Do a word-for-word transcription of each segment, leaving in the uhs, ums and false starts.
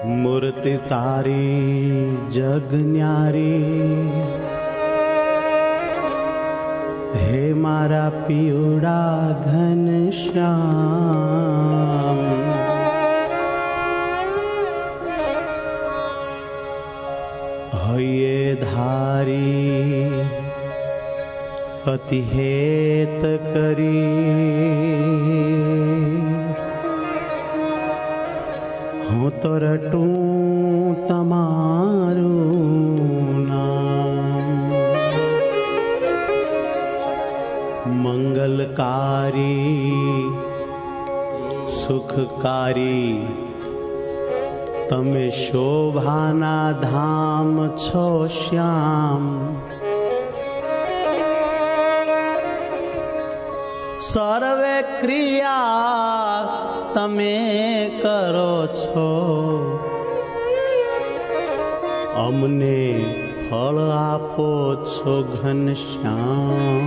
મૂર્તિ તારી જગ ન્યારી, હે મારા પિયુડા ઘનશ્યામ, હૈયે ધારી અતિ હેત કરી, હું તો રટું તમારું નામ. મંગલકારી સુખકારી તમે શોભાના ધામ છો શ્યામ. સર્વે ક્રિયા તમે કરો છો, અમને ફળ આપો છો ઘનશ્યામ.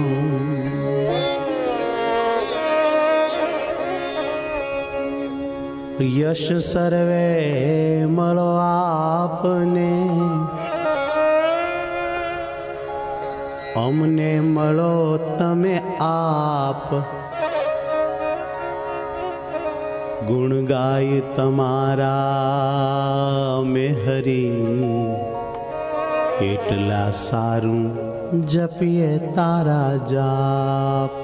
યશ સર્વે મળો આપને, અમને મળો તમે આપ. ગુણ ગાય તમારા મેં હરી, એટલા સારું જપીએ તારા જાપ.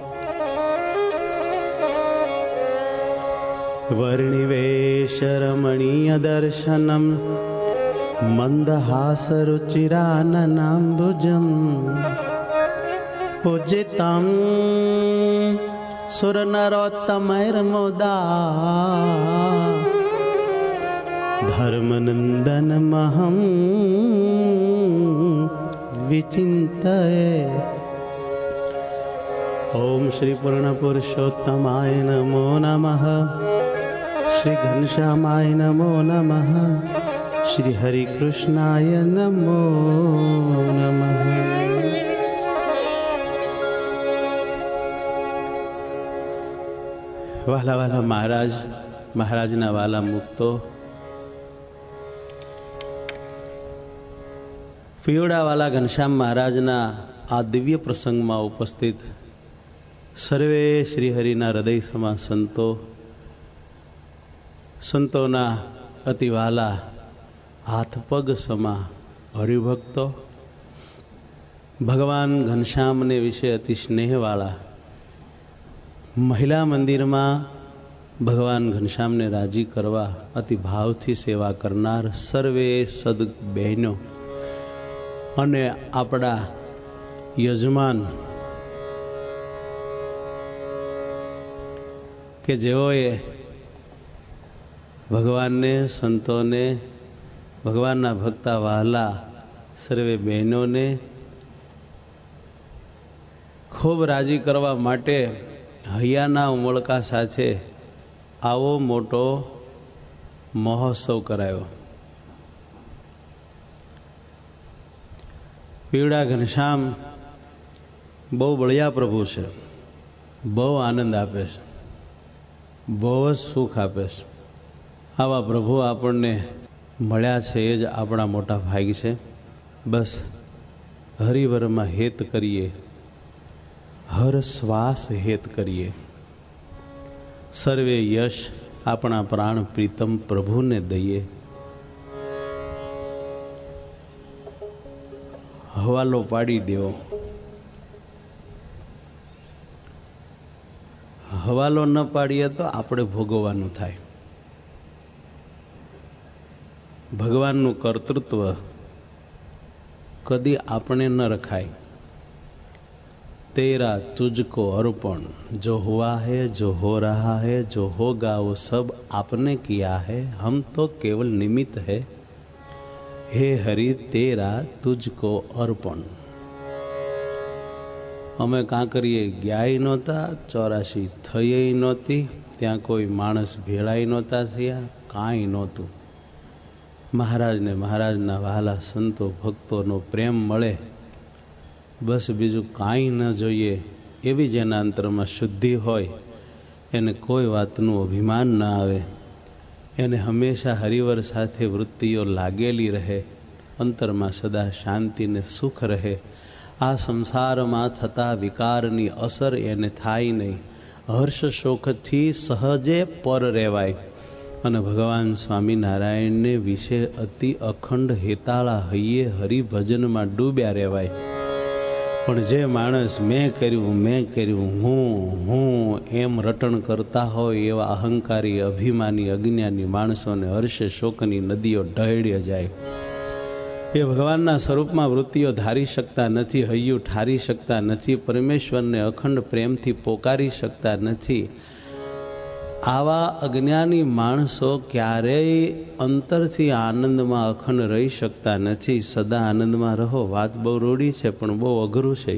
વર્ણિવેશ રમણીય દર્શનમ, મંદહાસ રુચિરાનનાંબુજમ, પૂજિતમ સુરનરોત્તમૈર્મુદા, ધર્મનંદનમહં વિચિંતયે. ઓમ શ્રી પૂર્ણ પુરુષોત્તમાય નમો નમઃ, શ્રી ઘનશ્યામાય નમો નમઃ, શ્રી હરિ કૃષ્ણાય નમો નમઃ. વહાલા વહાલા મહારાજ, મહારાજના વાલા મુક્તો, પિયોડાવાલા ઘનશ્યામ મહારાજના આ દિવ્ય પ્રસંગમાં ઉપસ્થિત સર્વે શ્રીહરિના હૃદય સમા સંતો, સંતોના અતિવાલા હાથ પગ સમા હરિભક્તો, ભગવાન ઘનશ્યામને વિશે અતિ સ્નેહવાળા, મહિલા મંદિરમાં ભગવાન ઘનશ્યામને રાજી કરવા અતિ ભાવથી સેવા કરનાર સર્વે સદ બહેનો અને આપણા યજમાન કે જેઓએ ભગવાનને, સંતોને, ભગવાનના ભક્તા વહાલા સર્વે બહેનોને ખૂબ રાજી કરવા માટે હૈયાના ઉમળકા સાથે આવો મોટો મહોત્સવ કરાયો. પીવડા ઘનશ્યામ બહુ બળિયા પ્રભુ છે, બહુ આનંદ આપે છે, બહુ જ સુખ આપે છે. આવા પ્રભુ આપણને મળ્યા છે એ જ આપણા મોટા ભાગ્ય છે. બસ હરિવરમાં હેત કરીએ, હર શ્વાસ હેત કરીએ. સર્વે યશ આપણા પ્રાણ પ્રીતમ પ્રભુને દઈએ. હવાલો પાડી દેવો. હવાલો ન પાડીએ તો આપણે ભોગવવાનું થાય. ભગવાનનું કર્તૃત્વ કદી આપણે ન રખાય. तेरा तुझको अर्पण, जो हुआ है, जो हो रहा है, जो होगा वो सब आपने किया है, हम तो केवल निमित्त है. हे हरि तेरा तुझको अर्पण. અમે કાં કરીએ ગયા નહોતા, ચોરાશી થઈ નહોતી, ત્યાં કોઈ માણસ ભેળાઈ નહોતા થયા, કાંઈ નહોતું. મહારાજને મહારાજના વહાલા સંતો ભક્તોનો પ્રેમ મળે, બસ બીજું કાંઈ ન જોઈએ. એવી જેના અંતરમાં શુદ્ધિ હોય એને કોઈ વાતનું અભિમાન ન આવે. એને હંમેશા હરિવર સાથે વૃત્તિઓ લાગેલી રહે, અંતરમાં સદા શાંતિ ને સુખ રહે. આ સંસારમાં થતા વિકારની અસર એને થાય નહીં. હર્ષ શોકથી સહજે પર રહેવાય અને ભગવાન સ્વામિનારાયણને વિશે અતિ અખંડ હેતાળા હૈયે હરિભજનમાં ડૂબ્યા રહેવાય. પણ જે માણસ મેં કર્યું મેં કર્યું હું હું એમ રટણ કરતા હોય એવા અહંકારી અભિમાની અજ્ઞાની માણસોને હર્ષ શોકની નદીઓ ઢળી જાય. એ ભગવાનના સ્વરૂપમાં વૃત્તિઓ ધારી શકતા નથી, હૈયું ઠારી શકતા નથી, પરમેશ્વરને અખંડ પ્રેમથી પોકારી શકતા નથી. આવા અજ્ઞાની માણસો ક્યારેય અંતરથી આનંદમાં અખંડ રહી શકતા નથી. સદા આનંદમાં રહો, વાત બહુ રૂડી છે પણ બહુ અઘરું છે.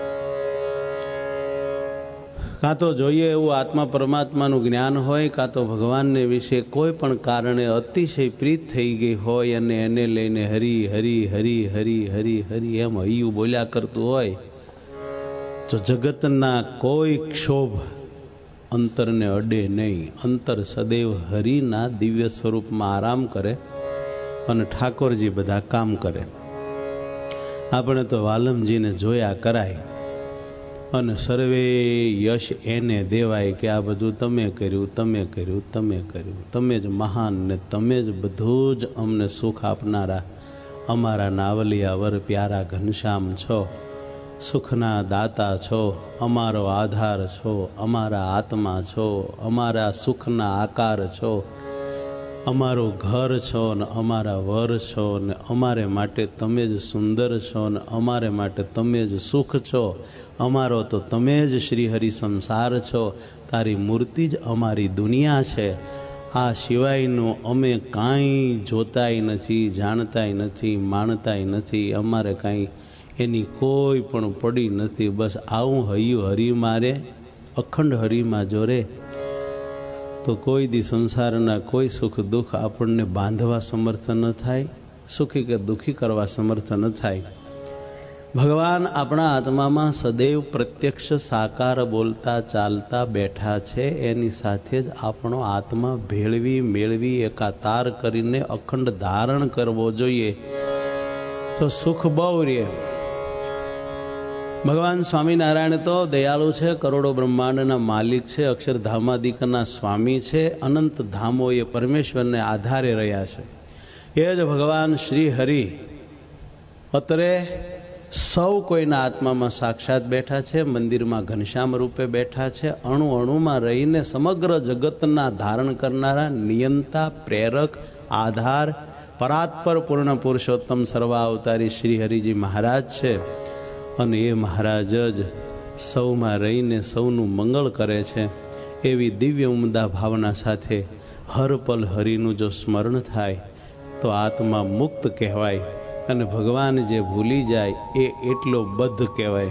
કાં તો જોઈએ એવું આત્મા પરમાત્માનું જ્ઞાન હોય, કાં તો ભગવાનને વિશે કોઈ પણ કારણે અતિશય પ્રીત થઈ ગઈ હોય અને એને લઈને હરી હરી હરી હરી હરી હરી એમ હૈયું બોલ્યા કરતું હોય તો જગતના કોઈ ક્ષોભ અંતરને અડે નહીં. અંતર સદૈવ હરિના દિવ્ય સ્વરૂપમાં આરામ કરે અને ઠાકોરજી બધા કામ કરે. આપણે તો વાલમજીને જોયા કરાય અને સર્વે યશ એને દેવાય કે આ બધું તમે કર્યું તમે કર્યું તમે કર્યું, તમે જ મહાન ને તમે જ બધું જ અમને સુખ આપનારા અમારા નાવલિયા વર પ્યારા ઘનશ્યામ છો, સુખના દાતા છો, અમારો આધાર છો, અમારા આત્મા છો, અમારા સુખના આકાર છો, અમારું ઘર છો ને અમારા વર છો ને અમારે માટે તમે જ સુંદર છો ને અમારે માટે તમે જ સુખ છો, અમારો તો તમે જ શ્રીહરિ સંસાર છો, તારી મૂર્તિ જ અમારી દુનિયા છે. આ સિવાયનું અમે કાંઈ જોતાય નથી, જાણતાય નથી, માણતાય નથી, અમારે કાંઈ એની કોઈ પણ પડી નથી. બસ આવું હૈયું હરી મારે અખંડ હરીમાં જોરે તો કોઈ દી સંસારના કોઈ સુખ દુઃખ આપણને બાંધવા સમર્થ ન થાય, સુખી કે દુઃખી કરવા સમર્થ ન થાય. ભગવાન આપણા આત્મામાં સદૈવ પ્રત્યક્ષ સાકાર બોલતા ચાલતા બેઠા છે. એની સાથે જ આપણો આત્મા ભેળવી મેળવી એકાતાર કરીને અખંડ ધારણ કરવો જોઈએ તો સુખ બહુ રહે. ભગવાન સ્વામિનારાયણ તો દયાળુ છે, કરોડો બ્રહ્માંડના માલિક છે, અક્ષરધામાદિકના સ્વામી છે, અનંત ધામો એ પરમેશ્વરને આધારે રહ્યા છે. એ જ ભગવાન શ્રી હરિ અત્રે સૌ કોઈના આત્મામાં સાક્ષાત બેઠા છે, મંદિરમાં ઘનશ્યામ રૂપે બેઠા છે, અણુ અણુમાં રહીને સમગ્ર જગતના ધારણ કરનારા નિયંતા, પ્રેરક, આધાર, પરાત્પર પૂર્ણ પુરુષોત્તમ સર્વાવતારી શ્રી હરિજી મહારાજ છે. અને એ મહારાજ જ સૌમાં રહીને સૌનું મંગળ કરે છે. એવી દિવ્ય ઉમદા ભાવના સાથે હર પલ હરિનું જો સ્મરણ થાય તો આત્મા મુક્ત કહેવાય અને ભગવાન જે ભૂલી જાય એ એટલો બદ્ધ કહેવાય.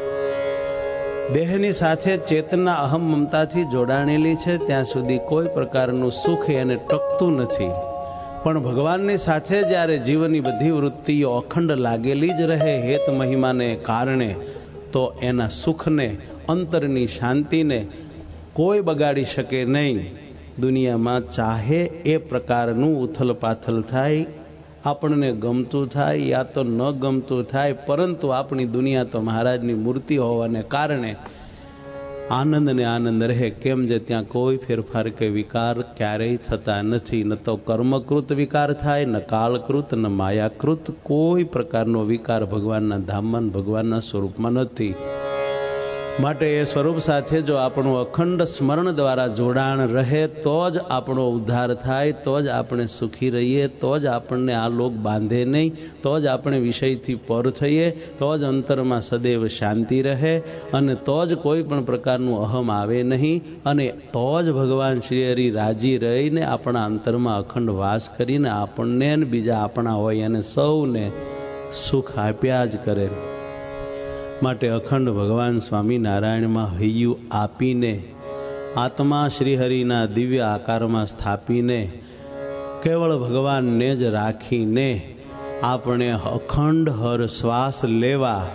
દેહની સાથે ચેતના અહમ મમતાથી જોડાણેલી છે ત્યાં સુધી કોઈ પ્રકારનું સુખ એને ટકતું નથી. પણ ભગવાનની સાથે જ્યારે જીવનની બધી વૃત્તિઓ અખંડ લાગેલી જ રહે હેત મહિમાને કારણે તો એના સુખને, અંતરની શાંતિને કોઈ બગાડી શકે નહીં. દુનિયામાં ચાહે એ પ્રકારનું ઉથલ પાથલ થાય, આપણને ગમતું થાય યા તો ન ગમતું થાય, પરંતુ આપણી દુનિયા તો મહારાજની મૂર્તિ હોવાને કારણે આનંદ ને આનંદ રહે. કેમ જે ત્યાં કોઈ ફેરફાર કે વિકાર ક્યારેય થતા નથી. ન તો કર્મકૃત વિકાર થાય, ન કાળકૃત, ન માયાકૃત. કોઈ પ્રકારનો વિકાર ભગવાનના ધામમાં, ભગવાનના સ્વરૂપમાં નથી. માટે એ સ્વરૂપ સાથે જો આપણું અખંડ સ્મરણ દ્વારા જોડાણ રહે તો જ આપણો ઉદ્ધાર થાય, તો જ આપણે સુખી રહીએ, તો જ આપણને આ લોક બાંધે નહીં, તો જ આપણે વિષયથી પર થઈએ, તો જ અંતરમાં સદૈવ શાંતિ રહે અને તો જ કોઈ પણ પ્રકારનું અહમ આવે નહીં અને તો જ ભગવાન શ્રી હરિ રાજી રહીને આપણા અંતરમાં અખંડ વાસ કરીને આપણને અને બીજા આપણા હોય અને સૌને સુખ આપ્યા જ કરે. માટે અખંડ ભગવાન સ્વામિનારાયણમાં હૈયું આપીને, આત્મા શ્રીહરિના દિવ્ય આકારમાં સ્થાપીને, કેવળ ભગવાનને જ રાખીને આપણે અખંડ હર શ્વાસ લેવા,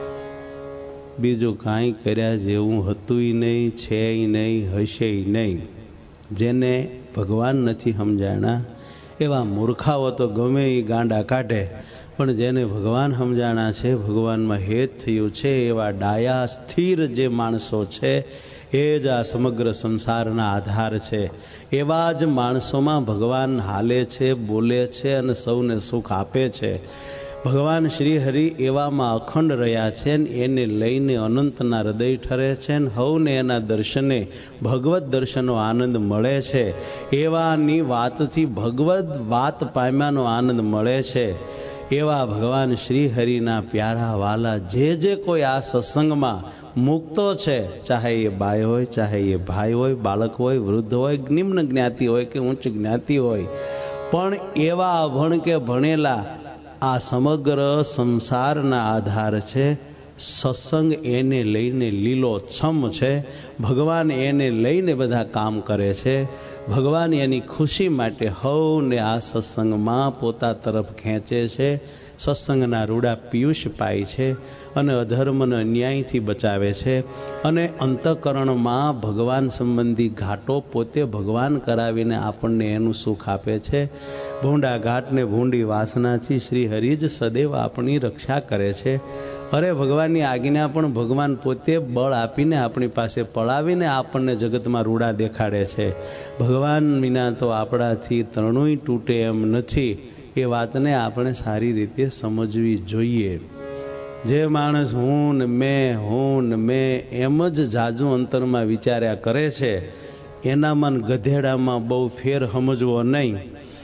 બીજું કાંઈ કર્યા જેવું હતુંય નહીં, છે નહીં, હશે નહીં. જેને ભગવાન નથી સમજાણા એવા મૂર્ખાઓ તો ગમે એ ગાંડા કાઢે, પણ જેને ભગવાન સમજાણા છે, ભગવાનમાં હેત થયું છે, એવા ડાયા સ્થિર જે માણસો છે એ જ આ સમગ્ર સંસારના આધાર છે. એવા જ માણસોમાં ભગવાન હાલે છે, બોલે છે અને સૌને સુખ આપે છે. ભગવાન શ્રી હરિ એવામાં અખંડ રહ્યા છે ને એને લઈને અનંતના હૃદય ઠરે છે ને હવને એના દર્શને ભગવત દર્શનનો આનંદ મળે છે. એવાની વાતથી ભગવત વાત પામ્યાનો આનંદ મળે છે. એવા ભગવાન શ્રી હરિના પ્યારા વાલા જે જે કોઈ આ સત્સંગમાં મુક્તો છે, ચાહે એ બાય હોય, ચાહે એ ભાઈ હોય, બાળક હોય, વૃદ્ધ હોય, નિમ્ન જ્ઞાતિ હોય કે ઉચ્ચ જ્ઞાતિ હોય, પણ એવા અભણ કે ભણેલા આ સમગ્ર સંસારના આધાર છે. સત્સંગ એને લઈને લીલોછમ છે. ભગવાન એને લઈને બધા કામ કરે છે. ભગવાન એની ખુશી માટે હવને આ સત્સંગમાં પોતા તરફ ખેંચે છે. સત્સંગના રૂડા પિયુષ પાય છે અને અધર્મને અન્યાયથી બચાવે છે. અને અંતઃકરણમાં ભગવાન સંબંધી ઘાટો પોતે ભગવાન કરાવીને આપણને એનું સુખ આપે છે. ભૂંડા ઘાટને ભૂંડી વાસનાથી શ્રી હરિ જ સદૈવ આપણી રક્ષા કરે છે. અરે ભગવાનની આજ્ઞા પણ ભગવાન પોતે બળ આપીને આપણી પાસે પડાવીને આપણને જગતમાં રૂડા દેખાડે છે. ભગવાન વિના તો આપણાથી તરણુંય તૂટે એમ નથી. એ વાતને આપણે સારી રીતે સમજવી જોઈએ. જે માણસ હું ને મેં હું ને મેં એમ જ જાજુ અંતરમાં વિચાર્યા કરે છે, એનામાં ગધેડામાં બહુ ફેર સમજવો નહીં.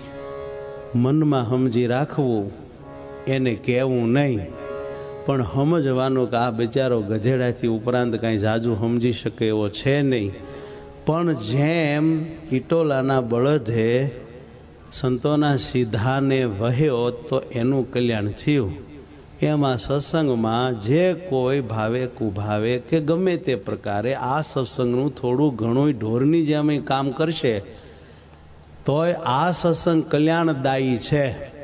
મનમાં સમજી રાખવું, એને કહેવું નહીં, પણ સમજવાનું કે આ બિચારો ગધેડાથી ઉપરાંત કાંઈ જાજુ સમજી શકે એવો છે નહીં. પણ જેમ ઇટોલાના બળદે સંતોના સીધાને વહ્યો તો એનું કલ્યાણ થયું, એમાં સત્સંગમાં જે કોઈ ભાવે કુભાવે કે ગમે તે પ્રકારે આ સત્સંગનું થોડું ઘણું ઢોરની જેમ કામ કરશે તોય આ સત્સંગ કલ્યાણદાયી છે.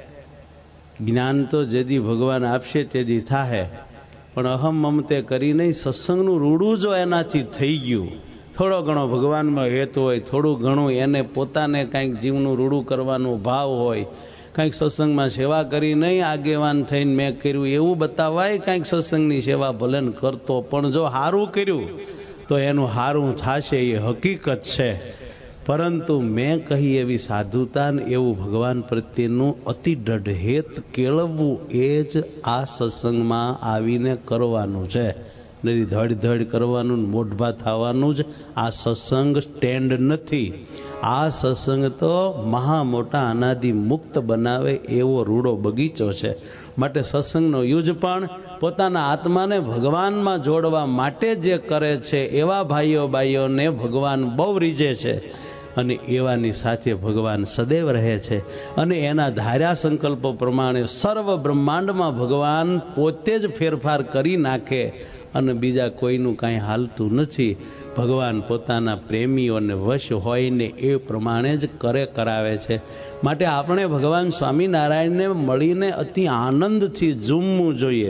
જ્ઞાન તો જેથી ભગવાન આપશે તેથી થાહે, પણ અહમ મમતે કરી નહીં. સત્સંગનું રૂડું જો એનાથી થઈ ગયું, થોડો ઘણો ભગવાનમાં હેત હોય, થોડું ઘણું એને પોતાને કાંઈક જીવનું રૂડું કરવાનો ભાવ હોય, કાંઈક સત્સંગમાં સેવા કરી નહીં, આગેવાન થઈને મેં કર્યું એવું બતાવાય, કાંઈક સત્સંગની સેવા ભલે કરતો, પણ જો સારું કર્યું તો એનું સારું થશે, એ હકીકત છે. પરંતુ મેં કહી એવી સાધુતા ને એવું ભગવાન પ્રત્યેનું અતિ દૃઢ હેત કેળવવું એ જ આ સત્સંગમાં આવીને કરવાનું છે. નહીં ધડ ધડ કરવાનું, મોઢભા થવાનું જ આ સત્સંગ સ્ટેન્ડ નથી. આ સત્સંગ તો મહા મોટા અનાદિ મુક્ત બનાવે એવો રૂડો બગીચો છે. માટે સત્સંગનો યુજ પણ પોતાના આત્માને ભગવાનમાં જોડવા માટે જે કરે છે એવા ભાઈઓ બાઈઓને ભગવાન બહુ રીઝે છે. અને એવાની સાથે ભગવાન સદૈવ રહે છે. અને એના ધાર્યા સંકલ્પો પ્રમાણે સર્વ બ્રહ્માંડમાં ભગવાન પોતે જ ફેરફાર કરી નાખે અને બીજા કોઈનું કાંઈ હાલતું નથી. ભગવાન પોતાના પ્રેમીઓને વશ હોયને એ પ્રમાણે જ કરે કરાવે છે. માટે આપણે ભગવાન સ્વામિનારાયણને મળીને અતિ આનંદથી ઝૂમવું જોઈએ.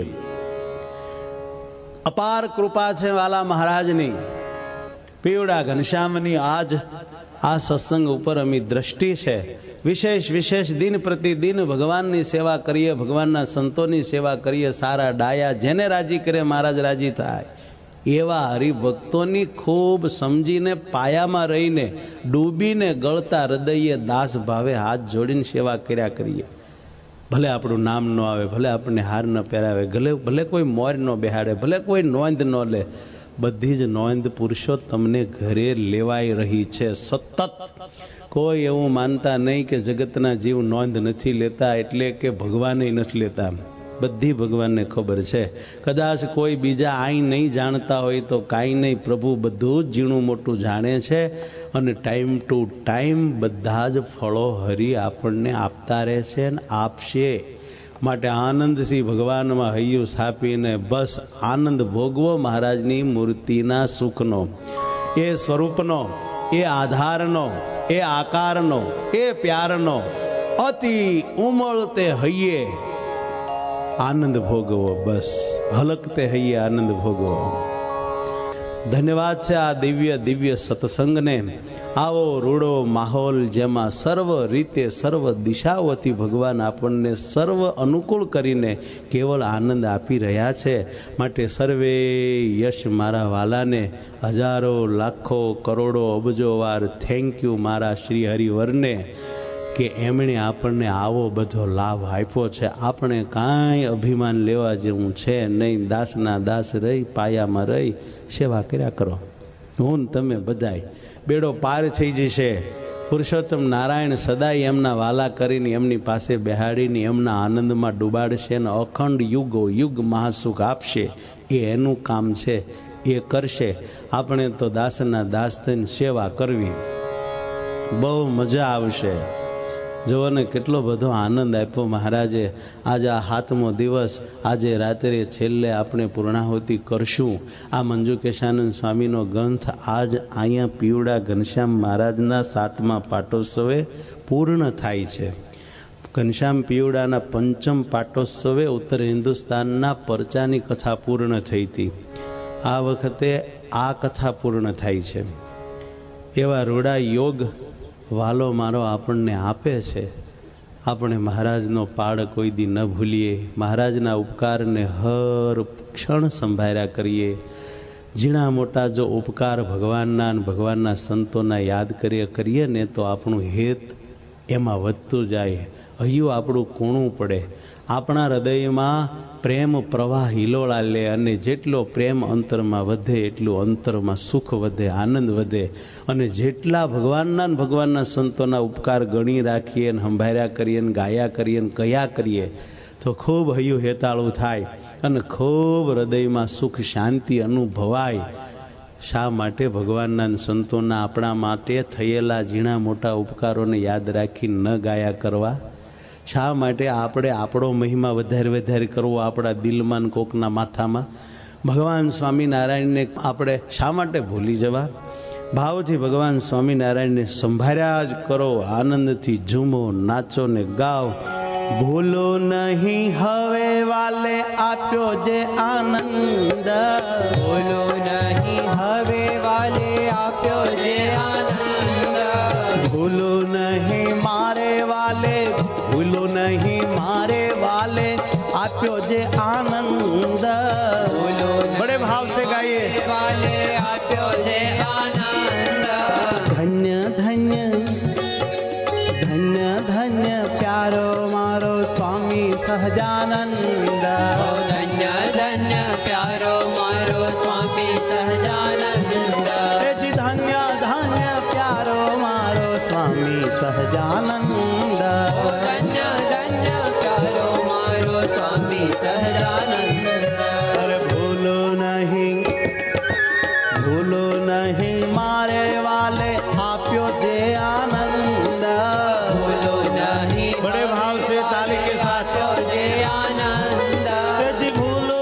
અપાર કૃપા છે વાલા મહારાજની, પીવડા ઘનશ્યામની આજ આ સત્સંગ ઉપર અમી દ્રષ્ટિ છે. વિશેષ વિશેષ દિન પ્રતિદિન ભગવાનની સેવા કરીએ, ભગવાનના સંતોની સેવા કરીએ. સારા ડાયા જેને રાજી કરે મહારાજ રાજી થાય એવા હરિભક્તોની ખૂબ સમજીને પાયામાં રહીને ડૂબીને ગળતા હૃદયે દાસ ભાવે હાથ જોડીને સેવા કર્યા કરીએ. ભલે આપણું નામ ન આવે, ભલે આપણને હાર ન પહેરાવે, ભલે ભલે કોઈ મોર ન બેહાડે, ભલે કોઈ નોંધ ન લે, બધી જ નોંધ પુરુષો તમને ઘરે લેવાઈ રહી છે સતત. કોઈ એવું માનતા નહીં કે જગતના જીવ નોંધ નથી લેતા એટલે કે ભગવાને નથી લેતા. બધી ભગવાનને ખબર છે. કદાચ કોઈ બીજા આઈ નહીં જાણતા હોય તો કાંઈ નહીં, પ્રભુ બધું જ ઝીણું મોટું જાણે છે. અને ટાઈમ ટુ ટાઈમ બધા જ ફળો હરી આપણને આપતા રહે છે અને આપશે. માટે આનંદથી ભગવાનમાં હૈયું સ્થાપીને બસ આનંદ ભોગવો મહારાજની મૂર્તિના સુખનો, એ સ્વરૂપનો, એ આધારનો, એ આકારનો, એ પ્યારનો અતિ ઉમળતે હૈયે આનંદ ભોગવો. બસ હલકતે હૈયે આનંદ ભોગવો. ધન્યવાદ છે આ દિવ્ય દિવ્ય સત્સંગને. આવો રૂડો માહોલ જેમાં સર્વ રીતે સર્વ દિશાઓથી ભગવાન આપણને સર્વ અનુકૂળ કરીને કેવળ આનંદ આપી રહ્યા છે. માટે સર્વે યશ મારા વાલાને હજારો લાખો કરોડો અબજો વાર થેન્ક યુ મારા શ્રી હરિવરને કે એમણે આપણને આવો બધો લાભ આપ્યો છે. આપણે કાંઈ અભિમાન લેવા જેવું છે નહીં. દાસના દાસ રહી પાયામાં રહી સેવા કર્યા કરો. હું તમે બધાય બેડો પાર થઈ જશે. પુરુષોત્તમ નારાયણ સદાય એમના વાલા કરીને એમની પાસે બેહાડીને એમના આનંદમાં ડૂબાડશે અને અખંડ યુગો યુગ મહાસુખ આપશે. એ એનું કામ છે, એ કરશે. આપણે તો દાસના દાસ થઈને સેવા કરવી. બહુ મજા આવશે. જુઓ ને કેટલો બધો આનંદ આપ્યો મહારાજે. આજે આ સાતમો દિવસ, આજે રાત્રે છેલ્લે આપણે પૂર્ણાહુતિ કરશું. આ મંજુકેશાનંદ સ્વામીનો ગ્રંથ આજ અહીંયા પીવડા ઘનશ્યામ મહારાજના સાતમા પાટોત્સવે પૂર્ણ થાય છે. ઘનશ્યામ પીવડાના પંચમ પાટોત્સવે ઉત્તર હિન્દુસ્તાનના પરચાની કથા પૂર્ણ થઈ હતી. આ વખતે આ કથા પૂર્ણ થાય છે. એવા રૂડા યોગ વાલો મારો આપણને આપે છે. આપણે મહારાજનો પાડ કોઈ દી ન ભૂલીએ. મહારાજના ઉપકારને હર ક્ષણ સંભાળ્યા કરીએ. ઝીણા મોટા જો ઉપકાર ભગવાનના અને ભગવાનના સંતોના યાદ કરીએ કરીએ ને તો આપણું હેત એમાં વધતું જાય. હૈયું આપણું કૂણું પડે. આપણા હૃદયમાં પ્રેમ પ્રવાહ હિલોળા લે અને જેટલો પ્રેમ અંતરમાં વધે એટલું અંતરમાં સુખ વધે, આનંદ વધે. અને જેટલા ભગવાનના ને ભગવાનના સંતોના ઉપકાર ગણી રાખીએ ને સંભાળ્યા કરીએ ને ગાયા કરીએ ને કયા કરીએ તો ખૂબ હૈયું હેતાળું થાય અને ખૂબ હૃદયમાં સુખ શાંતિ અનુભવાય. શા માટે? ભગવાનના સંતોના આપણા માટે થયેલા ઝીણા મોટા ઉપકારોને યાદ રાખી ન ગાયા કરવા? શા માટે આપણે આપણો મહિમા વધારે વધારે કરવો આપણા દિલમાં ને કોકના માથામાં? ભગવાન સ્વામિનારાયણને આપણે શા માટે ભૂલી જવા? ભાવથી ભગવાન સ્વામિનારાયણને સંભાળ્યા જ કરો. આનંદથી ઝૂમો, નાચો ને ગાઓ. ભૂલો નહીં હવે વાલે આપ્યો જે આનંદ. ભૂલો નહીં હવે વાલે આપ્યો જે આનંદ. ભૂલો નહીં મારે વાલે, ભૂલો નહીં મારે વાલે આપ્યો જે આનંદ. બડે ભાવ સે ગાઈએ. વાલે આપ્યો જે આનંદ. ધન્ય ધન્ય ધન્ય ધન્ય પ્યારો મારો સ્વામી સહજાનંદ. ધન્ય ધન્ય પ્યારો મારો સ્વામી સહજાનંદ. ધન્ય ધન્ય પ્યારો મારો સ્વામી સહજાનંદ. ધન્ય ધન્ય પ્યારો મારો સ્વામી સહજાનંદ. અરે ભૂલો નહીં, ભૂલો નહીં મારે વાલે આપ્યો જે આનંદ. ભૂલો નહીં બડે ભાવ से ताली के साथ. જે આનંદ. जी भूलो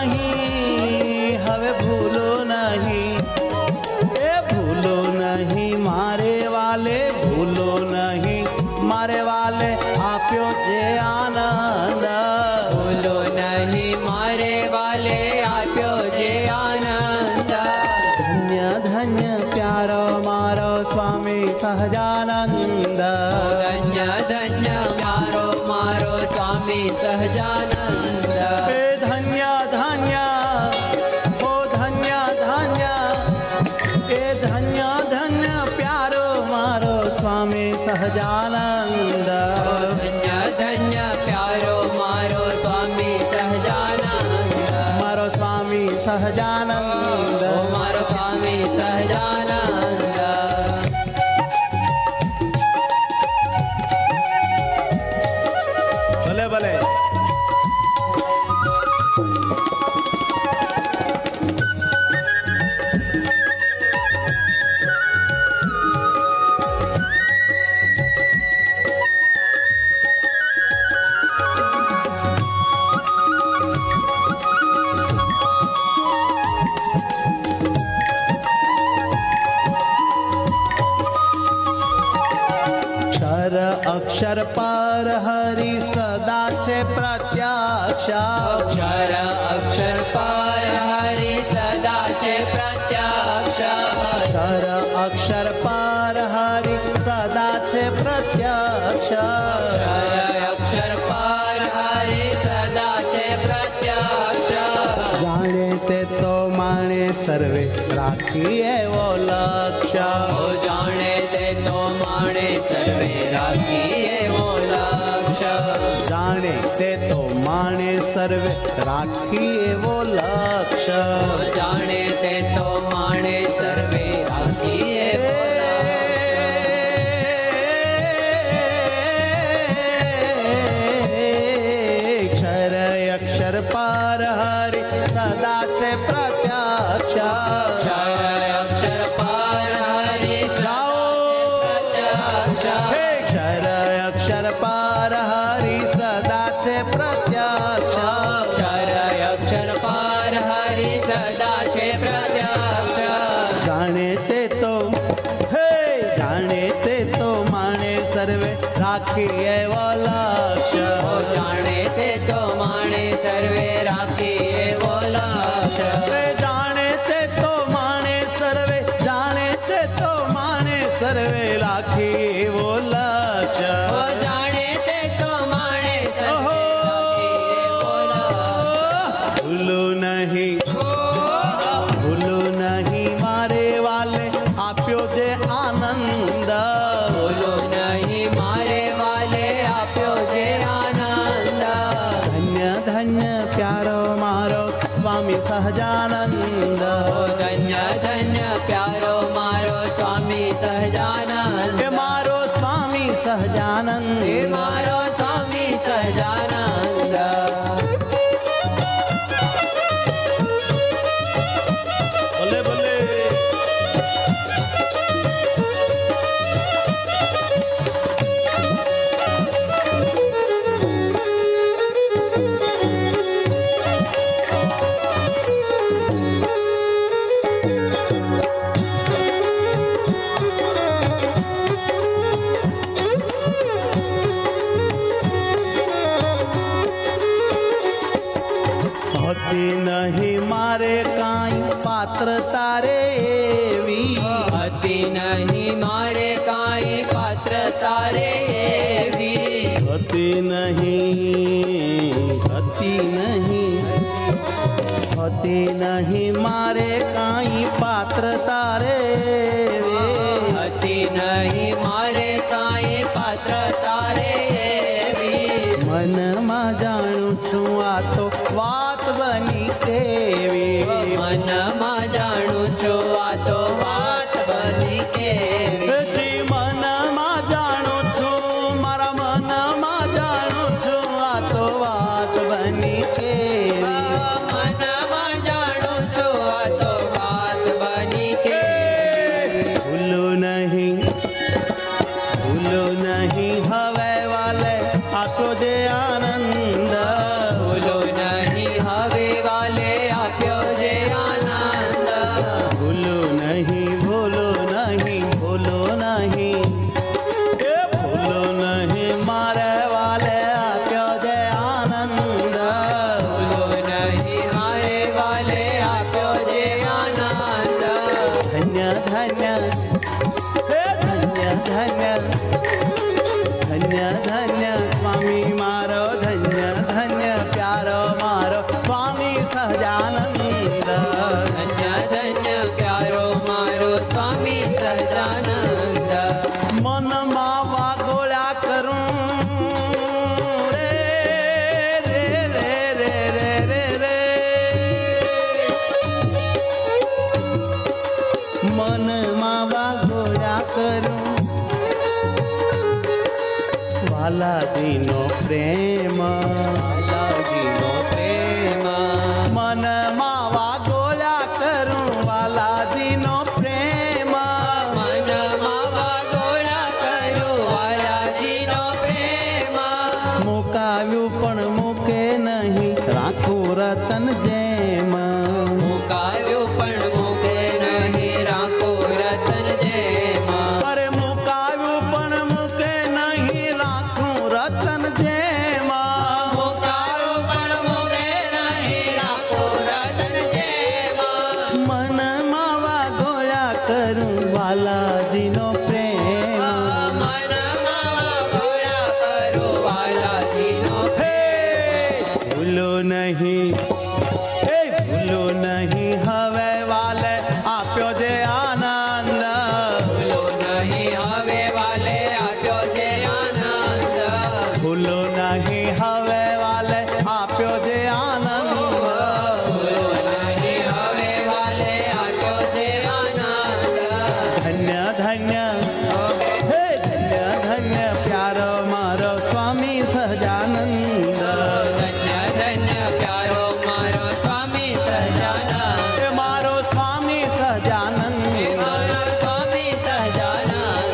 नहीं હવે ભૂલો નહીં. એ ભૂલો નહીં મારે વાલે, ભૂલો નહીં મારે વાલે આપ્યો જે આનંદ. ભૂલો નહીં મારે વાલે આપ્યો જે આનંદ. ધન્ય ધન્ય પ્યારો મારો સ્વામી સહજાનંદ. ધન્ય ધન્ય મારો મારો સ્વામી સહજાનંદ. એ ધન્ય ધન્ય, ઓ ધન્ય ધન્ય, એ ધન્ય ધન્ય પ્યારો મારો સ્વામી સહજાનંદ. ધન્ય ધન્ય પ્યારો મારો સ્વામી સહજાનંદ. મારો સ્વામી સહજાનંદ. ઓ મારો સ્વામી સહજાનંદ. ભલે ભલે. અક્ષર પર હરિ સદા છે પ્રત્યક્ષ. અક્ષર અક્ષર પર હરિ સદા છે પ્રત્યક્ષ. અક્ષર પાર હરિ સદા છે પ્રત્યક્ષ જાણે તે તો માણે સર્વે રાખી એવો લક્ષ્ય ઓ જાણે તે તો માણે સર્વે રાખી એવો લક્ષ્ય જાણે તે તો માણે સર્વે રાખી એવો લક્ષ્ય જાણે તે તો માણે સર્વે રાખી એવો અક્ષર અક્ષર પાર હરિ સદા છે પ્રત્યક્ષ અક્ષર પાર હરિ અક્ષર અક્ષર પાર હરિ સદા છે પ્રત્યક્ષ અક્ષર અક્ષર પાર હરિ સદા છે પ્રત્યક્ષ જાણે તે તો હે જાણે તે તો માણે સર્વે રાખી એવો લક્ષ્ય જાણે તે તો માણે સર્વે રાખી એવો લક્ષ્ય જાણે તે તો માણે સર્વે જાણે તે તો માણે સર્વે રાખી એવો લક્ષ્ય જાણે તે તો માણે સર્વે રાખી એવો લક્ષ્ય ભૂલું નહીં ભૂલું નહીં મારે વાલે આપ્યો જે આનંદ બોલો નહીં મારે વાલે આપ્યો જે આનંદ ધન્ય ધન્ય પ્યારો મારો સ્વામી સહજાનંદ ઓ ધન્ય ધન્ય પ્યારો મારો સ્વામી સહજાનંદ એ મારો સ્વામી સહજાનંદ એ મારો સ્વામી સહજાનંદ ભલે ભલે હતી નહીં મારે કાંઈ પાત્ર તારે એવી હતી નહીં મારે કાંઈ પાત્ર તારે એવી હતી નહીં હતી નહીં હતી નહીં મારે કાંઈ પાત્ર તારે એવી હતી નહીં મારે કાંઈ પાત્ર તારે એવી મનમાં જાણું છું આ તો વાત બની કેવી મનમાં જાણું છું આ તો વાત બની કેવી જી મનમાં જાણું છું મારા મનમાં જાણું છું આ તો વાત બની કેવી મનમાં જાણું છું આ તો વાત બની કેવી ભૂલું નહીં ભૂલું નહીં હવે વાલે આટલો જે આનંદ ભૂલો નહીં હવે વાલે આપ્યો જે આનંદ ભૂલું નહીં ભૂલું નહીં ભૂલું નહીં એ ભૂલું નહીં મારે વાલે આપ્યો જે આનંદ ભૂલો નહીં મારે વાલે આપ્યો જે આનંદ ધન્ય ધન્ય હે ધન્ય ધન્ય ધન્ય ધન્ય સ્વામી મારો ધન્ય ધન્ય પ્યારો મારો સ્વામી સહજાનંદ ધન્ય ધન્ય પ્યારો મારો સ્વામી સહજાનંદ મનમાં વાગોળ્યા કરું રે રે રે રે રે રે રે મનમાં વાગોળ્યા કરું વાલાજીનો પ્રેમ લાગીનો પ્રેમ મનમાં વાગોળ્યા કરું વાલાજીનો પ્રેમ મનમાં વાગોળા કરું વાલાજીનો પ્રેમ મુકાવ્યું પણ મૂકે નહીં રાખું રતન જેમ મુકાવ્યું પણ મૂકે નહીં રાખો રતન જેમ અરે મુકાવ્યું પણ મૂકે નહીં રાખું રતન જેમ મુકાવ્યું પણ મૂકે નહીં રાખો રતન જેમ મનમાં વાગોળ્યા કરું વાલાજીનો પ્રેમ મનમાં વાગોળા કરું વાલાજી ભૂલો નહીં હવે વાલે આપ્યો જે આનંદ ભૂલો નહીં હવે વાલે આપ્યો જે આનંદ ધન્ય ધન્ય હે ધન્ય ધન્ય પ્યારો મારો સ્વામી સહજાનંદ ધન્ય ધન્ય પ્યારો મારો સ્વામી સહજાનંદ મારો સ્વામી સહજાનંદ મારો સ્વામી સહજાનંદ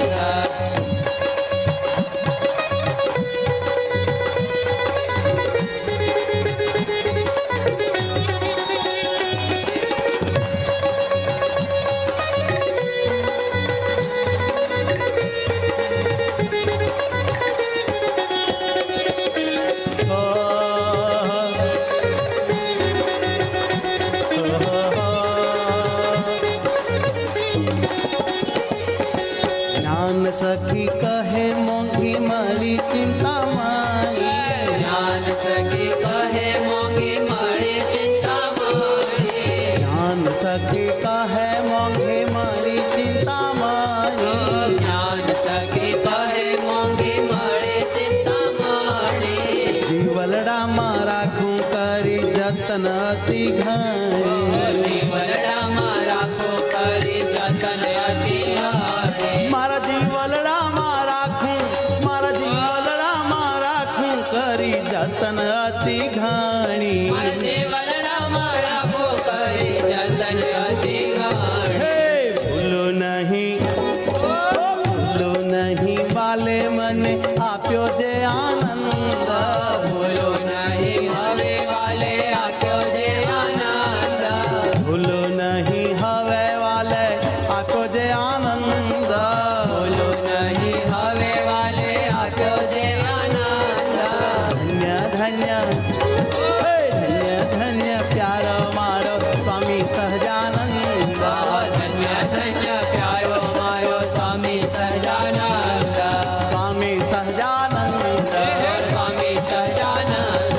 જ્ઞાન સખી કહે મોંઘી મારી ચિંતા મારી જ્ઞાન સખી કહે મોંઘી મળી ચિંતા મળી જ્ઞાન સખી કહે મોંઘી મારી ચિંતા મારી જ્ઞાન સખી કહે મોંઘી મળી ચિંતા મળી જીવલડામાં રાખું કરી જતન અતિ ઘણી વરડામાં રાખો કરી જતન અતિ હારે મારા જીવલડામાં રાખું મારા જીવલડામાં રાખું કરી જતન અતિ ઘણી જે વરડામાં રાખો કરી જતન અતિ હારે હે ભૂલો નહીં ભૂલો નહીં વાલે મને આપ્યો જે આનંદ ભૂલો નહીં હવે વાલે આપ્યો જે આનંદ ભૂલો નહીં હવે વાલે આપ્યો જે આનંદ ભૂલો નહીં હવે વાલે આપ્યો જે આનંદ ધન્ય ધન્ય હે ધન્ય ધન્ય પ્યારો મારો સ્વામી સહજાનંદ ધન્ય ધન્ય પ્યારો મારો સ્વામી સહજાનંદ સ્વામી સહજાનંદ સ્વામી સહજાનંદ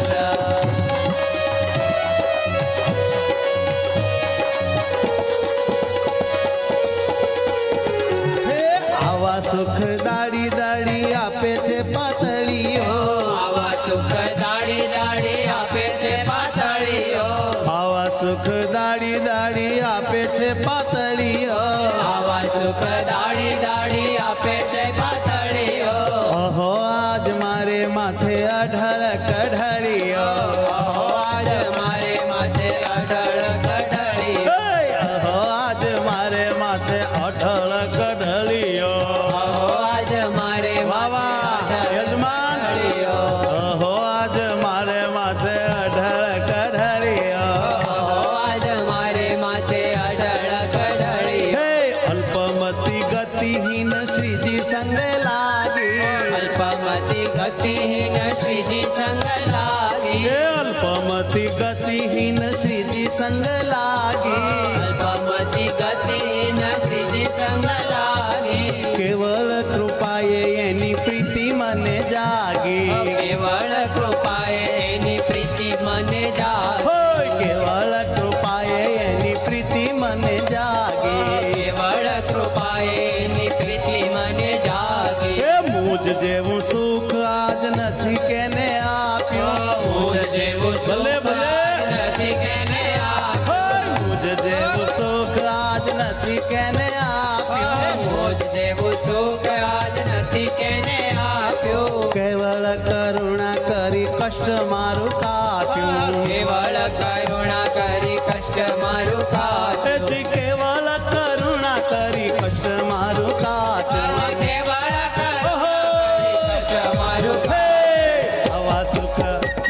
હે આવા સુખ દાડી દાડી આપે છે પાતળીઓ આવા સુખ દાડી દાડી આપે છે પાતળીઓ આવા સુખ દાડી દાડી આપે છે પાતળીઓ આવા સુખ દાડી દાડી આપે છે પાતળીઓ અહો આજ મારે માથે અઢળ કઢળીઓ અહો આજ મારે માથે અઢળ કઢળીઓ હે, અહો આજ મારે માથે અઢળ કઢળીઓ અહો આજ મારે વાવા યજમાન અહો આજ મારે માથે અઢળ કઢળીઓ અહો આજ મારે માથે અઢળ કઢળીઓ હે અલ્પમતી ગતિહીન શ્રીજી સંગ લાગી અલ્પમતી ગતિહીન શ્રીજી સંગ લાગી હે અલ્પમતી ગતિહીન શ્રીજી સંગ લાગી અલ્પમતી ગતિહીન શ્રીજી સંગ લાગી કેવળ કૃપાએ એની પ્રીતિ મને જાગી કેવળ કૃપાએ એની પ્રીતિ મને જાગી હોય કેવળ કૃપાએ એની પ્રીતિ મને જાગી કેવળ કૃપાએ એની પ્રીતિ મને જાગી એ મુજ જેવું સુખ આજ નથી કેને આપ્યું મુજ જેવું ભલે ભલે નથી કેને આપ્યું હોય મુજ જેવું સુખ આજ નથી કેને આપ્યું મુજ જેવું સુખ આજ નથી કેને આપ્યું કેવળ કરુણા કરી કષ્ટ મારું કાપ્યું કેવળ કરુણા કરી કષ્ટ મારું કાપ્યું તેથી કેવળ કરુણા કરી કષ્ટ મારું કાપ્યું કેવળ કરુણા કરી કષ્ટ મારું હે આવા સુખ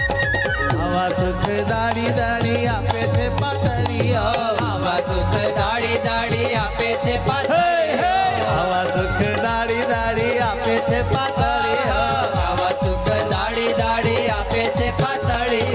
આવા સુખ દાડી દાડી આપે છે પાતળીઓ આવા સુખ દાડી દાડી આપે છે હે પાતળીઓ હે આવા સુખ દાડી દાડી આપે છે પાતળીઓ આવા સુખ દાડી દાડી આપે છે પાતળીઓ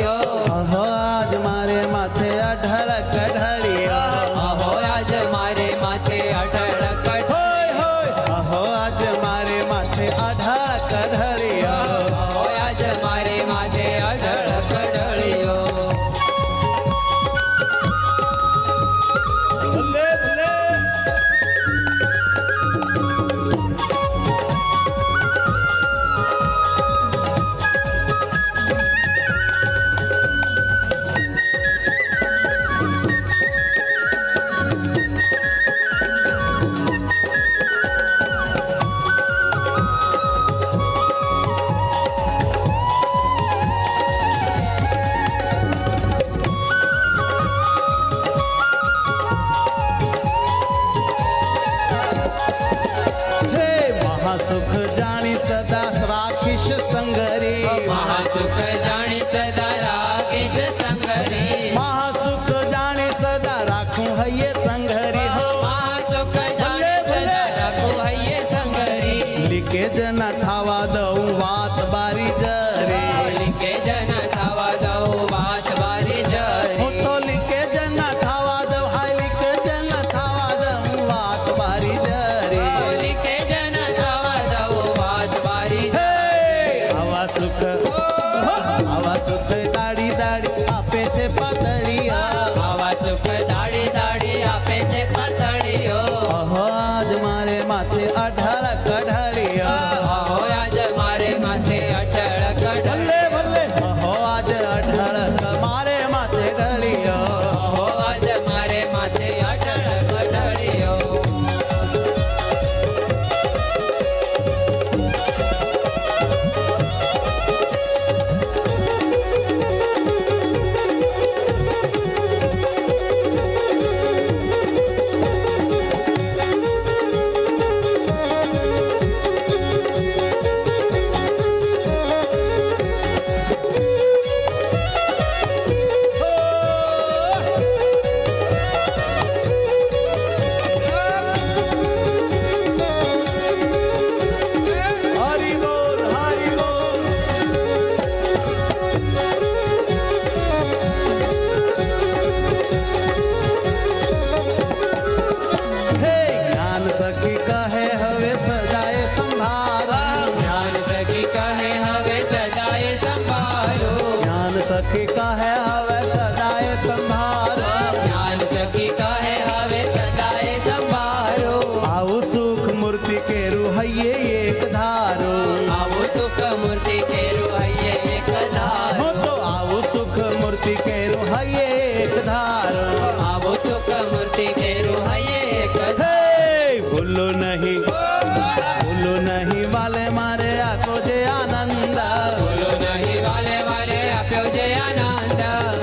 महासुख जानी सदा राखीश संगरी महासुख जानी सदा राखूं हये संघरी हो महासुख जानी सदा राखूं हये संगरी लिखे जना थावा दऊं वात बारी जरे लिखे जना थावा दऊं वात बारी जरे हो तो लिखे जना थावा दऊं हाय लिखे जना थावा दऊं वात बारी जरे लिखे जना थावा दऊं वात बारी आवा सुख आवा सुख दाड़ी दाड़ी आपे छे पातळीया आवा सुख दाड़ी दाड़ी आपे छे पातळीयो अहो आज मारे माथे अઢાર કઢાળીયા अहो आज मारे माथे अटळ कटळ ભલે ભલે અહો આજ અઢાર મારે માથે ઢળીયો अहो आज मारे माथे अटळ कटळीयो હરી બોલ હરી બોલ હે જ્ઞાન સખી કહે હવે સજાએ સંભારા ज्ञान सखी कहे हवे सदाए संभालो જ્ઞાન સખી કહે હવે સજાએ સંભારા ज्ञान सखी कहे हवे सदाए संभालो આવું સુખ મૂર્તિ કેરું હૈયે એક ધારો आवो सुख मूर्ति केरु हये एक હો धारो તો આવું સુખ મૂર્તિ કેરું હૈયે એક ધારો आवो सुख मूर्ति केरु हये एक धारो હે ભૂલો નહીં ભૂલો નહીં વાલે મારે આખો જે આનંદ बोलो नहीं वाले वाले आप्यो जे आनंद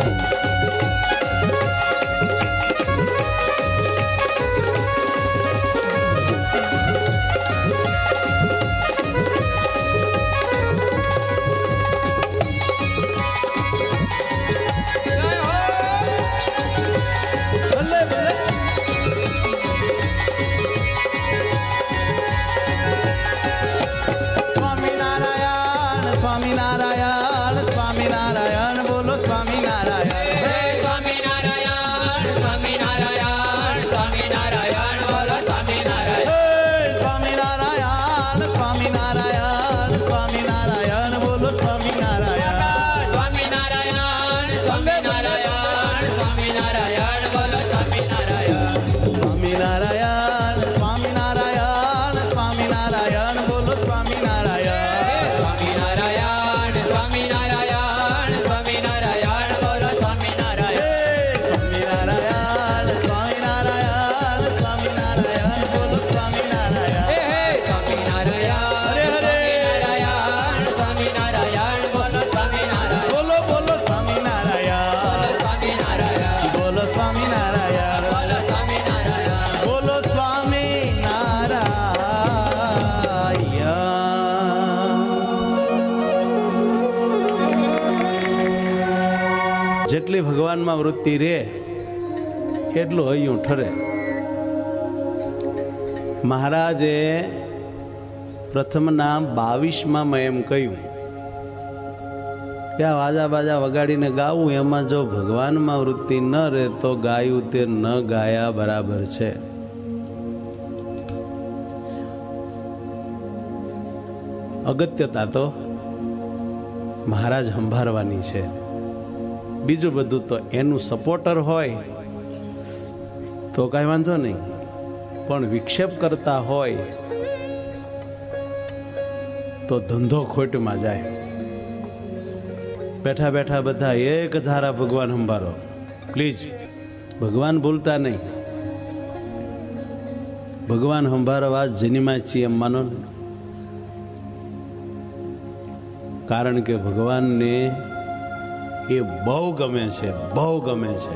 ભલે ભલે સ્વામિનારાયણ સ્વામિનારાયણ સ્વામિનારાયણ બોલો સ્વામિનારાયણ स्वामी नारायण स्वामी नारायण स्वामी नारायण बोलो स्वामी नारायण હે સ્વામિનારાયણ સ્વામિનારાયણ સ્વામિનારાયણ બોલો સ્વામિનારાયણ स्वामी नारायण स्वामी नारायण स्वामी नारायण बोलो स्वामी नारायण સ્વામિનારાયણ સ્વામિનારાયણ સ્વામિનારાયણ બોલો સ્વામિનારાયણ स्वामी नारायण स्वामी नारायण स्वामी नारायण बोलो स्वामी नारायण સ્વામિનારાયણ સ્વામિનારાયણ સ્વામિનારાયણ બોલો સ્વામિનારાયણ हे हे स्वामी नारायण हरे हरे। नारायण स्वामी नारायण बोलो स्वामी नारायण બોલો બોલો સ્વામિનારાયણ स्वामी नारायण બોલો સ્વામિનારાયણ बोलो स्वामी नारायण બોલો સ્વામિનારાયણ જેટલી ભગવાનમાં વૃત્તિ રે એટલું હૈયું ઠરે મહારાજે પ્રથમના બાવીસમાં એમ કહ્યું કે આ વાજા બાજા વગાડીને ગાવું એમાં જો ભગવાનમાં વૃત્તિ ન રહે તો ગાયું તે ન ગાયા બરાબર છે. અગત્યતા તો મહારાજ સંભાળવાની છે, બીજું બધું તો એનું સપોર્ટર હોય તો કાંઈ વાંધો નહીં, પણ વિક્ષેપ કરતા હોય તો ધંધો ખોટમાં જાય. બેઠા બેઠા બધા એક ધારા ભગવાન સંભાળો, પ્લીઝ ભગવાન ભૂલતા નહીં. ભગવાન સંભાળવા જન્મા છીએ એમ માનો, કારણ કે ભગવાનને એ બહુ ગમે છે, બહુ ગમે છે.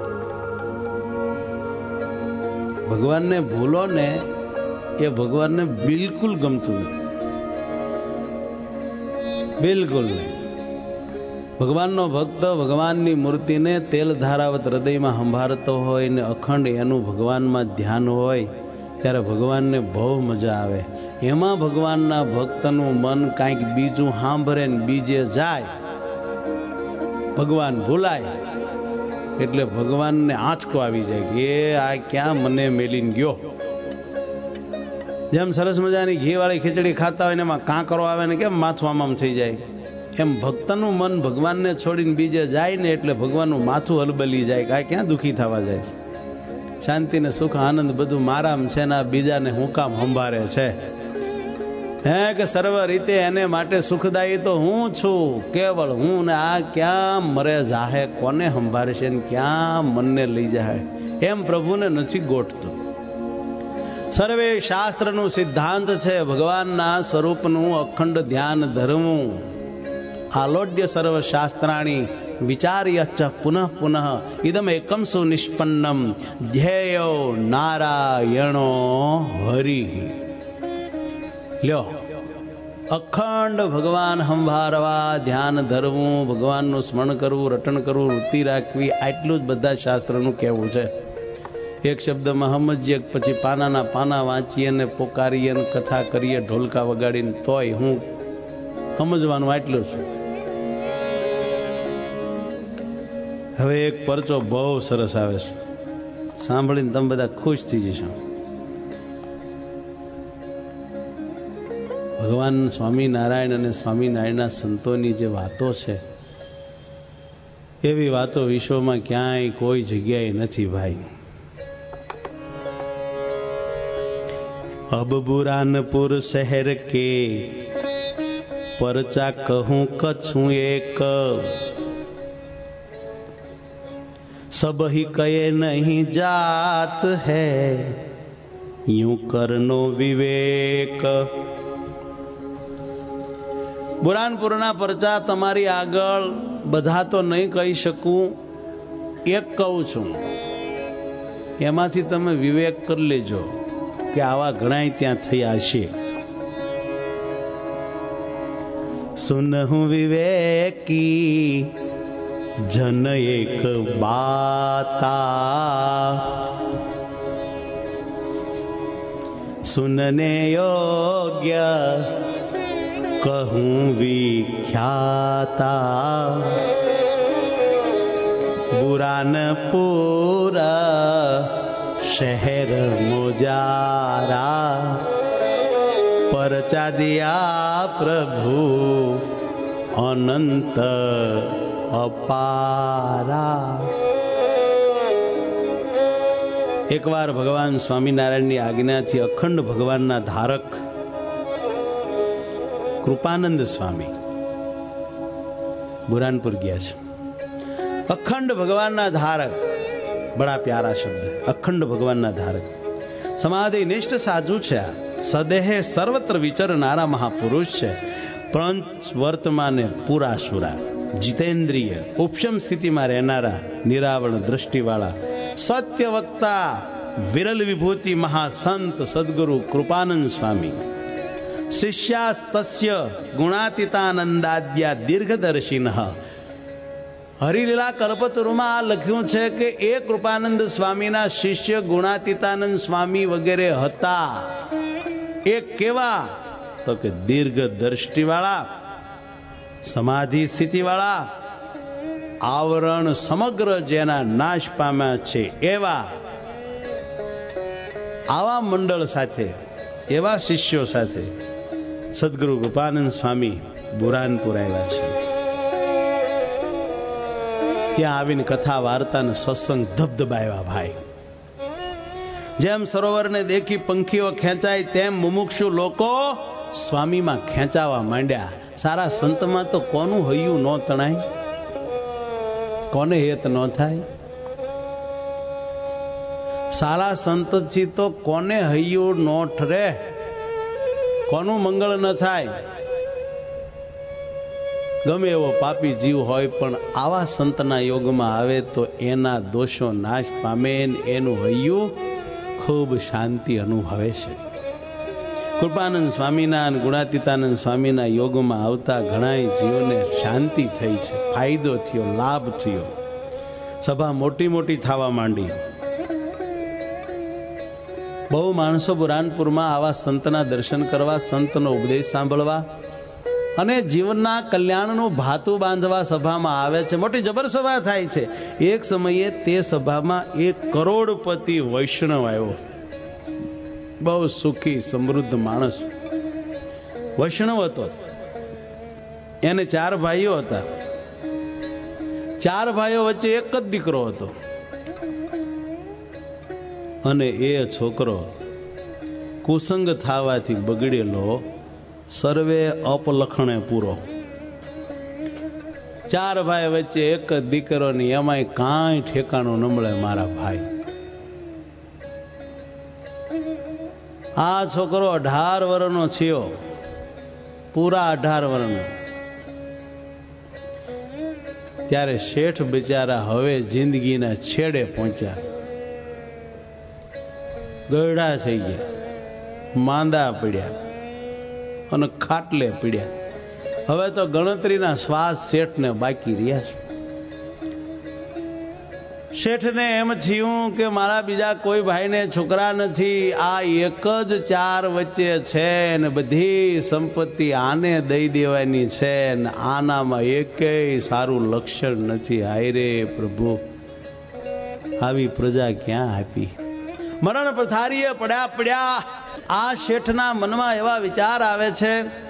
ભગવાનને ભૂલો ને એ ભગવાનને બિલકુલ ગમતું નહીં, બિલકુલ નહીં. ભગવાનનો ભક્ત ભગવાનની મૂર્તિને તેલ ધારાવત હૃદયમાં સંભાળતો હોય ને અખંડ એનું ભગવાનમાં ધ્યાન હોય ત્યારે ભગવાનને બહુ મજા આવે. એમાં ભગવાનના ભક્તનું મન કાંઈક બીજું સાંભળે ને બીજે જાય, ભગવાન ભૂલાય એટલે ભગવાનને આંચકો આવી જાય કે એ આ ક્યાં મને મેલીને ગયો. જેમ સરસ મજાની ઘીવાળી ખીચડી ખાતા હોય ને એમાં કાંકરો આવે ને કેમ માથું આમ આમ થઈ જાય, એમ ભક્તનું મન ભગવાનને છોડીને બીજે જાય ને એટલે ભગવાનનું માથું હલબલી જાય કે આ ક્યાં દુઃખી થવા જાય છે. શાંતિ ને સુખ આનંદ બધું મારામ છે ને આ બીજાને હું કામ સંભાળે છે. હે કે સર્વ રીતે એને માટે સુખદાયી તો હું છું, કેવળ હું ને આ ક્યાં મરે જાહે, કોને સંભાળશે ને ક્યાં મનને લઈ જાય, એમ પ્રભુને નથી ગોઠતું. સર્વે શાસ્ત્રનું સિદ્ધાંત છે ભગવાનના સ્વરૂપનું અખંડ ધ્યાન ધરવું. આલોડ્ય સર્વ શાસ્ત્રાણી વિચાર્યચ પુનઃ પુનઃ ઇદમ એકમ સુનિષ્પન્નમ ધ્યેયો નારાયણો હરિ. લ્યો, અખંડ ભગવાન સંભાળવા, ધ્યાન ધરવું, ભગવાનનું સ્મરણ કરવું, રટણ કરવું, વૃત્તિ રાખવી, આટલું જ બધા શાસ્ત્રનું કહેવું છે. એક શબ્દમાં સમજીએ પછી પાનાના પાના વાંચીએ ને પોકારીએ ને કથા કરીએ ઢોલકા વગાડીને તોય હું સમજવાનું આટલું છે. હવે એક પરચો બહુ સરસ આવે છે, સાંભળીને તમે બધા ખુશ થઈ જશો. ભગવાન સ્વામિનારાયણ અને સ્વામિનારાયણના સંતોની જે વાતો છે એવી વાતો વિશ્વમાં ક્યાંય કોઈ જગ્યાએ નથી ભાઈ. અબ બુરાનપુર શહેર કે પરચા કહું કછું એક, सब ही कहे नहीं जात है यूं करनो विवेक. બુરાનપુરના પરચા તમારી આગળ બધા તો નહીં કહી શકું, એક કહું છું, એમાંથી તમે વિવેક કરી લેજો કે આવા ઘણાય ત્યાં થયા છે. સુનહું વિવેકી જન એક બાતા, સુનને યોગ્ય કહું વિખ્યાતા. બુરાનપુર શહેર મોજારા, પરચા દિયા પ્રભુ અનંત અપારા. એકવાર ભગવાન સ્વામિનારાયણની આજ્ઞાથી અખંડ ભગવાનના ધારક કૃપાનંદ સ્વામી બુરાનપુર ગયા છે. અખંડ ભગવાનના ધારક, બડા પ્યારા શબ્દ, અખંડ ભગવાનના ધારક. સમાધિ નિષ્ઠ સાધુ છે, સદેહે સર્વત્ર વિચરનારા મહાપુરુષ છે. પંચ વર્તમાને પૂરા સુરા, જીતેન્દ્રિય, ઉપશમ સ્થિતિમાં રહેનારા, નિરાવરણ દ્રષ્ટિવાળા, સત્ય વક્તા, વિરલ વિભૂતિ મહાસંત સદગુરુ કૃપાનંદ સ્વામી. શિષ્યાસ્તસ્ય ગુણાતીતાનંદાદ્યા દીર્ઘદર્શિન. હરિલીલા કલ્પતરુમાં લખ્યું છે કે એ કૃપાનંદ સ્વામીના શિષ્ય ગુણાતીતાનંદ સ્વામી વગેરે હતા. એ કેવા? તો કે દીર્ઘ દ્રષ્ટિવાળા, સમાધિ સ્થિતિવાળા, આવરણ સમગ્ર જેના નાશ પામ્યા છે એવા. આવા મંડળ સાથે, એવા શિષ્યો સાથે સદગુરુ કૃપાનંદ સ્વામી બુરાનપુર આવ્યા છે. ત્યાં આવીને કથા વાર્તા ને સત્સંગ ધબધબાવ્યા ભાઈ. જેમ સરોવરને દેખી પંખીઓ ખેંચાય તેમ મુમુક્ષુ લોકો સ્વામીમાં ખેંચાવા માંડ્યા. સારા સંતમાં તો કોનું હૈયું ન તણાય, કોને હેત ન થાય. સારા સંતથી તો કોને હૈયું ન ઠરે, કોનું મંગળ ન થાય. ગમે એવો પાપી જીવ હોય પણ આવા સંતના યોગમાં આવે તો એના દોષો નાશ પામે, એનું હૈયું ખૂબ શાંતિ અનુભવે છે. કૃપાનંદ સ્વામીના અને ગુણાતીતાનંદ સ્વામીના યોગમાં આવતા ઘણા જીવોને શાંતિ થઈ છે, ફાયદો થયો, લાભ થયો. સભા મોટી મોટી થવા માંડી. બહુ માણસો બુરાનપુરમાં આવા સંતના દર્શન કરવા, સંતનો ઉપદેશ સાંભળવા અને જીવનના કલ્યાણનું ભાતું બાંધવા સભામાં આવે છે. મોટી જબર સભા થાય છે. એક સમયે તે સભામાં એક કરોડપતિ વૈષ્ણવ આવ્યો. બહુ સુખી સમૃદ્ધ માણસ વૈષ્ણવ હતો. એને ચાર ભાઈઓ હતા. ચાર ભાઈઓ વચ્ચે એક જ દીકરો હતો અને એ છોકરો કુસંગ થવાથી બગડેલો, સર્વે અપલખણે પૂરો. ચાર ભાઈ વચ્ચે એક જ દીકરો ની, એમાંય કાંઈ ઠેકાણું ન મળે. મારા ભાઈ, આ છોકરો અઢાર વર્ષનો થયો, પૂરા અઢાર વર્ષનો. ત્યારે શેઠ બિચારા હવે જિંદગીના છેડે પહોંચ્યા. ગરડા થઈ ગયા, માંદા પડ્યા અને ખાટલે પડ્યા. હવે તો ગણતરીના શ્વાસ શેઠને બાકી રહ્યા છે. શેઠને એમ થયું કે મારા બીજા કોઈ ભાઈને છોકરા નથી, આ એક જ ચાર વચ્ચે છે ને બધી સંપત્તિ આને દઈ દેવાની છે ને આનામાં એકેય સારું લક્ષણ નથી. હાય રે પ્રભુ, આવી પ્રજા ક્યાં આપી? મરણ પથારીએ પડ્યા પડ્યા આ શેઠના મનમાં એવા વિચાર આવે છે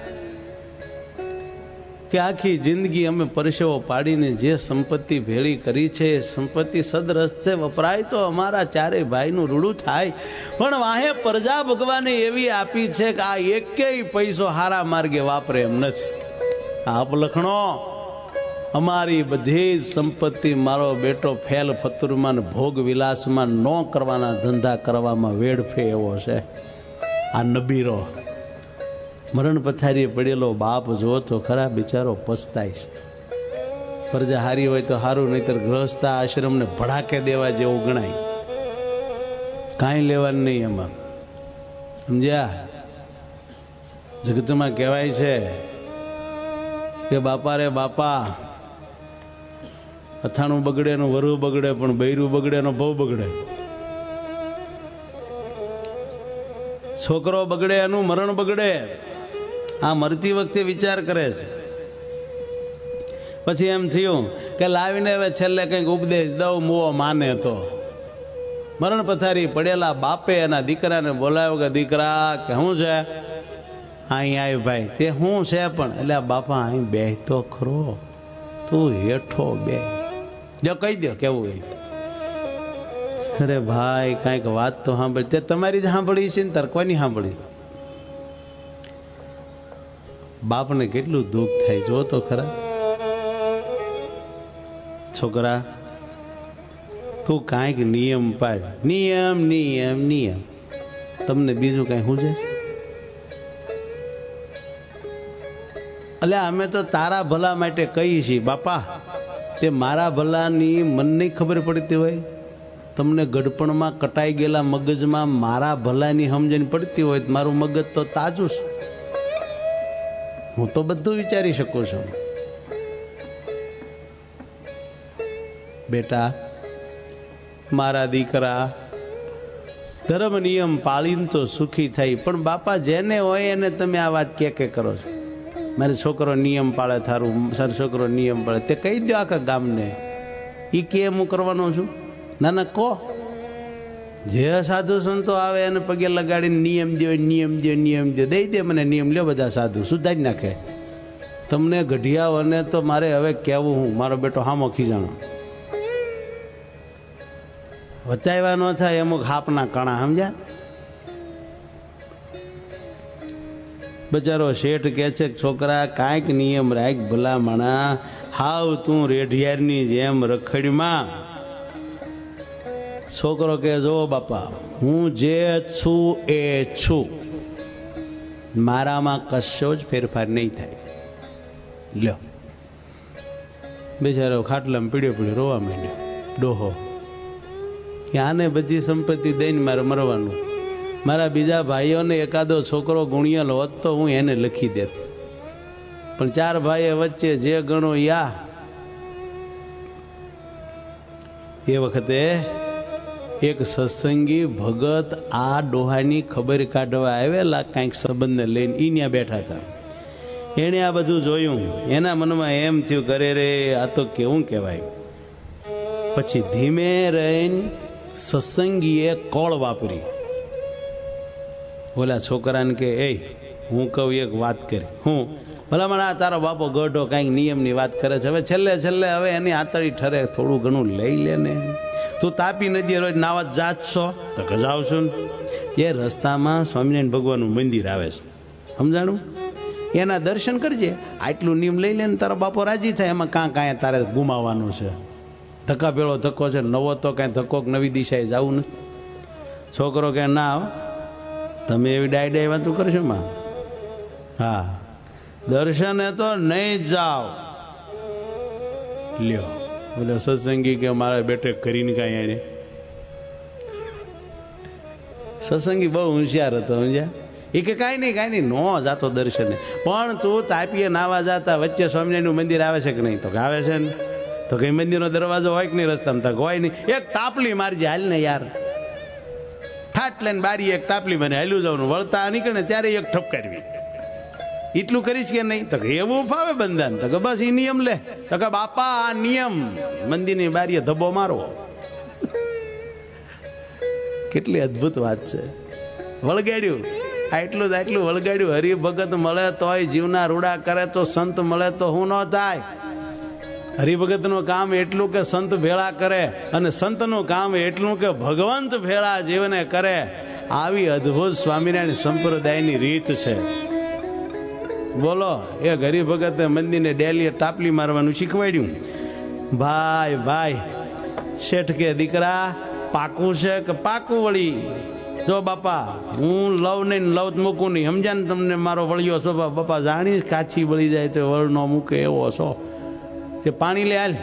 કે આખી જિંદગી અમે પરસેવો પાડીને જે સંપત્તિ ભેળી કરી છે, એ સંપત્તિ સદરસ્તે વપરાય તો અમારા ચારેય ભાઈનું રૂડું થાય, પણ વાહે પ્રજા ભગવાને એવી આપી છે કે આ એકેય પૈસો હારા માર્ગે વાપરે એમ નથી. આ અપલખણો અમારી બધી જ સંપત્તિ મારો બેટો ફેલ ફતુરમાં ભોગ વિલાસમાં ન કરવાના ધંધા કરવામાં વેડફે એવો છે. આ નબીરો મરણ પથારીએ પડેલો બાપ જો તો ખરા, બિચારો પસ્તાય છે. પ્રજા હારી હોય તો સારું, નહીતર ગ્રહસ્થ આશ્રમને ભડાકે દેવા જેવું ગણાય. કાંઈ લેવાનું નહીં એમાં, સમજ્યા? જગતમાં કહેવાય છે કે બાપા રે બાપા, અથાણું બગડે નું વરુ બગડે, પણ બૈરું બગડે નો બહુ બગડે. છોકરો બગડે એનું મરણ બગડે. આ મરતી વખતે વિચાર કરે છે. પછી એમ થયું કે લાવીને હવે છેલ્લે કંઈક ઉપદેશ દઉં, મોહ માને તો. મરણ પથારી પડેલા બાપે એના દીકરાને બોલાવ્યો કે દીકરા, કે શું છે? અહીં આવ્યું ભાઈ. તે શું છે પણ? એટલે બાપા અહીં બેહ તો ખરો, તું હેઠો બે. જો કહી દો કેવું એ. અરે ભાઈ, કાંઈક વાત તો સાંભળી. તે તમારી જ સાંભળી છે ને તરકવાની સાંભળી. બાપને કેટલું દુઃખ થાય, જો તો ખરા. છોકરા, તું કાંઈક નિયમ પાડ. નિયમ નિયમ નિયમ. તમને બીજું કાંઈ શું છે? એટલે અમે તો તારા ભલા માટે કહીએ છીએ બાપા. તે મારા ભલાની મન નહીં ખબર પડતી હોય? તમને ગડપણમાં કટાઈ ગયેલા મગજમાં મારા ભલાની સમજણ પડતી હોય તો મારું મગજ તો તાજું છે. હું તો બધું વિચારી શકું છું. બેટા, મારા દીકરા, ધર્મ નિયમ પાળીને તો સુખી થઈ, પણ બાપા જેને હોય એને તમે આ વાત કે કે કરો છો. મારો છોકરો નિયમ પાળે, થારું સારો છોકરો નિયમ પાળે. તે કહી દો આખા ગામને. એ કેમ હું કરવાનો છું? ના ના કહો. જે સાધુ સંતો આવે એને પગે લગાડીને નિયમ દો, નિયમ દો, નિયમ દો. દઈ દે મને નિયમ. લ્યો બધા સાધુ સુધારી નાખે. તમને ગઢિયાઓને તો મારે હવે કહેવું હું, મારો બેટો હામો ખીજાણો. વચાવ્યા ન થાય અમુક હાપના કણા, સમજ્યા? બચારો શેઠ કે છે છોકરા કાંઈક નિયમ રાખ ભલા માણા. હાવ તું રેઢિયારની જેમ રખડીમાં. છોકરો કે જો બાપા, હું જે છું એ છું, મારામાં કશો જ ફેરફાર નહીં થાય. લ્યો, બિચારો ખાટલામાં પીડ્યો પીડ્યો રોવા માંડ્યો. ડોહો કે આને બધી સંપત્તિ દઈને મારે મરવાનું. મારા બીજા ભાઈઓને એકાદો છોકરો ગુણિયલ હોત તો હું એને લખી દેત, પણ ચાર ભાઈઓ વચ્ચે જે ગણો યા. એ વખતે એક સત્સંગી ભગત આ ડોહાની ખબર કાઢવા આવેલા કાંઈક સંબંધને લઈને, ઈ ત્યાં બેઠા હતા. એણે આ બધું જોયું, એના મનમાં એમ થયું કરે રે આ તો કેવું કહેવાય. પછી ધીમે રહીને સત્સંગીએ કોળ વાપરી. ઓલા છોકરાને કે એ હું કહું એક વાત કરી. હું ભલામણ આ તારો બાપો ગઢો કાંઈક નિયમની વાત કરે છે, હવે છેલ્લે છેલ્લે હવે એની આતળી ઠરે થોડું ઘણું લઈ લે ને. તું તાપી નદી રોજ નાવા જાત છો તો કે જાવ છું. એ રસ્તામાં સ્વામિનારાયણ ભગવાનનું મંદિર આવે છે, સમજાણું? એના દર્શન કરજે, આટલું નિયમ લઈ લે ને તારો બાપો રાજી થાય. એમાં કાં કાંઈ તારે ગુમાવાનું છે? ધક્કા પેલો ધક્કો છે, નવો તો કાંઈ ધક્કો નવી દિશાએ જવું નથી. છોકરો કે ના, તમે એવી ડાય ડાય વાતું કરશો માં? હા, દર્શને તો નહીં જાઓ. લ્યો બોલે સત્સંગી કે મારા બેટે કરીને કાંઈ એને. સત્સંગી બહુ હોશિયાર હતો, સમજ્યા? એ કે કાંઈ નહીં કાંઈ નહીં, નો જાતો દર્શને, પણ તું તાપીએ નાવા જાતા વચ્ચે સ્વામિનારાયણનું મંદિર આવે છે કે નહીં? તો આવે છે ને. તો કઈ મંદિરનો દરવાજો હોય કે નહીં રસ્તામાં? તક હોય નહીં. એક ટાપલી મારજે, હાલ ને યાર. ઠાટ લઈને બારી એક ટાપલી મને હાલ્યું જવાનું, વળતા નીકળે ત્યારે એક ઠપકારવી. એટલું કરીશ કે નહીં? તો એવું ફાવે બંધાન? તો કે બસ એ નિયમ લે. તો કે બાપા આ નિયમ, મંદિરની બારીએ ધબ્બો મારો. કેટલી અદભુત વાત છે. વળગાડ્યું, આટલું જ આટલું વળગાડ્યું. હરિભગત મળે તોય જીવના રૂડા કરે, તો સંત મળે તો હું ન થાય. હરિભગતનું કામ એટલું કે સંત ભેળા કરે, અને સંતનું કામ એટલું કે ભગવંત ભેળા જીવને કરે. આવી અદભુત સ્વામિનારાયણ સંપ્રદાયની રીત છે. બોલો, એ હરિભગતે મંદિરને ડેલી ટાપલી મારવાનું શીખવાડ્યું. ભાઈ ભાઈ શેઠ કે દીકરા પાકું છે કે પાકું વળી? જો બાપા હું લવ નહીં લવ મૂકું નહીં, સમજ્યા ને? તમને મારો વળ્યો સ્વભાવ બાપા જાણીશ, કાચી વળી જાય તો વળ ન મૂકે એવો છો. કે પાણી લે, હાલ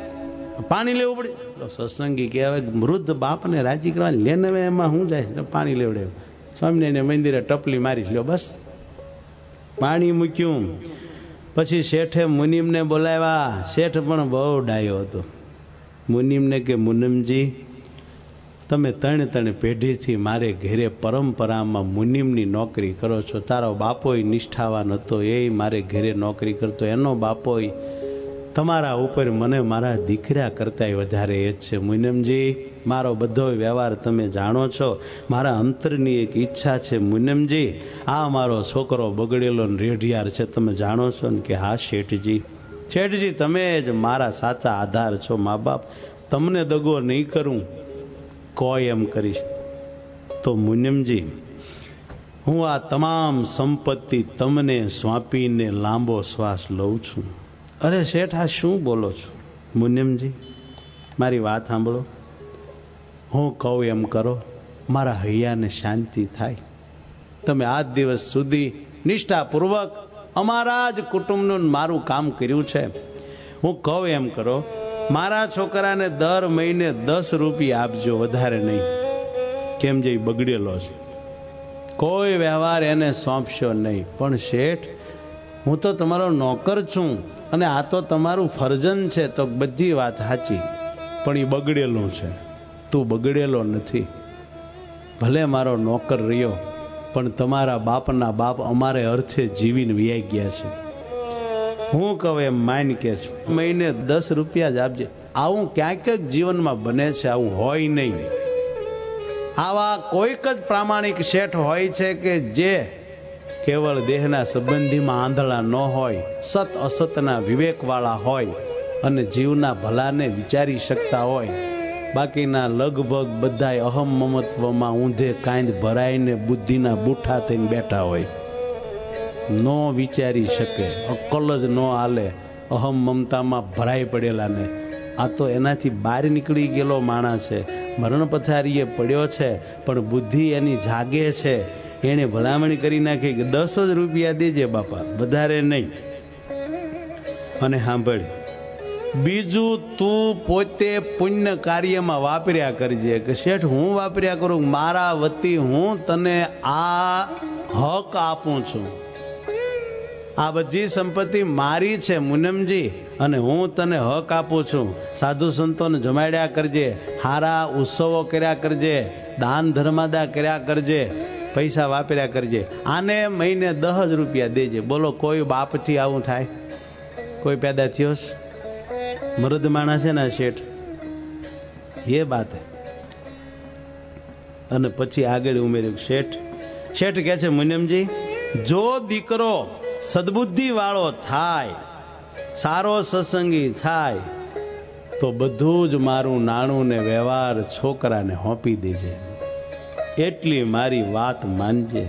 પાણી લેવું પડે. સત્સંગી કે હવે વૃદ્ધ બાપને રાજી કરવા લેને, હવે એમાં શું જાય? પાણી લેવડે. સ્વામિનારાયણ મંદિરે ટપલી મારી લ્યો, બસ પાણી મૂક્યું. પછી શેઠે મુનિમને બોલાવ્યા. શેઠ પણ બહુ ડાયો હતો. મુનિમને કે મુનિમજી, તમે ત્રણ ત્રણ પેઢીથી મારે ઘેરે પરંપરામાં મુનિમની નોકરી કરો છો. તારો બાપોય નિષ્ઠાવાન હતો, એ મારે ઘેરે નોકરી કરતો. એનો બાપોય તમારા ઉપર મને મારા દીકરા કરતાંય વધારે એ જ છે. મુનિમજી, મારો બધો વ્યવહાર તમે જાણો છો. મારા અંતરની એક ઈચ્છા છે મુનિમજી, આ મારો છોકરો બગડેલો ને રેઢિયાર છે, તમે જાણો છો ને? કે હા શેઠજી. શેઠજી તમે જ મારા સાચા આધાર છો. મા બાપ, તમને દગો નહીં કરું, કોઈ એમ કરીશ તો મુનિમજી હું આ તમામ સંપત્તિ તમને સોંપીને લાંબો શ્વાસ લઉં છું. અરે શેઠ આ શું બોલો છો? મુનિમજી મારી વાત સાંભળો, હું કહું એમ કરો, મારા હૈયાને શાંતિ થાય. તમે આજ દિવસ સુધી નિષ્ઠાપૂર્વક અમારા જ કુટુંબનું મારું કામ કર્યું છે. હું કહું એમ કરો, મારા છોકરાને દર મહિને દસ રૂપિયા આપજો, વધારે નહીં. કેમ જે બગડેલો છે, કોઈ વ્યવહાર એને સોંપશો નહીં. પણ શેઠ હું તો તમારો નોકર છું અને આ તો તમારું ફરજન છે. તો બધી વાત સાચી, પણ એ બગડેલું છે, તું બગડેલો નથી. ભલે મારો નોકર રહ્યો, પણ તમારા બાપના બાપ અમારે અર્થે જીવીને વ્યાઈ ગયા છે. હું કહું એમ માન કે મહિને દસ રૂપિયા જ આપજે. આવું ક્યાંક જ જીવનમાં બને છે, આવું હોય નહીં. આવા કોઈક જ પ્રામાણિક શેઠ હોય છે કે જે કેવળ દેહના સંબંધીમાં આંધળા ન હોય, સત અસતના વિવેકવાળા હોય અને જીવના ભલાને વિચારી શકતા હોય. બાકીના લગભગ બધાય અહમ મમત્વમાં ઊંધે કાંઈ ભરાઈને બુદ્ધિના બુઠ્ઠા થઈને બેઠા હોય, ન વિચારી શકે, અક્કલ જ ન હાલે, અહમ મમતામાં ભરાઈ પડેલાને. આ તો એનાથી બહાર નીકળી ગયેલો માણસ છે, મરણ પથારીએ પડ્યો છે, પણ બુદ્ધિ એની જાગે છે. એને ભલામણી કરી નાખી કે દસ જ રૂપિયા દેજે બાપા, વધારે નહીં. અને સાંભળ, બીજું તું પોતે પુણ્ય કાર્યમાં વાપર્યા કરજે કે શેઠ હું વાપર્યા કરું, મારા વતી હું તને આ હક આપું છું, આ બધી સંપત્તિ મારી છે મુનમજી, અને હું તને હક આપું છું. સાધુ સંતોને જમાડ્યા કરજે, હારા ઉત્સવો કર્યા કરજે, દાન ધર્માદા કર્યા કરજે, પૈસા વાપર્યા કરજે. આને મહિને દસ જ રૂપિયા દેજે. બોલો કોઈ બાપથી આવું થાય? કોઈ પેદા થયો? મરદ માણસ છે ને શેઠ, એ બાત. અને પછી આગળ ઉમેર્યું શેઠ શેઠ કહે છે મુનિમજી, જો દીકરો સદબુદ્ધિ વાળો થાય, સારો સત્સંગી થાય, તો બધું જ મારું નાણું ને વ્યવહાર છોકરાને હોંપી દેજે, એટલી મારી વાત માનજે.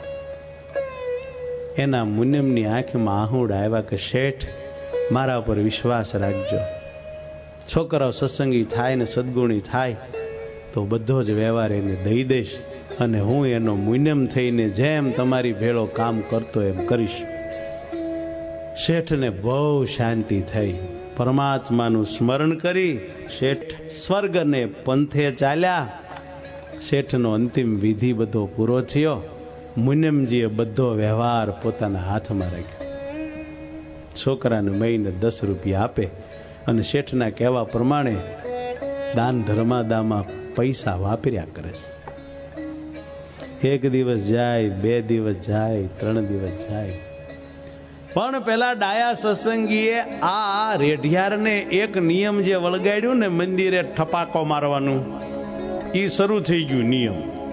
એના મુનિમની આંખમાં આહુડ આવ્યા કે શેઠ મારા પર વિશ્વાસ રાખજો, છોકરાઓ સત્સંગી થાય ને સદગુણી થાય તો બધો જ વ્યવહાર એને દઈ દઈશ, અને હું એનો મુનિમ થઈને જેમ તમારી ભેળો કામ કરતો એમ કરીશ. શેઠને બહુ શાંતિ થઈ. પરમાત્માનું સ્મરણ કરી શેઠ સ્વર્ગને પંથે ચાલ્યા. શેઠનો અંતિમ વિધિ બધો પૂરો થયો. મુનિમજીએ બધો વ્યવહાર પોતાના હાથમાં રાખ્યો. છોકરાને મહિને દસ રૂપિયા આપે અને શેઠના કહેવા પ્રમાણે દાન ધર્માદામાં પૈસા વાપર્યા કરે છે. એક દિવસ જાય, બે દિવસ જાય, ત્રણ દિવસ જાય, પણ પેલા ડાયા સત્સંગીએ આ રેઢિયારને એક નિયમ જે વળગાડ્યું ને મંદિરે ઠપાકો મારવાનું, એ શરૂ થઈ ગયું નિયમ.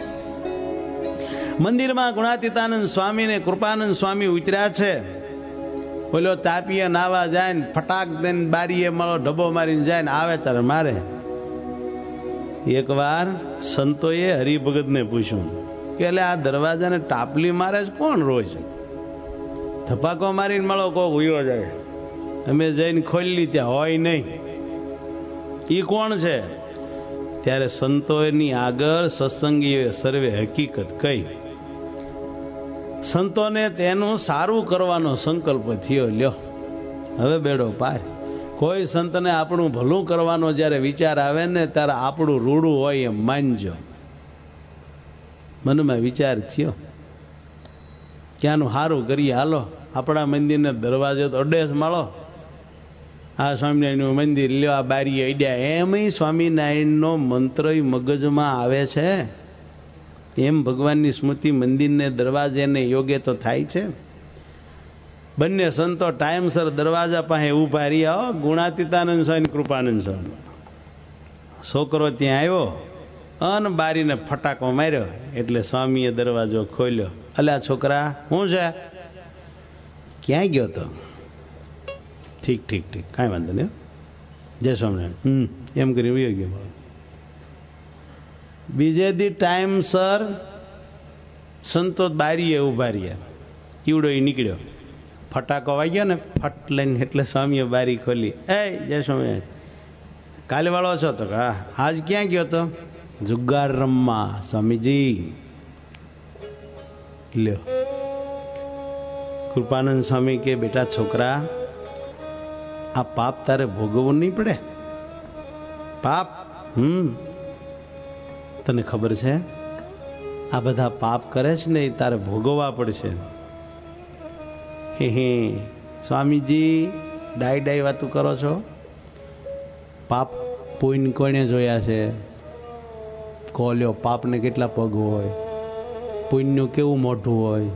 મંદિરમાં ગુણાતીતાનંદ સ્વામી ને કૃપાનંદ સ્વામી ઉતર્યા છે. બોલો તાપીએ નાવા જાય ને ફટાક દઈને બારીએ મળો ઢબો મારીને જાય ને આવે ત્યારે મારે. એક વાર સંતોએ હરિભગતને પૂછ્યું કે એટલે આ દરવાજાને ટાપલી મારે છે કોણ રોજ? ધપાકો મારીને મળો કોક ઉયો જાય. તમે જઈને ખોલી ત્યાં હોય નહીં, એ કોણ છે? ત્યારે સંતોની આગળ સત્સંગીઓએ સર્વે હકીકત કહી. સંતોને તેનું સારું કરવાનો સંકલ્પ થયો. લ્યો હવે બેડો પાર. કોઈ સંતને આપણું ભલું કરવાનો જ્યારે વિચાર આવે ને ત્યારે આપણું રૂડું હોય એમ માનજો. મનમાં વિચાર થયો ક્યાંનું સારું કરીએ, હાલો આપણા મંદિરને દરવાજો તો અડેસ માળો, આ સ્વામિનારાયણનું મંદિર લ્યો, આ બારી અડ્યા. એમ સ્વામિનારાયણનો મંત્ર મગજમાં આવે છે, એમ ભગવાનની સ્મૃતિ મંદિરને દરવાજેને યોગ્ય તો થાય છે. બંને સંતો ટાઈમસર દરવાજા પાસે ઉભા રહ્યા. ગુણાતીતાનંદ સ્વામી કૃપાનંદ સ્વામી. છોકરો ત્યાં આવ્યો અને બારીને ફટાકો માર્યો એટલે સ્વામીએ દરવાજો ખોલ્યો. અલ્યા છોકરા શું છે? ક્યાં ગયો તો? ઠીક ઠીક ઠીક કાંઈ વાંધો નહીં, જય સ્વામિનારાયણ. હમ એમ કરી વયો ગયો. બીજે દી ટાઈમસર સંતો બારીએ ઉભા રહ્યા. કીવડો એ નીકળ્યો, ફટાકો વાગ્યો ને ફટ લઈને એટલે સ્વામીએ બારી ખોલી. એ જય સ્વામિનારાયણ, કાલે વાળો છો? તો હા. આજ ક્યાં ગયો તો? જુગાર રમવા. સ્વામીજી લ્યો. કૃપાનંદ સ્વામી કે બેટા છોકરા, આ પાપ તારે ભોગવવું નહીં પડે. પાપ હમ તને ખબર છે આ બધા પાપ કરે છે ને એ તારે ભોગવવા પડશે. હે હે સ્વામીજી ડાય ડાય વાતું કરો છો. પાપ પુણ્ય કોણે જોયા છે? કોલ્યો પાપને કેટલા પગ હોય, પુણ્યનું કેવું મોઢું હોય.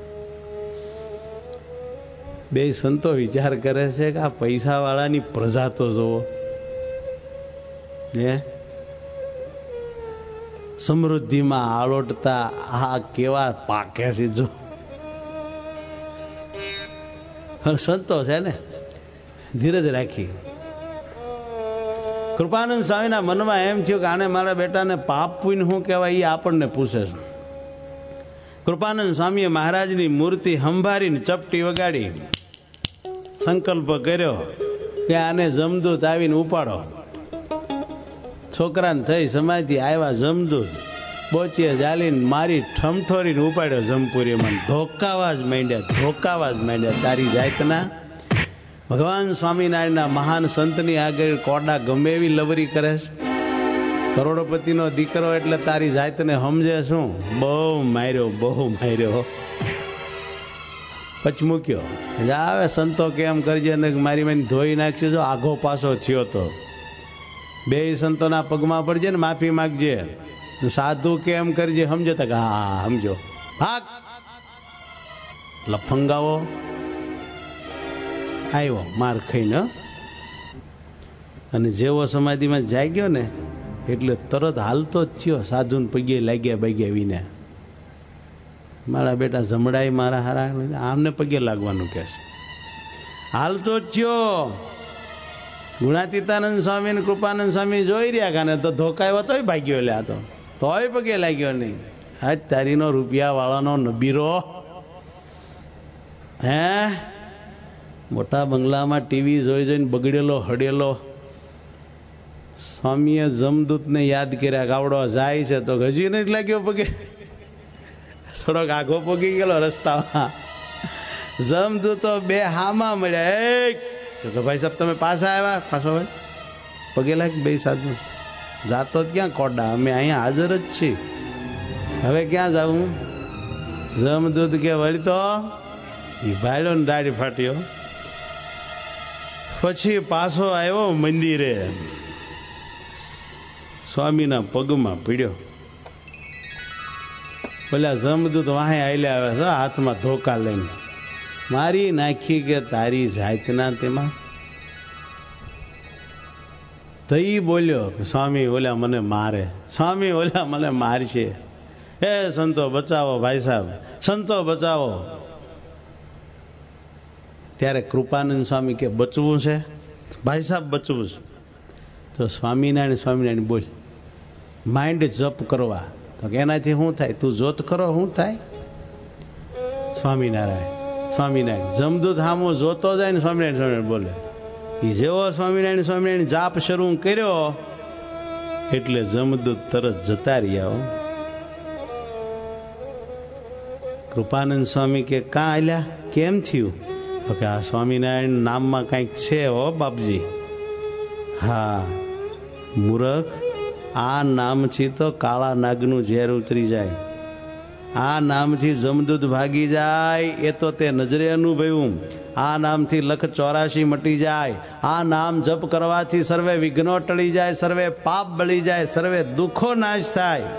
બે સંતો વિચાર કરે છે કે આ પૈસા વાળાની પ્રજા તો જોવો, હે સમૃદ્ધિમાં આળોટતા આ કેવા પાકે છે. જો સંતો છે ને ધીરજ રાખી. કૃપાનંદ સ્વામીના મનમાં એમ થયું કે આને મારા બેટાને પાપ પુણ્ય શું કહેવાય એ આપણને પૂછે છે. કૃપાનંદ સ્વામીએ મહારાજની મૂર્તિ સંભાળીને ચપટી વગાડી સંકલ્પ કર્યો કે આને જમદૂત આવીને ઉપાડો. છોકરાને થઈ સમાધિ આવ્યા જમદૂત, બોચીએ જાલીને મારી ઠમઠોરીને ઉપાડ્યો જમપુરીમાં. ધોકાવા જ માંડ્યા, ધોકાવા જ માંડ્યા તારી જાતના. ભગવાન સ્વામિનારાયણના મહાન સંતની આગળ કોડા ગમે એવી લવરી કરે છે. કરોડપતિનો દીકરો એટલે તારી જાતને સમજે શું? બહુ માર્યો, બહુ માર્યો, પચમૂક્યો. આવે સંતો કેમ કરજે ને મારી મારી ધોઈ નાખશે. જો આઘો પાછો થયો તો બે સંતોના પગમાં પડજે ને માફી માગજે. સાધુ કેમ કરજે સમજે તો હા સમજો. ભાગ લફંગાવો આવ્યો માર ખાઈને, અને જેવો સમાધિમાં જાગ્યો ને એટલે તરત હાલતો જ થયો. સાધુને પગે લાગ્યા બાગ્યા વિના. મારા બેટા જમડાય મારા હારા આમને પગે લાગવાનું કે છે. હાલતો જ થયો. ગુણાતીતાનંદ સ્વામી ને કૃપાનંદ સ્વામી જોઈ રહ્યા કાને તો ધોકાયો તોય ભાગ્યો. લે તો તોય પગે લાગ્યો નહીં. આજ તારીનો રૂપિયા વાળાનો નબીરો હે મોટા બંગલામાં ટીવી જોઈ જોઈને બગડેલો હડેલો સ્વામીએ જમદૂતને યાદ કર્યા. ગાવડો જાય છે તો હજી નથી લાગ્યો પગે. થોડોક આઘો પગી ગયેલો રસ્તામાં. જમદૂતો બે હામાં મળ્યા. તો ભાઈ સાહેબ તમે પાછા આવ્યા? પાછો ભાઈ પગે લાગી બે સાધુ. જાતો જ ક્યાં કોડા, અમે અહીંયા હાજર જ છીએ, હવે ક્યાં જાવું? જમદૂત કે વળી તો એ ભાઈલો ને દાઢી ફાટ્યો. પછી પાછો આવ્યો મંદિરે, સ્વામીના પગમાં પીડ્યો. પેલા જમદૂત વાહે આયલે આવે છે હાથમાં ધોકા લઈને. મારી નાખી કે તારી જાતના તેમાં. તઈ બોલ્યો સ્વામી ઓલા મને મારે, સ્વામી ઓલા મને મારશે. હે સંતો બચાવો, ભાઈ સાહેબ સંતો બચાવો. ત્યારે કૃપાનંદ સ્વામી કે બચવું છે ભાઈ સાહેબ, બચવું છે. તો સ્વામિનારાયણ સ્વામિનારાયણ બોલ, માઇન્ડ જપ કરવા. તો કે એનાથી શું થાય? તું જોત કરો શું થાય? સ્વામિનારાયણ સ્વામિનારાયણ. જમદૂત હામો જોતો જાય ને સ્વામિનારાયણ સ્વામિનારાયણ બોલે. એ જેવો સ્વામિનારાયણ સ્વામિનારાયણ જાપ શરૂ કર્યો એટલે જમદૂત તરત જતા રહ્યા. કૃપાનંદ સ્વામી કે કાં આલ્યા, કેમ થયું? તો કે આ સ્વામિનારાયણ નામમાં કંઈક છે હો બાપજી. હા મૂરખ, આ નામથી તો કાળા નાગનું ઝેર ઉતરી જાય. આ નામથી જમદૂત ભાગી જાય એ તો તે નજરે અનુભવ્યું. આ નામથી લખ ચોરાશી મટી જાય. આ નામ જપ કરવાથી સર્વે વિઘ્નો ટળી જાય, સર્વે પાપ બળી જાય, સર્વે દુઃખો નાશ થાય.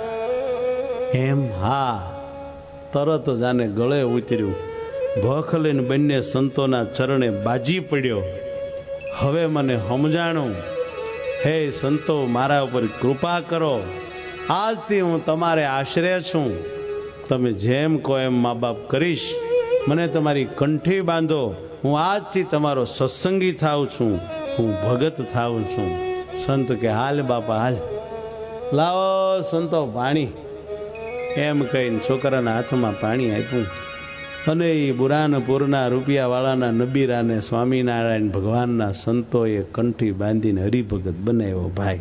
એમ હા તરત જાને ગળે ઉતર્યું. ભખ લઈને બંને સંતોના ચરણે બાજી પડ્યો. હવે મને સમજાણું. હે સંતો, મારા ઉપર કૃપા કરો. આજથી હું તમારે આશરે છું. તમે જેમ કહો એમ મા બાપ કરીશ. મને તમારી કંઠી બાંધો. હું આજથી તમારો સત્સંગી થાઉં છું, હું ભગત થાઉં છું. સંત કે હાલ બાપા હાલ, લાવો સંતો પાણી. એમ કહીને છોકરાના હાથમાં પાણી આપ્યું. અને એ બુરાનપુરના રૂપિયાવાળાના નબીરાને સ્વામિનારાયણ ભગવાનના સંતોએ કંઠી બાંધીને હરિભગત બનાવ્યો ભાઈ.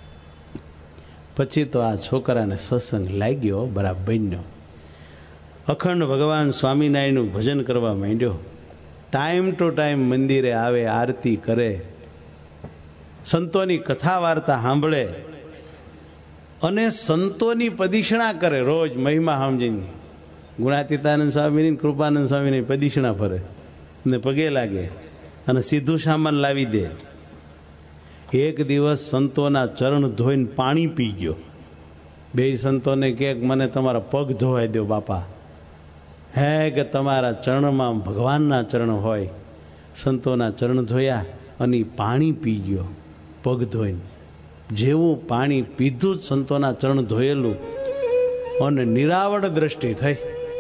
પછી તો આ છોકરાને સત્સંગ લાગ્યો બરાબરનો. અખંડ ભગવાન સ્વામિનારાયણનું ભજન કરવા માંડ્યો. ટાઈમ ટુ ટાઈમ મંદિરે આવે, આરતી કરે, સંતોની કથા વાર્તા સાંભળે અને સંતોની પ્રદક્ષિણા કરે. રોજ મહિમા સમજીને ગુણાતીતાનંદ સ્વામીની કૃપાનંદ સ્વામીની પ્રદક્ષિણા ફરે ને પગે લાગે અને સીધું સામાન લાવી દે. એક દિવસ સંતોના ચરણ ધોઈને પાણી પી ગયો. બે સંતોને કે મને તમારા પગ ધોવાઈ દો બાપા. હે કે તમારા ચરણમાં ભગવાનના ચરણ હોય. સંતોના ચરણ ધોયા અને પાણી પી ગયો પગ ધોઈને. જેવું પાણી પીધું જ સંતોના ચરણ ધોયેલું અને નિરાવળ દ્રષ્ટિ થઈ.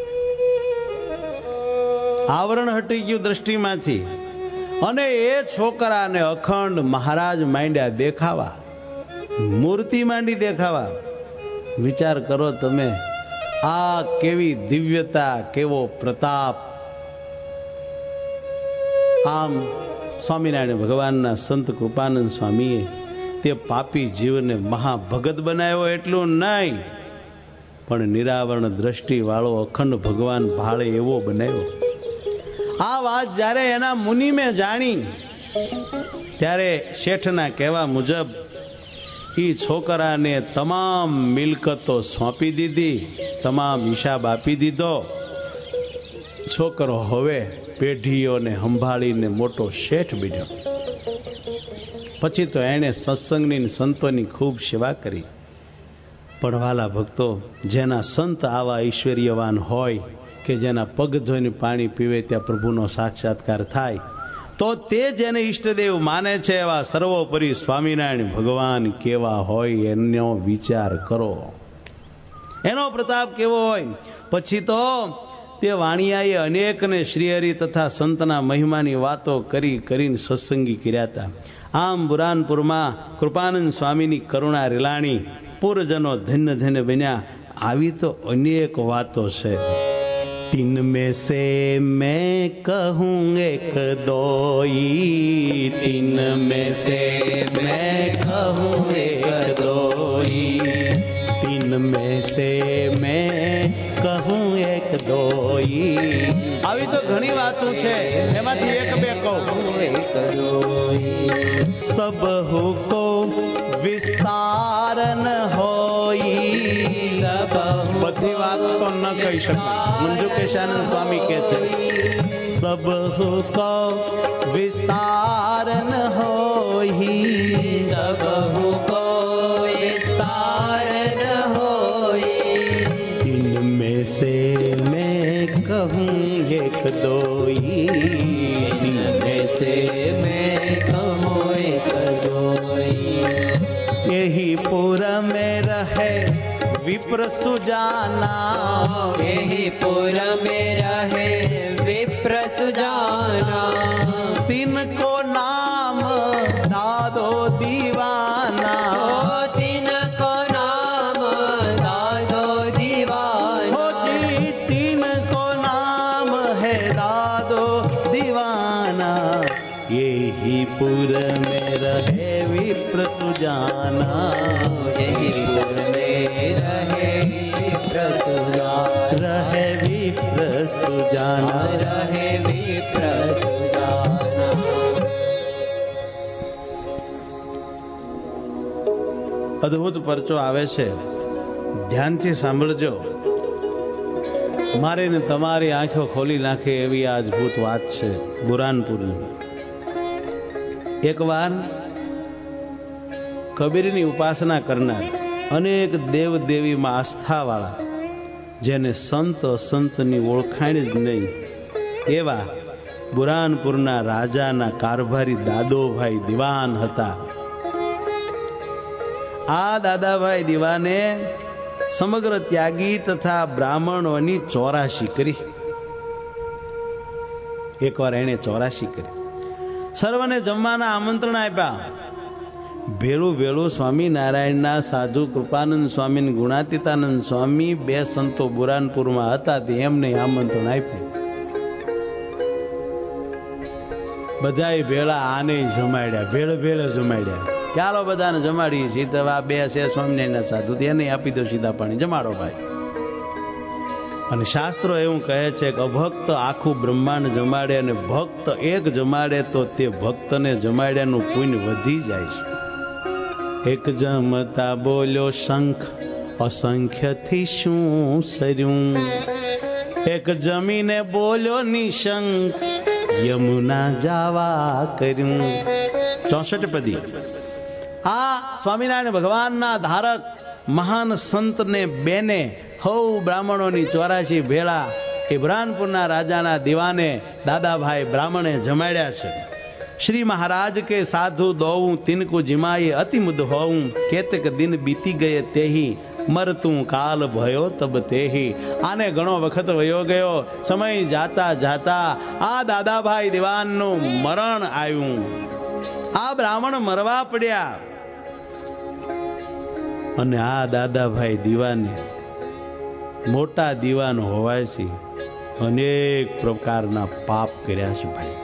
આવરણ હટી ગયું દ્રષ્ટિમાંથી. અને એ છોકરાને અખંડ મહારાજ માંડ્યા દેખાવા, મૂર્તિ માંડી દેખાવા. વિચાર કરો તમે, આ કેવી દિવ્યતા, કેવો પ્રતાપ. આમ સ્વામિનારાયણ ભગવાનના સંત કૃપાનંદ સ્વામીએ તે પાપી જીવને મહાભગત બનાવ્યો એટલું નહીં, પણ નિરાવરણ દ્રષ્ટિ વાળો અખંડ ભગવાન ભાળે એવો બનાવ્યો. આ વાત જ્યારે એના મુનિ મેં જાણી ત્યારે શેઠના કહેવા મુજબ એ છોકરાને તમામ મિલકતો સોંપી દીધી, તમામ હિસાબ આપી દીધો. છોકરો હવે પેઢીઓને સંભાળીને મોટો શેઠ બન્યો. પછી તો એણે સત્સંગની સંતોની ખૂબ સેવા કરી. પણ વાલા ભક્તો, જેના સંત આવા ઐશ્વર્યવાન હોય કે જેના પગ ધોઈને પાણી પીવે ત્યાં પ્રભુનો સાક્ષાત્કાર થાય, તો તે જેને ઈષ્ટદેવ માને છે એવા સર્વોપરી સ્વામિનારાયણ ભગવાન કેવા હોય એનો વિચાર કરો, એનો પ્રતાપ કેવો હોય. પછી તો તે વાણિયાએ અનેકને શ્રીહરિ તથા સંતના મહિમાની વાતો કરી કરીને સત્સંગી કર્યા હતા. આમ બુરાનપુરમાં કૃપાનંદ સ્વામીની કરુણા રેલાણી, પૂરજનો ધન્ય ધન્ય બન્યા. આવી તો અનેક વાતો છે. तीन में से मैं कहूँ एक दोई, तीन में से मैं कहूँ एक दोई, तीन में से मैं कहूँ एक दोई. આવી તો ઘણી વાતો છે, એમાંથી એક બે કહું. એક દોઈ સબ હુકો વિસ્તારન હોઈ. બધી વાત તો ન કહી શકાય. મંજુકેશાનંદ સ્વામી કહે છે સબ હુકો વિસ્તારન હોઈ, સબ હુકો વિસ્તારન હોઈ. इनमें से मैं कहूँ एक दोई, इनमें से मैं कहूँ एक दोई. यही पूरा में रहे विप्र सुजाना, यही पुर में रहे विप्र सुजाना. तीन को नाम दादो दीवाना, तीन को नाम दादो दीवाना. हो जी तीन को नाम है दादो दीवाना. यही पुर में रहे विप्र सुजाना, यही पुर में रहे विप्र सुजाना, रहे विप्र सुजाना, रहे विप्र सुजाना. અદ્ભુત પરચો આવે છે, ધ્યાનથી સાંભળજો. મારે ને તમારી આંખો ખોલી નાખે એવી આ અદ્ભુત વાત છે બુરાનપુરની. એકવાર કબીરની ઉપાસના કરનાર, અનેક દેવ દેવીમાં આસ્થાવાળા, જેને સંત સંતની ઓળખાણ જ નહીં એવા બુરાનપુરના રાજાના કારભારી દાદોભાઈ દિવાન હતા. આ દાદાભાઈ દિવાને સમગ્ર ત્યાગી તથા બ્રાહ્મણોની ચોરાશી કરી. એકવાર એને ચોરાશી કરી, સર્વને જમવાના આમંત્રણ આપ્યા. ભેળું ભેળું સ્વામિનારાયણના સાધુ કૃપાનંદ સ્વામી, ગુણાતીતાનંદ સ્વામી, બે સંતો બુરાનપુરમાં હતા, તે એમને આમંત્રણ આપ્યું. બધાય ભેળા આને જમાડ્યા, ભેળ ભેળ જમાડ્યા. ચાલો બધાને જમાડીએ છીએ. તો આ બે છે સ્વામિનારાયણના સાધુ, એને આપી દો સીધા પાણી, જમાડો ભાઈ. અને શાસ્ત્રો એવું કહે છે કે અભક્ત આખું બ્રહ્માંડ જમાડે અને ભક્ત એક જમાડે તો તે ભક્તને જમાડ્યાનું પુણ્ય વધી જાય છે. એક જમતા બોલ્યો શંખ, અસંખ્યથી શું સર્યું. એક જમીને બોલ્યો નિશંક, યમુના જાવા કર્યું. ચોસઠ પદી. આ સ્વામિનારાયણ ભગવાનના ધારક મહાન સંતને બેને હૌ બ્રાહ્મણોની ચોરાશી ભેળા એ બુરાનપુરના રાજાના દીવાને દાદાભાઈ બ્રાહ્મણે જમાડ્યા છે. શ્રી મહારાજ કે સાધુ દોવું તિનકુ જીમાએ અતિ મુદ હોવું. કેતક દિન બીતી ગયે તેહી, મરતું કાલ ભયો તબ તેહી. આને ઘણો વખત વયો ગયો. સમય જાતા જાતા આ દાદાભાઈ દીવાનનું મરણ આવ્યું. આ બ્રાહ્મણ મરવા પડ્યા. અને આ દાદાભાઈ દીવાને મોટા દીવાન હોવાથી અનેક પ્રકારના પાપ કર્યા છે ભાઈ.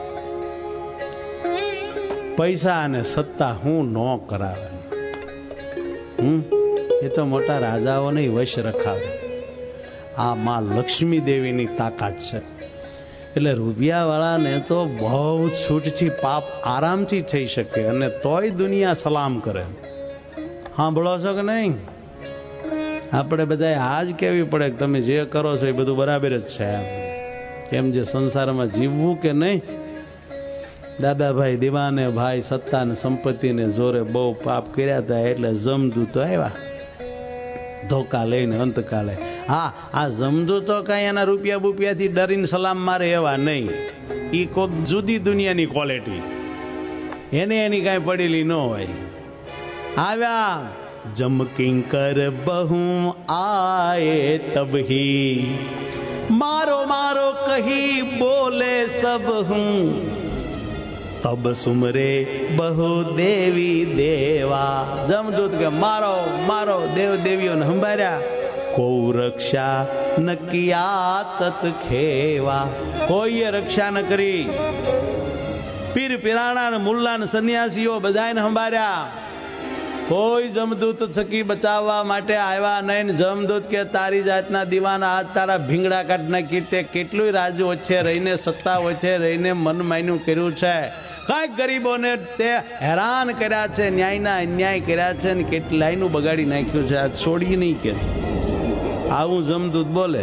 પૈસા અને સત્તા હું ન કરાવે. હમ એ તો મોટા રાજાઓને વશ રખાવે. આ માં લક્ષ્મી દેવીની તાકાત છે. એટલે રૂપિયાવાળાને તો બહુ છૂટથી પાપ આરામથી થઈ શકે, અને તોય દુનિયા સલામ કરે. સાંભળો છો કે નહીં? આપણે બધા આ જ કહેવી પડે કે તમે જે કરો છો એ બધું બરાબર જ છે. કેમ જે સંસારમાં જીવવું કે નહીં. દાદાભાઈ દીવાને ભાઈ સત્તા ને સંપત્તિને જોરે બહુ પાપ કર્યા હતા, એટલે જમદૂતો આવ્યા ધોકા લઈને અંતકાળે. હા, આ જમદૂતો કઈ એના રૂપિયા બુપિયાથી ડરીને સલામ મારે એવા નહીં. એ કોઈક જુદી દુનિયાની ક્વોલિટી, એને એની કાંઈ પડેલી ન હોય. આવ્યા જમકિંકર બહુ આયે તબહી, મારો મારો કહી બોલે સબ હું, તબ સુમરે બહુ દેવી દેવા. જમદૂત કે મારો મારો દેવ દેવીઓને સંભાળ્યા. કો રક્ષા ન કિયા તત ખેવા, કોઈએ રક્ષા ન કરી. પીર પીરાણા ને મુલ્લા ને સંન્યાસીઓ બધાને સંભાળ્યા. કોઈ જમદૂત થકી બચાવવા માટે આવ્યા નહીં. જમદૂત કે તારી જાતના દીવાના આજ તારા ભીંગડા કાઢ નાખી. તે કેટલું રાજુ વચ્ચે રહીને સત્તા વચ્ચે રહીને મન માન્યું કર્યું છે. કાંઈક ગરીબોને તે હેરાન કર્યા છે, ન્યાયના અન્યાય કર્યા છે, ને કેટલાયનું બગાડી નાખ્યું છે. આ છોડી નહીં કે આવું જમદૂત બોલે.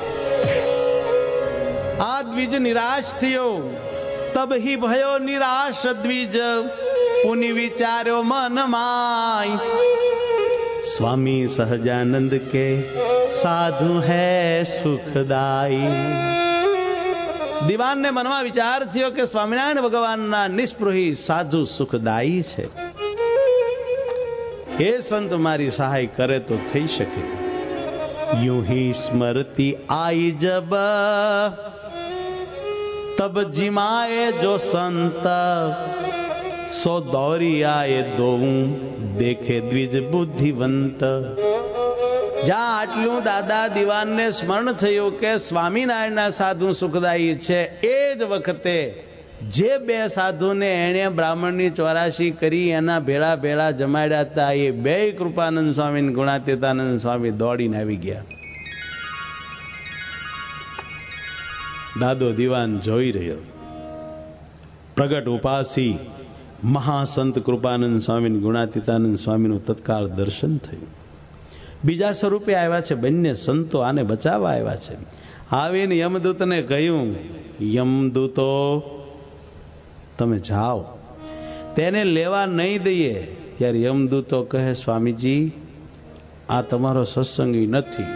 આ દ્વિજ નિરાશ થયો. તબ હી ભયો નિરાશ દ્વિજ, પુનિ વિચાર્યો મન માય. સ્વામી સહજાનંદ કે સાધુ હૈ સુખદાઈ. દીવાનને મનમાં વિચાર થયો કે સ્વામિનારાયણ ભગવાનના નિસ્પૃહી સાધુ સુખદાયી છે. એ સંત મારી સહાય કરે તો થઈ શકે. यूं ही स्मृति आई जब तब जिमाए जो संत, सो दौरी आए दो देखे द्विज बुद्धिवंत. જ્યાં આટલું દાદા દીવાનને સ્મરણ થયું કે સ્વામિનારાયણના સાધુ સુખદાયી છે, એ જ વખતે જે બે સાધુને એણે બ્રાહ્મણની ચોરાશી કરી એના ભેળા ભેળા જમાડ્યા હતા, એ બે કૃપાનંદ સ્વામી ગુણાતીતાનંદ સ્વામી દોડીને આવી ગયા. દાદો દીવાન જોઈ રહ્યો. પ્રગટ ઉપાસી મહાસંત કૃપાનંદ સ્વામી ગુણાતીતાનંદ સ્વામીનું તત્કાળ દર્શન થયું. બીજા સ્વરૂપે આવ્યા છે બંને સંતો, આને બચાવવા આવ્યા છે. આવીને યમદૂતને કહ્યું, યમદૂતો તમે જાઓ, તેને લેવા નહીં દઈએ. ત્યારે યમદૂતો કહે, સ્વામીજી આ તમારો સત્સંગી નથી,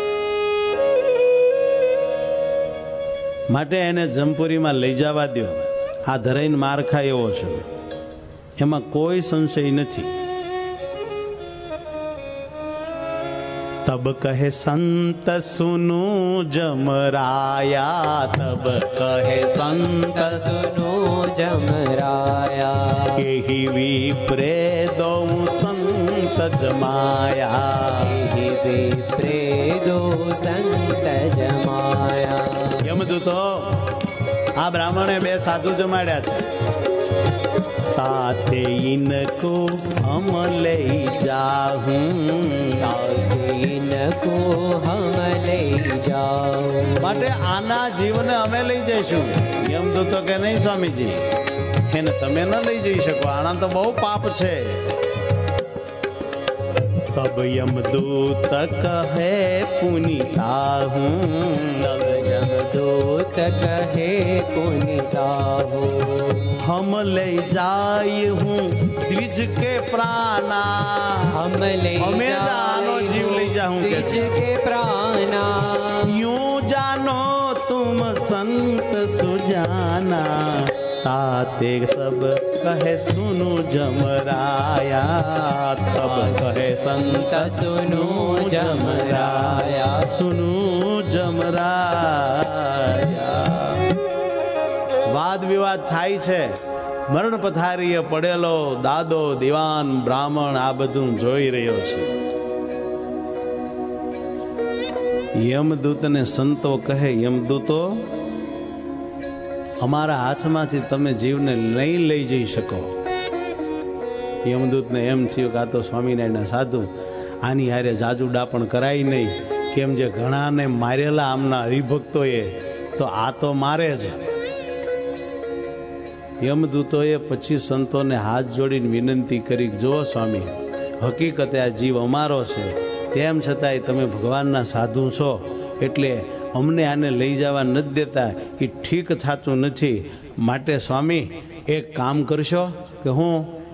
માટે એને જમપુરીમાં લઈ જવા દો. આ ધરાઈને માર ખાય એવો છે, એમાં કોઈ સંશય નથી. तब कहे संत सुनो जमराया, तब कहे संत सुनो जमराया, यही विप्रे दो संत जमाया, यही विप्रे दो संत जमाया. યમદૂતો આ બ્રાહ્મણે બે સાધુ જમાડ્યા છે. ताते इनको हम ले जाऊं, ताते इनको हम ले जाऊं. માટે આના જીવને અમે લઈ જઈશું. યમદૂતો કે નહીં સ્વામીજી, એને તમે ન લઈ જઈ શકો, આના તો બહુ પાપ છે. તબ યમદૂત કહે પુનિતા હું, तब यमदूत कहे पुनिता हूँ. हम ले जाए हूँ द्विज के प्राणा, हम ले हमें जानो जीव ले जाऊं द्विज के प्राणा. यूं जानो तुम संत सुजाना, ताते सब कहे सुनो जमराया, तब कहे संत सुनो जमराया, सुनो जमराया. વાદ વિવાદ થાય છે. મરણ પથારીએ પડેલો દાદો દીવાન બ્રાહ્મણ આ બધું જોઈ રહ્યો છે. યમદૂતને સંતો કહે, યમદૂતો અમારા હાથમાંથી તમે જીવને નહીં લઈ જઈ શકો. યમદૂતને એમ થયું કે આ તો સ્વામિનારાયણના સાધુ, આની હારે જાજુ ડાપણ કરાય નહીં. કેમ જે ઘણાને મારેલા આમના હરિભક્તોએ તો આ તો મારે જ. યમદૂતોએ પછી સંતોને હાથ જોડીને વિનંતી કરી, જો સ્વામી, હકીકતે આ જીવ અમારો છે, તેમ છતાંય તમે ભગવાનના સાધુ છો એટલે અમને આને લઈ જવા નથી દેતા, એ ઠીક થતું નથી. માટે સ્વામી એક કામ કરશો કે હું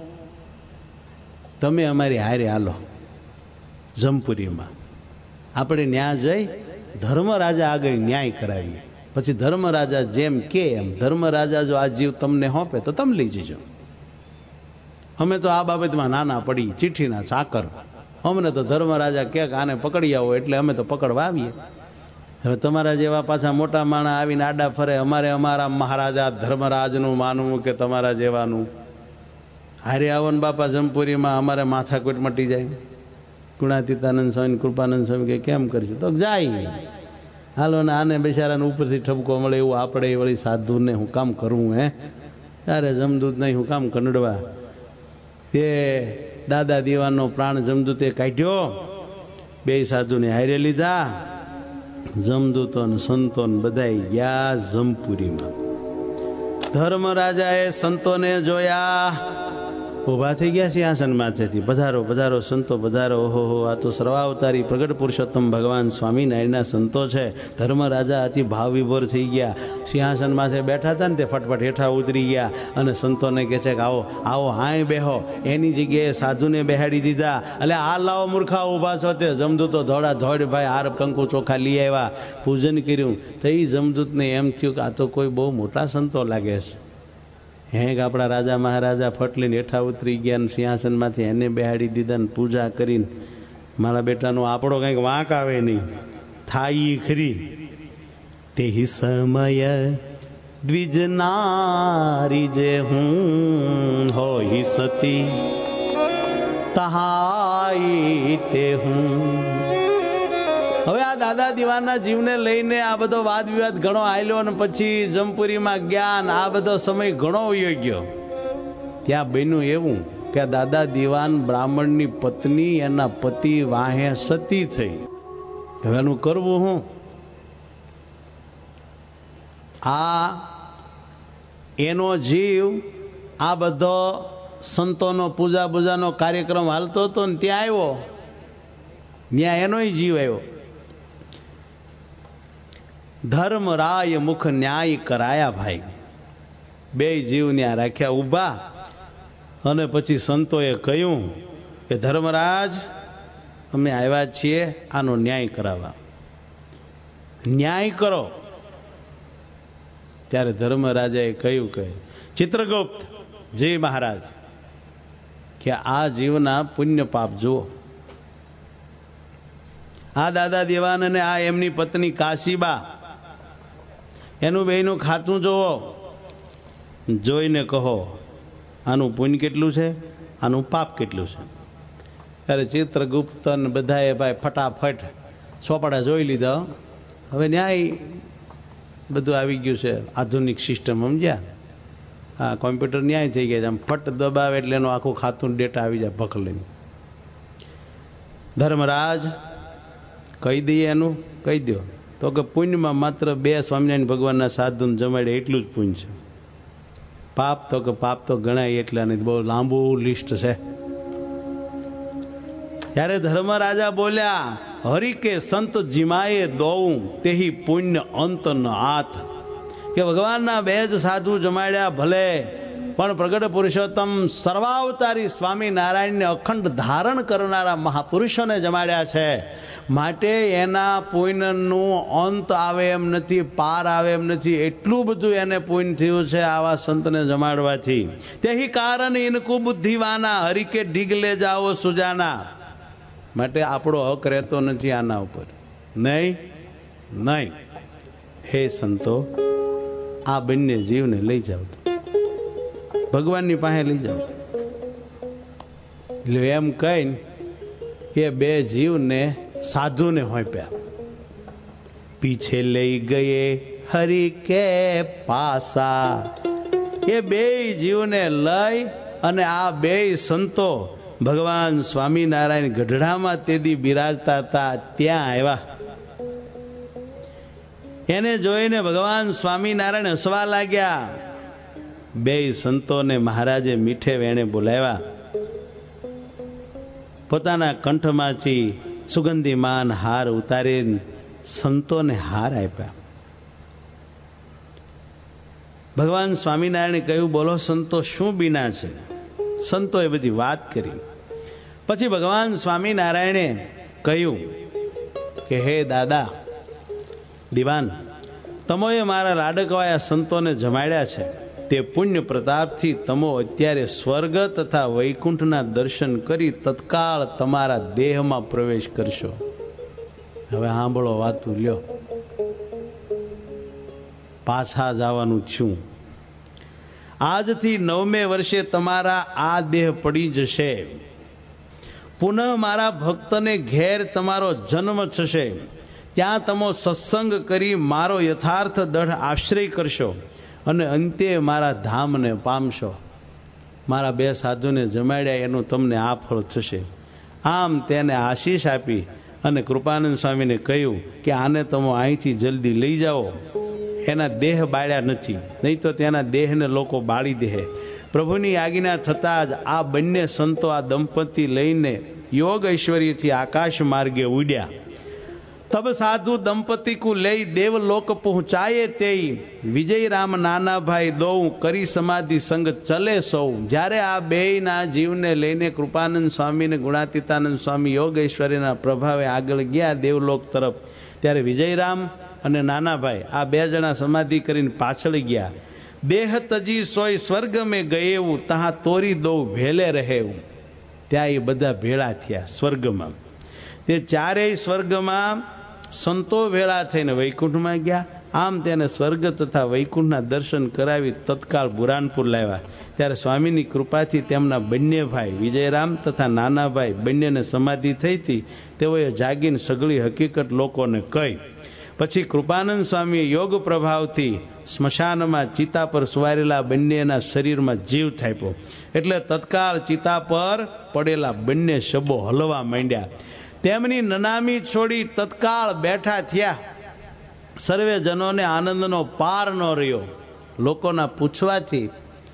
તમે અમારી હારે હાલો જમપુરીમાં, આપણે ન્યા જઈ ધર્મરાજા આગળ ન્યાય કરાવીએ. પછી ધર્મરાજા જેમ કે એમ, ધર્મરાજા જો આ જીવ તમને સોંપે તો તમે લઈ જજો. અમે તો આ બાબતમાં નાના પડી, ચીઠીના ચાકર. અમને તો ધર્મરાજા કે આને પકડી આવો એટલે અમે તો પકડવા આવીએ. હવે તમારા જેવા પાછા મોટા માણા આવીને આડા ફરે, અમારે અમારા મહારાજા ધર્મરાજનું માનવું કે તમારા જેવાનું? હારે આવો ને બાપા જમપુરીમાં, અમારે માથાકૂટ મટી જાય. ગુણાતીતાનંદ સ્વામી, કૃપાનંદ સ્વામી કે કેમ કરશું? તો જાય હાલો ને, આને બિચારાને ઉપરથી ઠપકો મળે એવું આપણે વળી સાધુને હું કામ કરવું? હે તારે જમદૂત નહીં હું કામ કંડવા? તે દાદા દીવાનો પ્રાણ જમદૂતે કાઢ્યો, બે સાધુને હારે લીધા. જમદૂતો ને સંતો ને બધા ગયા જમપુરીમાં. ધર્મરાજાએ સંતોને જોયા, ઉભા થઈ ગયા સિંહાસન માથેથી. પધારો પધારો સંતો પધારો. ઓહો હો, આ તો સર્વાવતારી પ્રગટ પુરુષોત્તમ ભગવાન સ્વામિનારાયણના સંતો છે. ધર્મરાજા અતિ ભાવ વિભોર થઈ ગયા. સિંહાસન માથે બેઠા હતા ને તે ફટફટ હેઠા ઉતરી ગયા અને સંતોને કહે છે કે આવો આવો હાય બેહો. એની જગ્યાએ સાધુને બેહાડી દીધા. એટલે આ લાવો મૂર્ખા ઊભા છો. તે જમદૂતો ધોળા ધોળ ભાઈ હાર કંકુ ચોખા લઈ આવ્યા, પૂજન કર્યું. તો એ જમદૂતને એમ થયું કે આ તો કોઈ બહુ મોટા સંતો લાગે છે. હેંગ આપણા રાજા મહારાજા ફટલીને હેઠા ઉતરી ગયા ને સિંહાસનમાંથી એને બેહાડી દીધા ને પૂજા કરીને મારા બેટાનો આપણો કંઈક વાંક આવે નહીં, થાય ખરી. તે સમય દ્વિજનારી જે હું હોય સતી તહાઈ તે હું. હવે આ દાદા દીવાના જીવને લઈને આ બધો વાદ વિવાદ ઘણો આવેલો અને પછી જમપુરીમાં ગયા ને આ બધો સમય ઘણો વયો ગયો. ત્યાં બન્યું એવું કે આ દાદા દીવાન બ્રાહ્મણની પત્ની એના પતિ વાહે સતી થઈ. હવે એનું કરવું હું? આ એનો જીવ આ બધો સંતોનો પૂજા બૂજાનો કાર્યક્રમ હાલતો હતો ને ત્યાં આવ્યો, ત્યાં એનોય જીવ આવ્યો. ધર્મરાય મુખ ન્યાય કરાયા ભાઈ. બે જીવ ત્યાં રાખ્યા ઊભા અને પછી સંતોએ કહ્યું કે ધર્મરાજ, અમે આવ્યા છીએ આનો ન્યાય કરાવવા, ન્યાય કરો. ત્યારે ધર્મરાજાએ કહ્યું કે ચિત્રગુપ્ત જય મહારાજ, કે આ જીવના પુણ્ય પાપ જુઓ. આ દાદા દેવાન અને આ એમની પત્ની કાશીબા, એનું બેયનું ખાતું જોવો, જોઈને કહો આનું પુણ્ય કેટલું છે, આનું પાપ કેટલું છે. ત્યારે ચિત્રગુપ્ત ને બધાએ ભાઈ ફટાફટ ચોપડા જોઈ લીધા. હવે ન્યાય બધું આવી ગયું છે, આધુનિક સિસ્ટમ, સમજ્યા? હા, કોમ્પ્યુટર ન્યાય થઈ ગયા છે. આમ ફટ દબાવે એટલે એનું આખું ખાતું ડેટા આવી જાય ભખ લઈને. ધર્મરાજ કહી દઈએ, એનું કહી દો. તો કે પુણ્યમાં માત્ર બે સ્વામિનારાયણ ભગવાનના સાધુને જમાડે એટલું જ પુણ્ય છે. પાપ તો કે પાપ તો ગણાય એટલા નહીં, બહુ લાંબુ લિસ્ટ છે. ત્યારે ધર્મરાજા બોલ્યા, હરિ કે સંત જીમાએ દોવું તેહી પુણ્ય અંત ન હાથ. કે ભગવાનના બે જ સાધુ જમાડ્યા ભલે, પણ પ્રગટ પુરુષોત્તમ સર્વાવતારી સ્વામિનારાયણને અખંડ ધારણ કરનારા મહાપુરુષોને જમાડ્યા છે. માટે એના પુણ્યનું અંત આવે એમ નથી, પાર આવે એમ નથી. એટલું બધું એને પુણ્ય થયું છે આવા સંતને જમાડવાથી. તેહી કારણ ઇનકુ બુદ્ધિવાના હરિકે ઢીગલે જાઓ સુજાના. માટે આપણો હક રહેતો નથી આના ઉપર. નહીં નહીં હે સંતો, આ બંને જીવને લઈ જાઓ, ભગવાનની પાસે લઈ જાઓ. એટલે એમ કહીને એ બે જીવને સાધુને હોંપ્યા. પીછે લઈ ગયે હરિ કે પાસા. એ બે જીવને લઈ અને આ બે સંતો ભગવાન સ્વામિનારાયણ ગઢડામાં તેદી બિરાજતા હતા ત્યાં આવ્યા. એને જોઈને ભગવાન સ્વામિનારાયણ હસવા લાગ્યા. બે સંતોને મહારાજે મીઠે વેણે બોલાવ્યા. પોતાના કંઠમાંથી સુગંધીમાન હાર ઉતારીને સંતોને હાર આપ્યા. ભગવાન સ્વામિનારાયણે કહ્યું, બોલો સંતો, શું બીના છે? સંતોએ બધી વાત કરી. પછી ભગવાન સ્વામિનારાયણે કહ્યું કે હે દાદા દિવાન, તમોએ મારા લાડકવાયા સંતોને જમાડ્યા છે. તે પુણ્ય પ્રતાપથી તમો અત્યારે સ્વર્ગ તથા વૈકુંઠના દર્શન કરી તત્કાળ તમારા દેહમાં પ્રવેશ કરશો. હવે સાંભળો વાતું લ્યો, પાછા જવાનું છું. આજથી નવમે વર્ષે તમારા આ દેહ પડી જશે. પુનઃ મારા ભક્તને ઘેર તમારો જન્મ થશે. ત્યાં તમો સત્સંગ કરી મારો યથાર્થ દઢ આશ્રય કરશો અને અંતે મારા ધામને પામશો. મારા બે સાધુને જમાડ્યા એનું તમને આ ફળ થશે. આમ તેને આશીષ આપી અને કૃપાનંદ સ્વામીને કહ્યું કે આને તમે અહીંથી જલ્દી લઈ જાઓ. એના દેહ બાળ્યા નથી, નહીં તો તેના દેહને લોકો બાળી દે. પ્રભુની આજ્ઞા થતાં જ આ બંને સંતો આ દંપતી લઈને યોગ ઐશ્વર્યથી આકાશ માર્ગે ઉડ્યા. તબ સાધુ દંપતિ કો લઈ દેવલોક પહોંચાયે તે વિજય રામ નાના ભાઈ દો કરી સમાધિ સંગ ચલે સૌ. જ્યારે આ બેયના જીવને લઈને કૃપાનંદ સ્વામી ને ગુણાતીતાનંદ સ્વામી યોગ ઐશ્વર્યના પ્રભાવે આગળ ગયા દેવલોક તરફ, ત્યારે વિજયરામ અને નાનાભાઈ આ બે જણા સમાધિ કરીને પાછળ ગયા. દેહ તજી સોય સ્વર્ગ મેં ગયેવું તહા તોરી દો ભેલે રહેવું. ત્યાં એ બધા ભેળા થયા સ્વર્ગમાં. તે ચારેય સ્વર્ગમાં સંતો ભેળા થઈને વૈકુંઠમાં ગયા. આમ તેને સ્વર્ગ તથા વૈકુંઠના દર્શન કરાવી તત્કાળ બુરાનપુર લાવ્યા. ત્યારે સ્વામીની કૃપાથી તેમના બંને ભાઈ વિજયરામ તથા નાનાભાઈ બંનેને સમાધિ થઈ હતી. તેઓએ જાગીને સગળી હકીકત લોકોને કહી. પછી કૃપાનંદ સ્વામીએ યોગ પ્રભાવથી સ્મશાનમાં ચિતા પર સુવારેલા બંનેના શરીરમાં જીવ થાપ્યો. એટલે તત્કાળ ચિતા પર પડેલા બંને શબો હલવા માંડ્યા. તેમની નનામી છોડી તત્કાળ બેઠા થયા. સર્વે જનોને આનંદનો પાર ન રહ્યો. લોકોના પૂછવાથી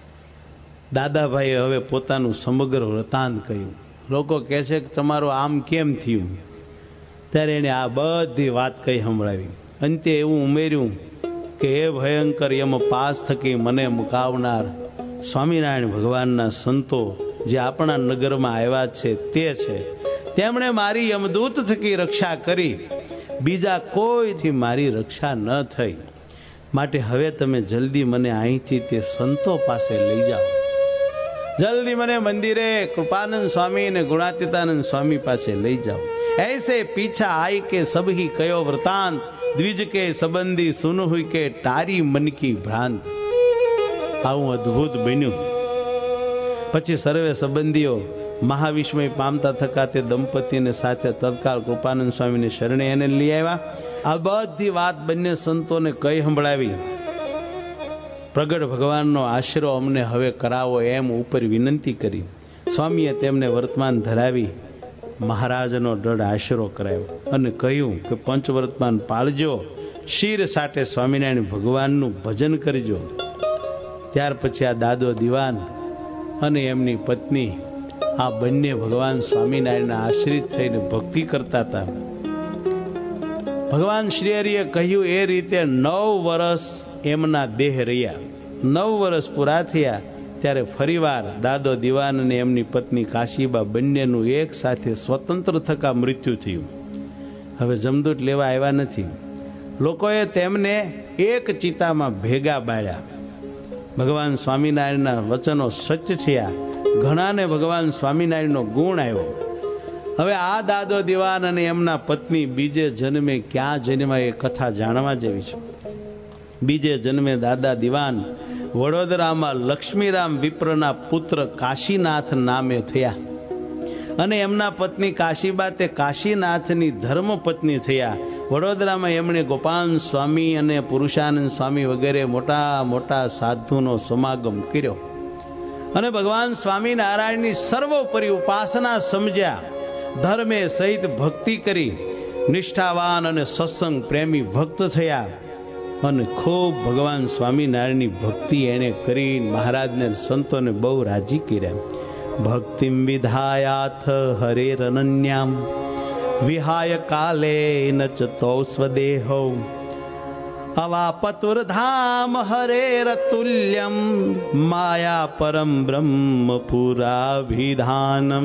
દાદાભાઈએ હવે પોતાનું સમગ્ર વૃતાંત કહ્યું. લોકો કહે છે કે તમારું આમ કેમ થયું? ત્યારે એણે આ બધી વાત કહી સંભળાવી. અંતે એવું ઉમેર્યું કે હે ભયંકર યમ પાસ થકી મને મુકાવનાર સ્વામિનારાયણ ભગવાનના સંતો જે આપણા નગરમાં આવ્યા છે તે છે. તેમણે મારી યમદૂત થકી રક્ષા કરી, બીજા કોઈથી મારી રક્ષા ન થઈ. માટે હવે તમે જલ્દી મને અહીંથી તે સંતો પાસે લઈ જાઓ. જલ્દી મને મંદિરે કૃપાનંદ સ્વામી અને ગુણાતીતાનંદ સ્વામી પાસે લઈ જાઓ. ऐसे पीछा आई के सब ही कयो वृतांत द्विज के संबंधी सुन हुई के तारी मन की भ्रांत. આવું અદ્ભુત બન્યું. પછી સર્વે સંબંધીઓ મહાવિસ્મય પામતા થકા તે દંપતીને સાથે તત્કાળ કૃપાનંદ સ્વામીને શરણે એને લઈ આવ્યા. આ બધી વાત બંને સંતોને કઈ સંભળાવી. પ્રગટ ભગવાનનો આશરો અમને હવે કરાવો એમ ઉપર વિનંતી કરી. સ્વામીએ તેમને વર્તમાન ધરાવી મહારાજનો દઢ આશરો કરાયો અને કહ્યું કે પંચવર્તમાન પાળજો, શિર સાટે સ્વામિનારાયણ ભગવાનનું ભજન કરજો. ત્યાર પછી આ દાદો દિવાન અને એમની પત્ની આ બંને ભગવાન સ્વામિનારાયણના આશ્રિત થઈને ભક્તિ કરતા હતા. ભગવાન શ્રી હરિએ કહ્યું એ રીતે નવ વર્ષ એમના દેહ રહ્યા. નવ વર્ષ પૂરા થયા ત્યારે ફરીવાર દાદો દિવાન અને એમની પત્ની કાશીબા બંનેનું એક સાથે સ્વતંત્ર થકા મૃત્યુ થયું. હવે જમદૂત લેવા આવ્યા નથી. લોકોએ તેમને એક ચિતામાં ભેગા બાળ્યા. ભગવાન સ્વામિનારાયણના વચનો સત્ય થયા. ઘણાને ભગવાન સ્વામિનારાયણનો ગુણ આવ્યો. હવે આ દાદો દિવાન અને એમના પત્ની બીજે જન્મે ક્યાં જન્મ્યા એ કથા જાણવા જેવી છે. બીજે જન્મે દાદા દિવાન વડોદરામાં લક્ષ્મીરામ વિપ્રના પુત્ર કાશીનાથ નામે થયા અને એમના પત્ની કાશીબા તે કાશીનાથની ધર્મ પત્ની થયા. વડોદરામાં એમણે ગોપાલ સ્વામી અને પુરુષાનંદ સ્વામી વગેરે મોટા મોટા સાધુનો સમાગમ કર્યો અને ભગવાન સ્વામિનારાયણની સર્વોપરી ઉપાસના સમજ્યા. ધર્મે સહિત ભક્તિ કરી નિષ્ઠાવાન અને સત્સંગ પ્રેમી ભક્ત થયા. અને ખૂબ ભગવાન સ્વામિનારાયણની ભક્તિ એણે કરી મહારાજને સંતોને બહુ રાજી કર્યા. ભક્તિમ વિધાયાથ હરેરનન્યામ વિહાય કાલે નચ તો સ્વદેહો અવાપતુર્ધામ હરેરતુલ્યમ માયા પરમ બ્રહ્મ પુરાભિધાનમ.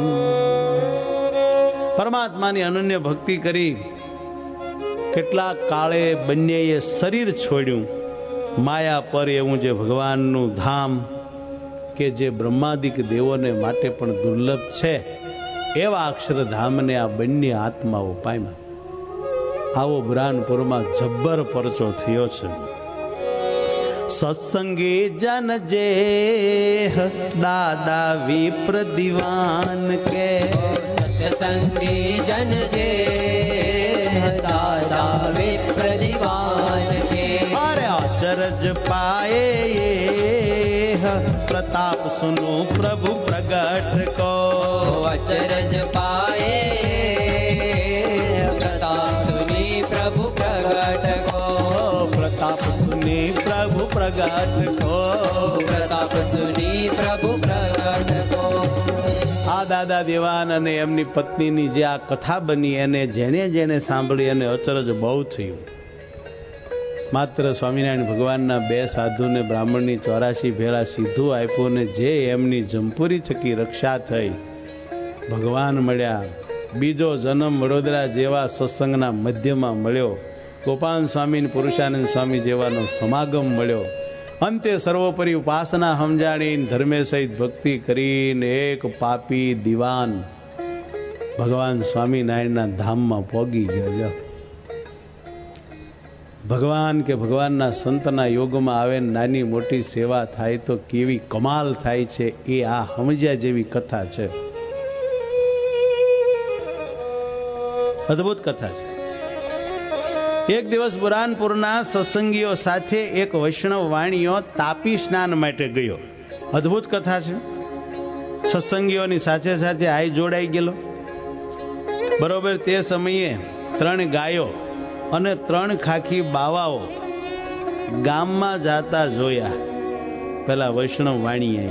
પરમાત્માની અનન્ય ભક્તિ કરી કેટલાક કાળે બંનેએ શરીર છોડ્યું. માયા પર એવું જે ભગવાનનું ધામ કે જે બ્રહ્માદિક દેવોને માટે પણ દુર્લભ છે એવા અક્ષરધામને આ બંને આત્માઓ પામ્યા. આવો બુરાનપુરમાં જબ્બર પરચો થયો છે. સત્સંગી જન જે દાદા વિપ્ર દિવાન કે સત્સંગી જન જે દાદા વિપ્ર દિવાન કે અરે અચરજ પાએ પ્રતાપ સુનો પ્રભુ પ્રગટ કો અચરજ પાએ પ્રતાપ સુની પ્રભુ પ્રગટ કો પ્રતાપ સુની પ્રભુ પ્રગટ કો પ્રતાપ સુની પ્રભુ પ્રગટ કો. આ દાદા દેવાન અને એમની પત્નીની જે આ કથા બની એને જેને જેને સાંભળી અને અચરજ બહુ થયું. માત્ર સ્વામિનારાયણ ભગવાનના બે સાધુને બ્રાહ્મણની ચોરાશી ભેળા સીધું આપ્યું ને જે એમની જંપુરી થકી રક્ષા થઈ, ભગવાન મળ્યા. બીજો જન્મ વડોદરા જેવા સત્સંગના મધ્યમાં મળ્યો. ગોપાલ સ્વામી પુરુષાનંદ સ્વામી જેવાનો સમાગમ મળ્યો. અંતે સર્વોપરી ઉપાસના સમજાણીને ધર્મે સહિત ભક્તિ કરીને એક પાપી દિવાન ભગવાન સ્વામિનારાયણના ધામમાં પોગી ગયો. ભગવાન કે ભગવાનના સંતના યોગમાં આવે નાની મોટી સેવા થાય તો કેવી કમાલ થાય છે એ આ સમજ્યા જેવી કથા છે. અદ્ભુત કથા છે. એક દિવસ બુરાનપુરના સત્સંગીઓ સાથે એક વૈષ્ણવ વાણીઓ તાપી સ્નાન માટે ગયો. અદ્ભુત કથા છે. સત્સંગીઓની સાથે સાથે આઈ જોડાઈ ગયેલો. બરોબર તે સમયે ત્રણ ગાયો અને ત્રણ ખાખી બાવાઓ ગામમાં જાતા જોયા પેલા વૈષ્ણવ વાણીએ.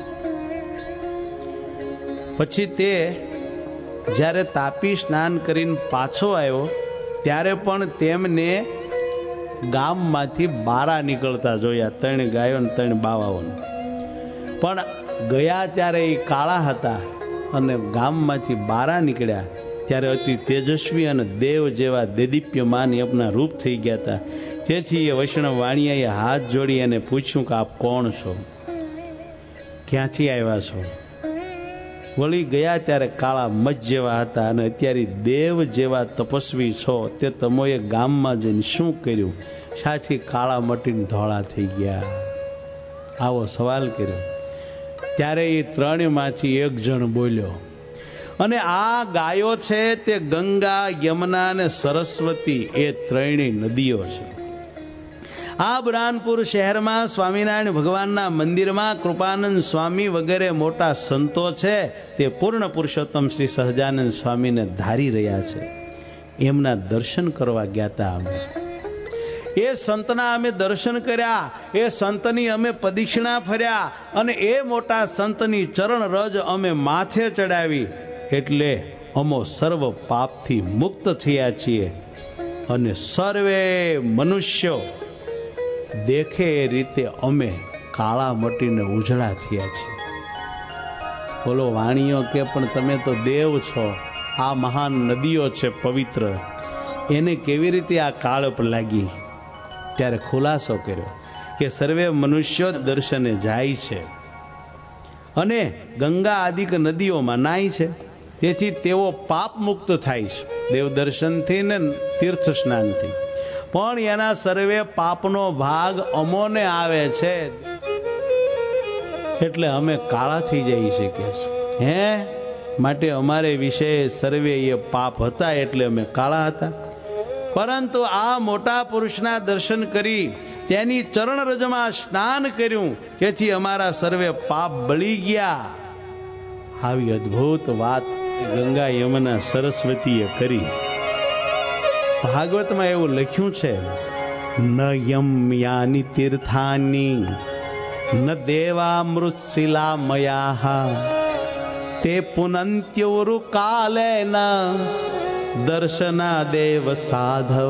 પછી તે જ્યારે તાપી સ્નાન કરીને પાછો આવ્યો ત્યારે પણ તેમને ગામમાંથી બારા નીકળતા જોયા, ત્રણ ગાયો ને ત્રણ બાવાઓને. પણ ગયા ત્યારે એ કાળા હતા અને ગામમાંથી બારા નીકળ્યા ત્યારે અતિ તેજસ્વી અને દેવ જેવા દેદીપ્યમાન એમના રૂપ થઈ ગયા હતા. તેથી એ વૈષ્ણવ વાણિયાએ હાથ જોડી અને પૂછ્યું કે આપ કોણ છો, ક્યાંથી આવ્યા છો? વળી ગયા ત્યારે કાળા મચ જેવા હતા અને અત્યારે દેવ જેવા તપસ્વી છો, તે તમોએ ગામમાં જઈને શું કર્યું, સાથી કાળા મટીને ધોળા થઈ ગયા? આવો સવાલ કર્યો. ત્યારે એ ત્રણમાંથી એક જણ બોલ્યો, અને આ ગાયો છે તે ગંગા, યમુના અને સરસ્વતી એ ત્રણેય નદીઓ છે. આ બુરાનપુર શહેરમાં સ્વામિનારાયણ ભગવાનના મંદિરમાં કૃપાનંદ સ્વામી વગેરે મોટા સંતો છે તે પૂર્ણ પુરુષોત્તમ શ્રી સહજાનંદ સ્વામીને ધારી રહ્યા છે. એમના દર્શન કરવા ગયા હતા અમે. એ સંતના અમે દર્શન કર્યા, એ સંતની અમે પ્રદક્ષિણા ફર્યા અને એ મોટા સંતની ચરણ રજ અમે માથે ચડાવી. એટલે અમો સર્વ પાપથી મુક્ત થયા છીએ અને સર્વે મનુષ્યો દેખે એ રીતે અમે કાળા મટીને ઉજળા થયા છીએ. બોલો વાણીઓ કે પણ તમે તો દેવ છો, આ મહાન નદીઓ છે પવિત્ર, એને કેવી રીતે આ કાળપ લાગી? ત્યારે ખુલાસો કર્યો કે સર્વે મનુષ્યો દર્શને જાય છે અને ગંગા આદિક નદીઓમાં નાય છે, તેથી તેઓ પાપ મુક્ત થાય છે દેવ દર્શનથી ને તીર્થ સ્નાનથી. પણ એના સર્વે પાપનો ભાગ અમોને આવે છે એટલે અમે કાળા થઈ જઈ શકીએ છીએ. હે માટે અમારે વિશે સર્વે એ પાપ હતા એટલે અમે કાળા હતા. પરંતુ આ મોટા પુરુષના દર્શન કરી તેની ચરણ રજમાં સ્નાન કર્યું, તેથી અમારા સર્વે પાપ બળી ગયા. આવી અદ્ભુત વાત ગંગા, યમુના, સરસ્વતીએ કરી. ભાગવતમાં એવું લખ્યું છે ન યમ્યાની તીર્થાની ન દેવામૃતશિલા મયા તે પુનંત્યુરુ કાલે ન દર્શના દેવ સાધવ.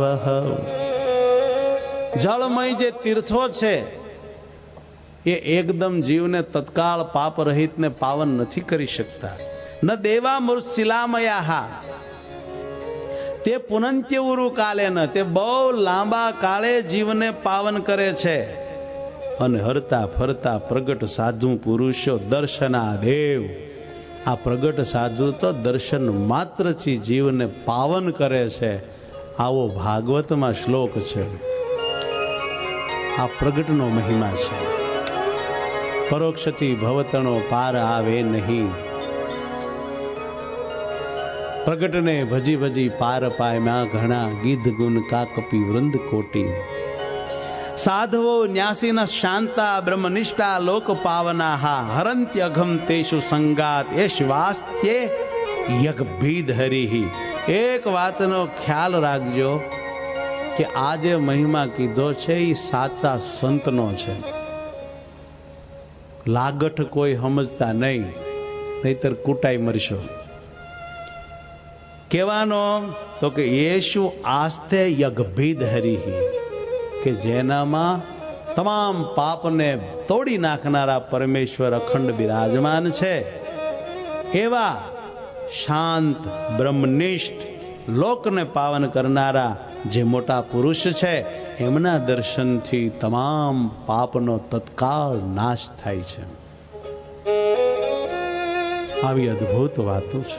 જળમય જે તીર્થો છે એ એકદમ જીવને તત્કાળ પાપ રહિતને પાવન નથી કરી શકતા. ન દેવામૃતશિલામયા તે પુનંત્યુરુ કાલે ન તે બહુ લાંબા કાળે જીવને પાવન કરે છે. અને હરતા ફરતા પ્રગટ સાધુ પુરુષો દર્શના દેવ, આ પ્રગટ સાધુ તો દર્શન માત્રથી જીવને પાવન કરે છે. આવો ભાગવતમાં શ્લોક છે. આ પ્રગટનો મહિમા છે. પરોક્ષથી ભવતણો પાર આવે નહીં. પ્રગટને ભજી ભજી પાર પામ્યા ઘણા, ગીધ ગુણ કાકપી વૃંદ કોટી. સાધવો ન્યાસીના શાંતા બ્રહ્મનિષ્ઠા લોક પાવના હરંત્ય અઘમ તેષુ સંગાત એ શ્વાસ્ત્ય યગ ભીદ હરિહી. એક વાતનો ખ્યાલ રાખજો કે આ જે મહિમા કીધો છે એ સાચા સંતનો છે. લાગઠ કોઈ સમજતા નહીં, નહીતર કૂટાઈ મરશો. કહેવાનો તો કે યેશુ આસ્તે યગભીદ હરિહી, કે જેનામાં તમામ પાપને તોડી નાખનારા પરમેશ્વર અખંડ બિરાજમાન છે. એવા શાંત બ્રહ્મનિષ્ઠ લોકને પાવન કરનારા જે મોટા પુરુષ છે, એમના દર્શનથી તમામ પાપનો તત્કાળ નાશ થાય છે. આવી અદ્ભુત વાતો છે.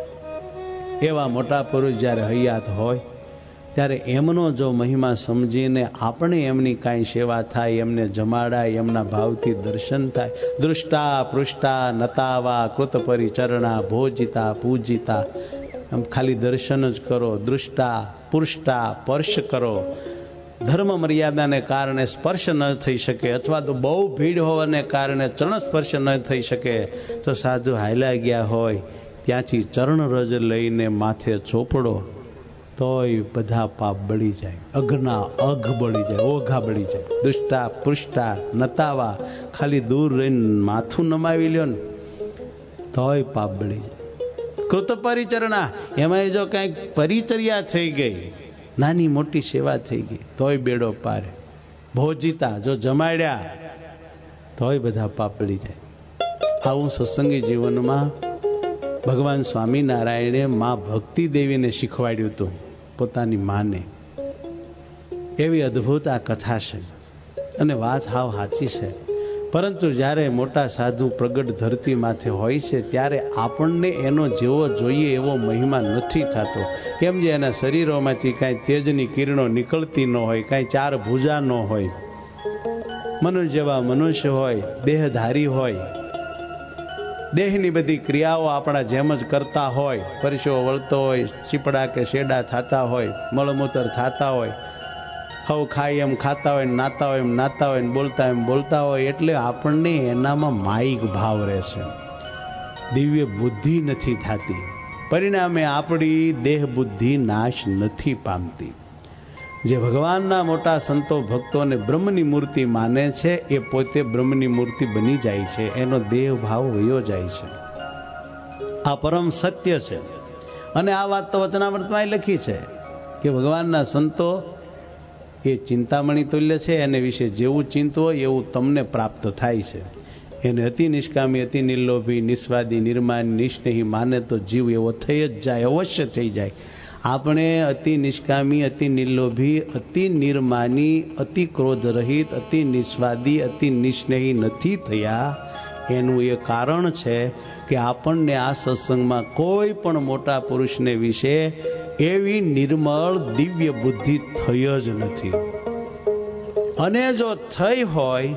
એવા મોટા પુરુષ જ્યારે હયાત હોય ત્યારે એમનો જો મહિમા સમજીને આપણે એમની કાંઈ સેવા થાય, એમને જમાડાય, એમના ભાવથી દર્શન થાય. દૃષ્ટા પૃષ્ટા નતાવા કૃત પરિચરણા ભોજિતા પૂજિતા. એમ ખાલી દર્શન જ કરો, દૃષ્ટા પુષ્ટા સ્પર્શ કરો. ધર્મ મર્યાદાને કારણે સ્પર્શ ન થઈ શકે, અથવા તો બહુ ભીડ હોવાને કારણે ચરણ સ્પર્શ ન થઈ શકે, તો સાધુ હાલ્યા ગયા હોય ત્યાંથી ચરણ રજ લઈને માથે ચોપડો તોય બધા પાપ બળી જાય. અઘના અઘ બળી જાય, ઓઘા બળી જાય. દુષ્ટા પૃષ્ટા નતાવા, ખાલી દૂર રહીને માથું નમાવી લ્યો ને તોય પાપ બળી જાય. કૃત પરિચરણા, એમાં જો કંઈક પરિચર્યા થઈ ગઈ, નાની મોટી સેવા થઈ ગઈ, તોય બેડો પારે. ભોજિતા, જો જમાડ્યા તોય બધા પાપ બળી જાય. આવું સત્સંગી જીવનમાં ભગવાન સ્વામિનારાયણે મા ભક્તિ દેવીને શીખવાડ્યું હતું, પોતાની માને. એવી અદ્ભુત આ કથા છે અને વાત હાવ સાચી છે. પરંતુ જ્યારે મોટા સાધુ પ્રગટ ધરતી માથે હોય છે ત્યારે આપણને એનો જેવો જોઈએ એવો મહિમા નથી થતો. કેમ જે એના શરીરોમાંથી કાંઈ તેજની કિરણો નીકળતી ન હોય, કાંઈ ચાર ભુજા ન હોય, મનુષ્ય જેવા મનુષ્ય હોય, દેહધારી હોય, દેહની બધી ક્રિયાઓ આપણા જેમ જ કરતા હોય, પરસેવો વળતો હોય, ચીપડા કે શેડા થતા હોય, મળમૂતર થતા હોય, હવ ખાય એમ ખાતા હોય, નાતા હોય એમ નાતા હોય, બોલતા એમ બોલતા હોય. એટલે આપણને એનામાં માયિક ભાવ રહેશે, દિવ્ય બુદ્ધિ નથી થતી. પરિણામે આપણી દેહ બુદ્ધિ નાશ નથી પામતી. જે ભગવાનના મોટા સંતો ભક્તોને બ્રહ્મની મૂર્તિ માને છે એ પોતે બ્રહ્મની મૂર્તિ બની જાય છે, એનો દેહ ભાવ વયો જાય છે. આ પરમ સત્ય છે. અને આ વાત તો વચનામૃતમાં લખી છે કે ભગવાનના સંતો એ ચિંતામણી તુલ્ય છે, એને વિશે જેવું ચિંતવો એવું તમને પ્રાપ્ત થાય છે. એને અતિ નિષ્કામી, અતિ નિર્લોભી, નિસ્વાદી, નિર્માની, નિસ્નેહી માને તો જીવ એવો થઈ જ જાય, અવશ્ય થઈ જાય. આપણે અતિ નિષ્કામી, અતિ નિર્લોભી, અતિ નિર્માની, અતિ ક્રોધ રહિત, અતિ નિસ્વાદી, અતિ નિસ્નેહી નથી થયા. એનું એ કારણ છે કે આપણને આ સત્સંગમાં કોઈ પણ મોટા પુરુષને વિશે એવી નિર્મળ દિવ્ય બુદ્ધિ થઈ જ નથી. અને જો થઈ હોય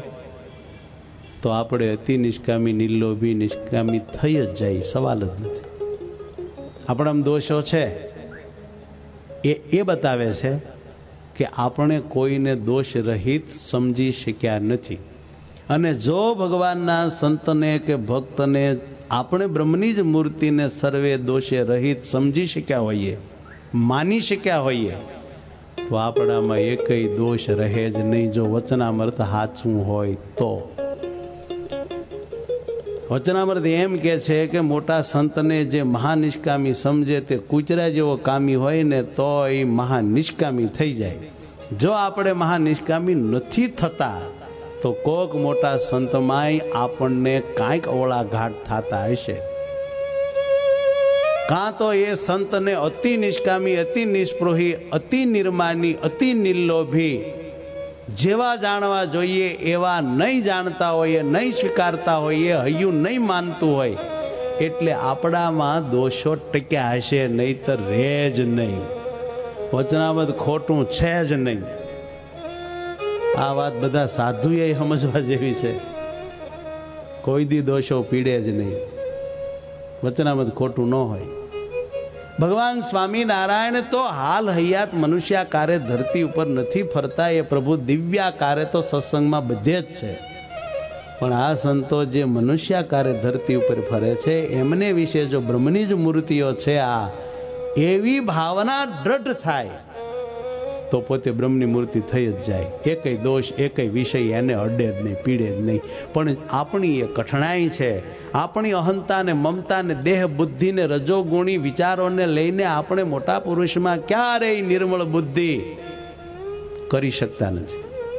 તો આપણે અતિ નિષ્કામી, નિર્લોભી, નિષ્કામી થઈ જ જાય, સવાલ જ નથી. આપણામાં દોષો છે એ એ બતાવે છે કે આપણે કોઈને દોષ રહિત સમજી શક્યા નથી. અને જો ભગવાનના સંતને કે ભક્તને આપણે બ્રહ્મની જ મૂર્તિને સર્વે દોષે રહિત સમજી શક્યા હોઈએ, માની શક્યા હોઈએ, તો આપણામાં એકય દોષ રહે જ નહીં, જો વચનામૃત સાચું હોય તો. વચનામૃત એમ કે છે કે મોટા સંતને જે મહાનિષ્કામી સમજે તે કૂતરા જેવો કામી હોય ને તો એ મહાનિષ્કામી થઈ જાય. જો આપણે મહાનિષ્કામી નથી થતા તો કોક મોટા સંતમાંય આપણને કાંઈક ઓળાઘાટ થતા હશે. કાં તો એ સંતને અતિ નિષ્કામી, અતિ નિષ્પૃહી, અતિ નિર્માની, અતિ નિર્લોભી જેવા જાણવા જોઈએ એવા નહીં જાણતા હોઈએ, નહીં સ્વીકારતા હોઈએ, હૈયું નહીં માનતું હોય, એટલે આપણામાં દોષો ટક્યા હશે, નહીતર રહે જ નહીં. વચનામૃત ખોટું છે જ નહીં. આ વાત બધા સાધુએ સમજવા જેવી છે. કોઈ દી દોષો પીડે જ નહીં. વચનામૃત ખોટું ન હોય. ભગવાન સ્વામિનારાયણ તો હાલ હયાત મનુષ્યાકારે ધરતી ઉપર નથી ફરતા, એ પ્રભુ દિવ્યાકારે તો સત્સંગમાં બધે જ છે. પણ આ સંતો જે મનુષ્યાકારે ધરતી ઉપર ફરે છે એમને વિશે જો બ્રહ્મની જ મૂર્તિઓ છે, આ એવી ભાવના દ્રઢ થાય તો પોતે બ્રહ્મની મૂર્તિ થઈ જ જાય. એકય દોષ, એકય વિષય એને અડે જ નહીં, પીડે જ નહીં. પણ આપણી એ કઠણાઈ છે. આપણી અહંતા ને મમતા ને દેહ બુદ્ધિ ને રજોગુણી વિચારોને લઈને આપણે મોટા પુરુષમાં ક્યારેય નિર્મળ બુદ્ધિ કરી શકતા નથી.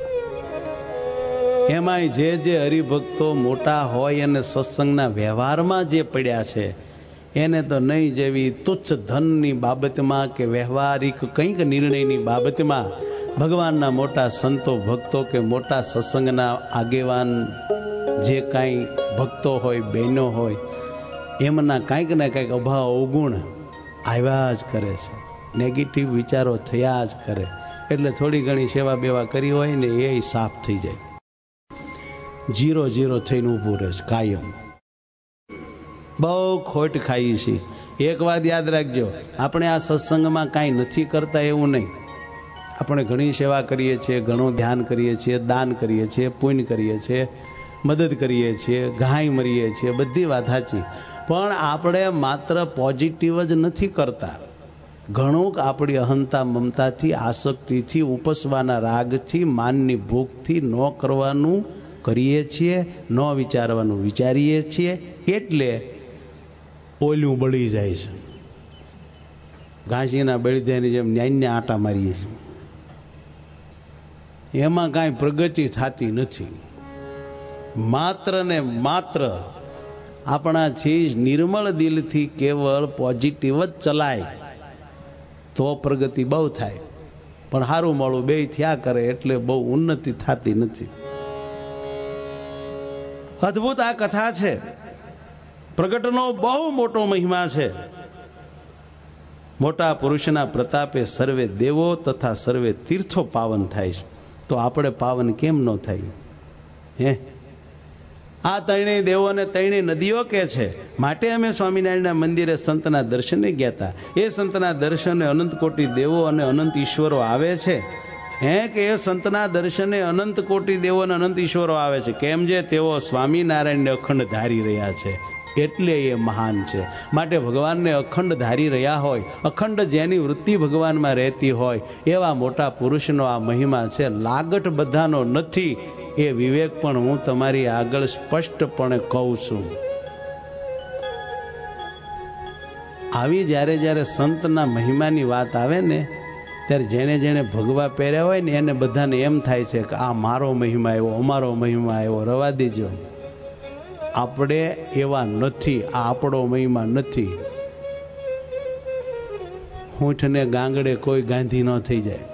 એમાંય જે જે હરિભક્તો મોટા હોય અને સત્સંગના વ્યવહારમાં જે પડ્યા છે એને તો નહીં જેવી તુચ્છ ધનની બાબતમાં કે વ્યવહારિક કંઈક નિર્ણયની બાબતમાં ભગવાનના મોટા સંતો ભક્તો કે મોટા સત્સંગના આગેવાન જે કાંઈ ભક્તો હોય, બહેનો હોય, એમના કાંઈક ને કાંઈક અભાવ અવગુણ આવ્યા જ કરે છે, નેગેટિવ વિચારો થયા જ કરે. એટલે થોડી ઘણી સેવા બેવા કરી હોય ને એ સાફ થઈ જાય, જીરો જીરો થઈને ઊભું રહે છે કાયમ. બહુ ખોટ ખાઈ છે. એક વાત યાદ રાખજો, આપણે આ સત્સંગમાં કાંઈ નથી કરતા એવું નહીં. આપણે ઘણી સેવા કરીએ છીએ, ઘણું ધ્યાન કરીએ છીએ, દાન કરીએ છીએ, પુણ્ય કરીએ છીએ, મદદ કરીએ છીએ, ગાય મરીએ છીએ, બધી વાત સાચી. પણ આપણે માત્ર પોઝિટિવ જ નથી કરતા. ઘણું આપણી અહંતા મમતાથી, આસક્તિથી, ઉપસવાના રાગથી, માનની ભૂખથી ન કરવાનું કરીએ છીએ, ન વિચારવાનું વિચારીએ છીએ, એટલે ઓલું બળી જાય છે. ઘાસીના બળદિયાની જેમ ન્યાયને આટા મારીએ છીએ, એમાં કાંઈ પ્રગતિ થતી નથી. માત્ર ને માત્ર આપણાથી નિર્મળ દિલથી કેવળ પોઝિટિવ જ ચલાય તો પ્રગતિ બહુ થાય. પણ સારું મોડું બે થયા કરે એટલે બહુ ઉન્નતિ થતી નથી. અદ્ભુત આ કથા છે. પ્રગટનો બહુ મોટો મહિમા છે. મોટા પુરુષના પ્રતાપે સર્વે દેવો તથા સર્વે તીર્થો પાવન થાય છે. તો આપણે પાવન કેમ ન થાય? હે, આ ત્રણેય દેવો ને ત્રણેય નદીઓ કે છે. માટે અમે સ્વામિનારાયણના મંદિરે સંતના દર્શને ગયા હતા. એ સંતના દર્શને અનંત કોટી દેવો અને અનંત ઈશ્વરો આવે છે. હે કે એ સંતના દર્શને અનંત કોટી દેવો અને અનંત ઈશ્વરો આવે છે. કેમ? જે તેઓ સ્વામિનારાયણને અખંડ ધારી રહ્યા છે, એટલે એ મહાન છે. માટે ભગવાનને અખંડ ધારી રહ્યા હોય, અખંડ જેની વૃત્તિ ભગવાનમાં રહેતી હોય, એવા મોટા પુરુષનો આ મહિમા છે. લાગટ બધાનો નથી, એ વિવેક પણ હું તમારી આગળ સ્પષ્ટપણે કહું છું. આવી જ્યારે જ્યારે સંતના મહિમાની વાત આવે ને, ત્યારે જેને જેને ભગવા પહેર્યા હોય ને એને બધાને એમ થાય છે કે આ મારો મહિમા આવ્યો, અમારો મહિમા આવ્યો. રવા દેજો, આપણે એવા નથી. આ આપણો મહિમા નથી. હૂંઠને ગાંગડે કોઈ ગાંધી ન થઈ જાય.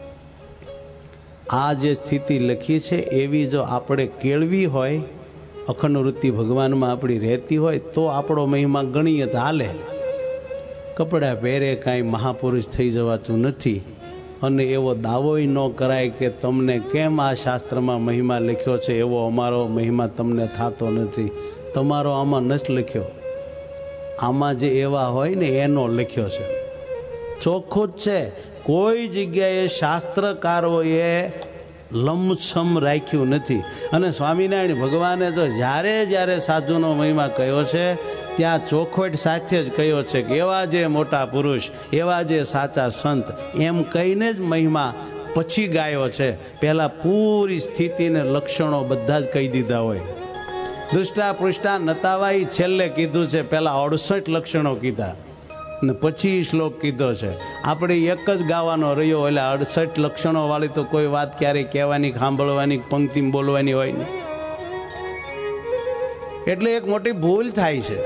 આ જે સ્થિતિ લખી છે એવી જો આપણે કેળવી હોય, અખંડ વૃત્તિ ભગવાનમાં આપણી રહેતી હોય, તો આપણો મહિમા ગણીએ તો હાલે. કપડાં પહેરે કાંઈ મહાપુરુષ થઈ જવાતું નથી. અને એવો દાવોય ન કરાય કે તમને કેમ આ શાસ્ત્રમાં મહિમા લખ્યો છે, એવો અમારો મહિમા તમને થતો નથી. તમારો આમાં નથી લખ્યો. આમાં જે એવા હોય ને એનો લખ્યો છે. ચોખ્ખું જ છે. કોઈ જગ્યાએ શાસ્ત્રકારોએ લંબછમ રાખ્યું નથી. અને સ્વામિનારાયણ ભગવાને તો જ્યારે જ્યારે સાધુનો મહિમા કહ્યો છે ત્યાં ચોખવટ સાથે જ કહ્યો છે કે એવા જે મોટા પુરુષ, એવા જે સાચા સંત, એમ કહીને જ મહિમા પછી ગાયો છે. પહેલા પૂરી સ્થિતિને લક્ષણો બધા જ કહી દીધા હોય. દૃષ્ટા પૃષ્ટા નતાવાઈ છેલ્લે કીધું છે, પહેલા અડસઠ લક્ષણો કીધા ને પછી શ્લોક કીધો છે. આપણે એક જ ગાવાનો રહ્યો, એટલે અડસઠ લક્ષણો વાળી તો કોઈ વાત ક્યારેય કહેવાની, સાંભળવાની, પંક્તિમાં બોલવાની હોય ને. એટલે એક મોટી ભૂલ થાય છે.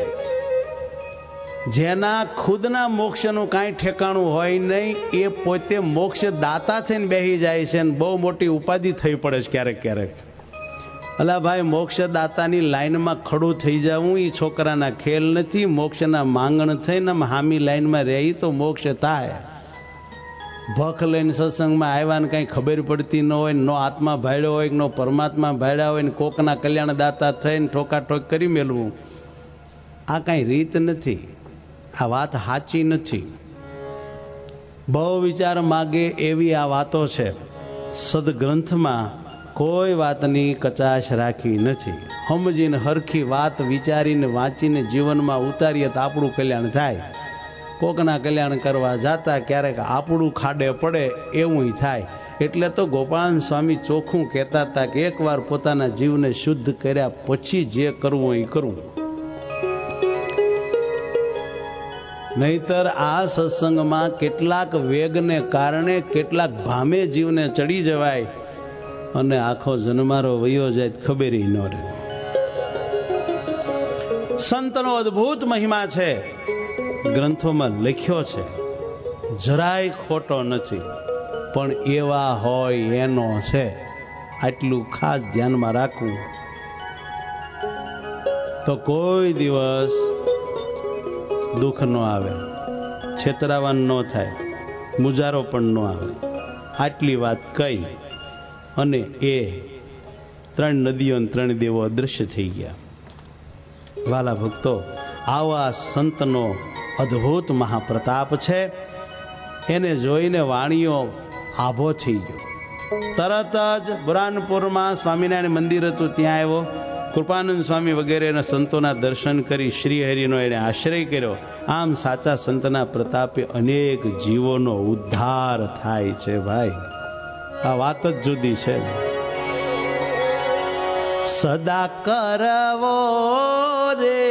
જેના ખુદના મોક્ષનું કાંઈ ઠેકાણું હોય નહીં, એ પોતે મોક્ષ દાતા થઈને બેસી જાય છે ને બહુ મોટી ઉપાધિ થઈ પડે છે ક્યારેક ક્યારેક. અલા ભાઈ, મોક્ષદાતાની લાઈનમાં ખડું થઈ જવું એ છોકરાના ખેલ નથી. મોક્ષના માંગણ થઈને હામી લાઈનમાં રહી તો મોક્ષ થાય. ભખ લઈને સત્સંગમાં આવ્યા ને કાંઈ ખબર પડતી ન હોય, નો આત્મા ભાડ્યો હોય, નો પરમાત્મા ભાડ્યા હોય ને કોકના કલ્યાણદાતા થઈને ઠોકાઠોક કરી મેળવું, આ કાંઈ રીત નથી. આ વાત સાચી નથી. બહુ વિચાર માગે એવી આ વાતો છે. સદગ્રંથમાં કોઈ વાતની કચાશ રાખી નથી. સમજીને હરખી વાત વિચારીને વાંચીને જીવનમાં ઉતારીએ તો આપણું કલ્યાણ થાય. કોકના કલ્યાણ કરવા જાતા ક્યારેક આપણું ખાડે પડે એવું થાય. એટલે તો ગોપાલ સ્વામી ચોખ્ખું કહેતા હતા કે એકવાર પોતાના જીવને શુદ્ધ કર્યા પછી જે કરવું એ કરવું. નહીતર આ સત્સંગમાં કેટલાક વેગને કારણે કેટલાક ભામે જીવને ચડી જવાય અને આખો જન્મારો વયો જાય ખબર ન રહે. સંતનો અદ્ભુત મહિમા છે, ગ્રંથોમાં લખ્યો છે, જરાય ખોટો નથી. પણ એવા હોય એનો છે, આટલું ખાસ ધ્યાનમાં રાખવું તો કોઈ દિવસ દુઃખ ન આવે, છેતરાવાન ન થાય, મુજારો પણ ન આવે. આટલી વાત કહી અને એ ત્રણ નદીઓ ત્રણ દેવો અદૃશ્ય થઈ ગયા. વાલા ભક્તો, આવા સંતનો અદ્ભુત મહાપ્રતાપ છે. એને જોઈને વાણીઓ આભો થઈ ગયો. તરત જ બુરાનપુરમાં સ્વામિનારાયણ મંદિર હતું, ત્યાં આવ્યો. કૃપાનંદ સ્વામી વગેરેના સંતોના દર્શન કરી શ્રીહરિનો એને આશ્રય કર્યો. આમ સાચા સંતના પ્રતાપે અનેક જીવોનો ઉદ્ધાર થાય છે. ભાઈ, આ વાત જ જુદી છે. સદા કરવો રે,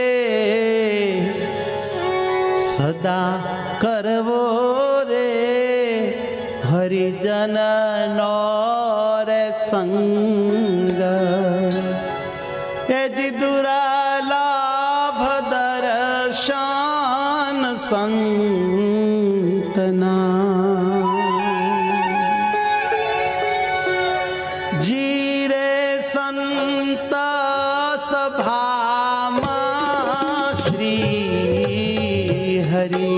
સદા કરવો રે હરિજન નો રે સંગ, એ જી દુરાલાભ દર્શન સંતના. જીરે સંત સભામાં શ્રી હરિ,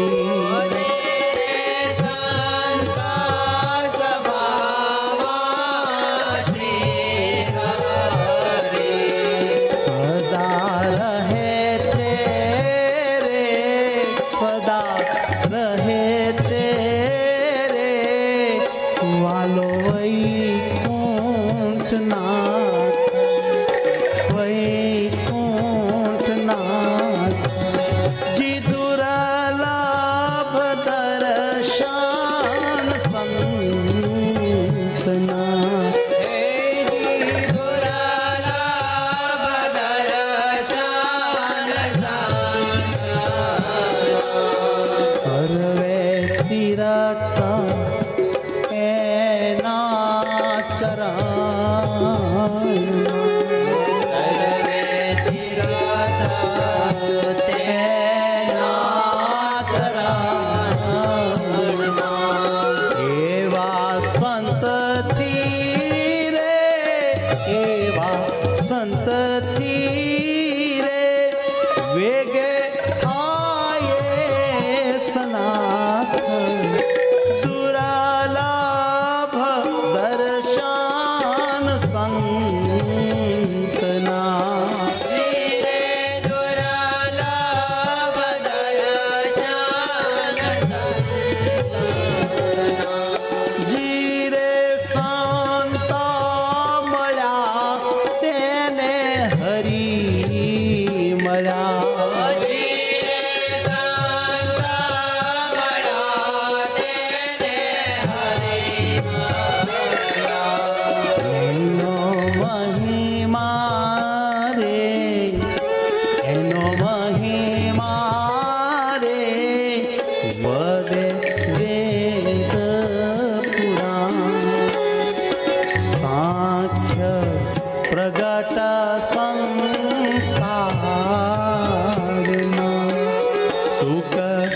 સુખ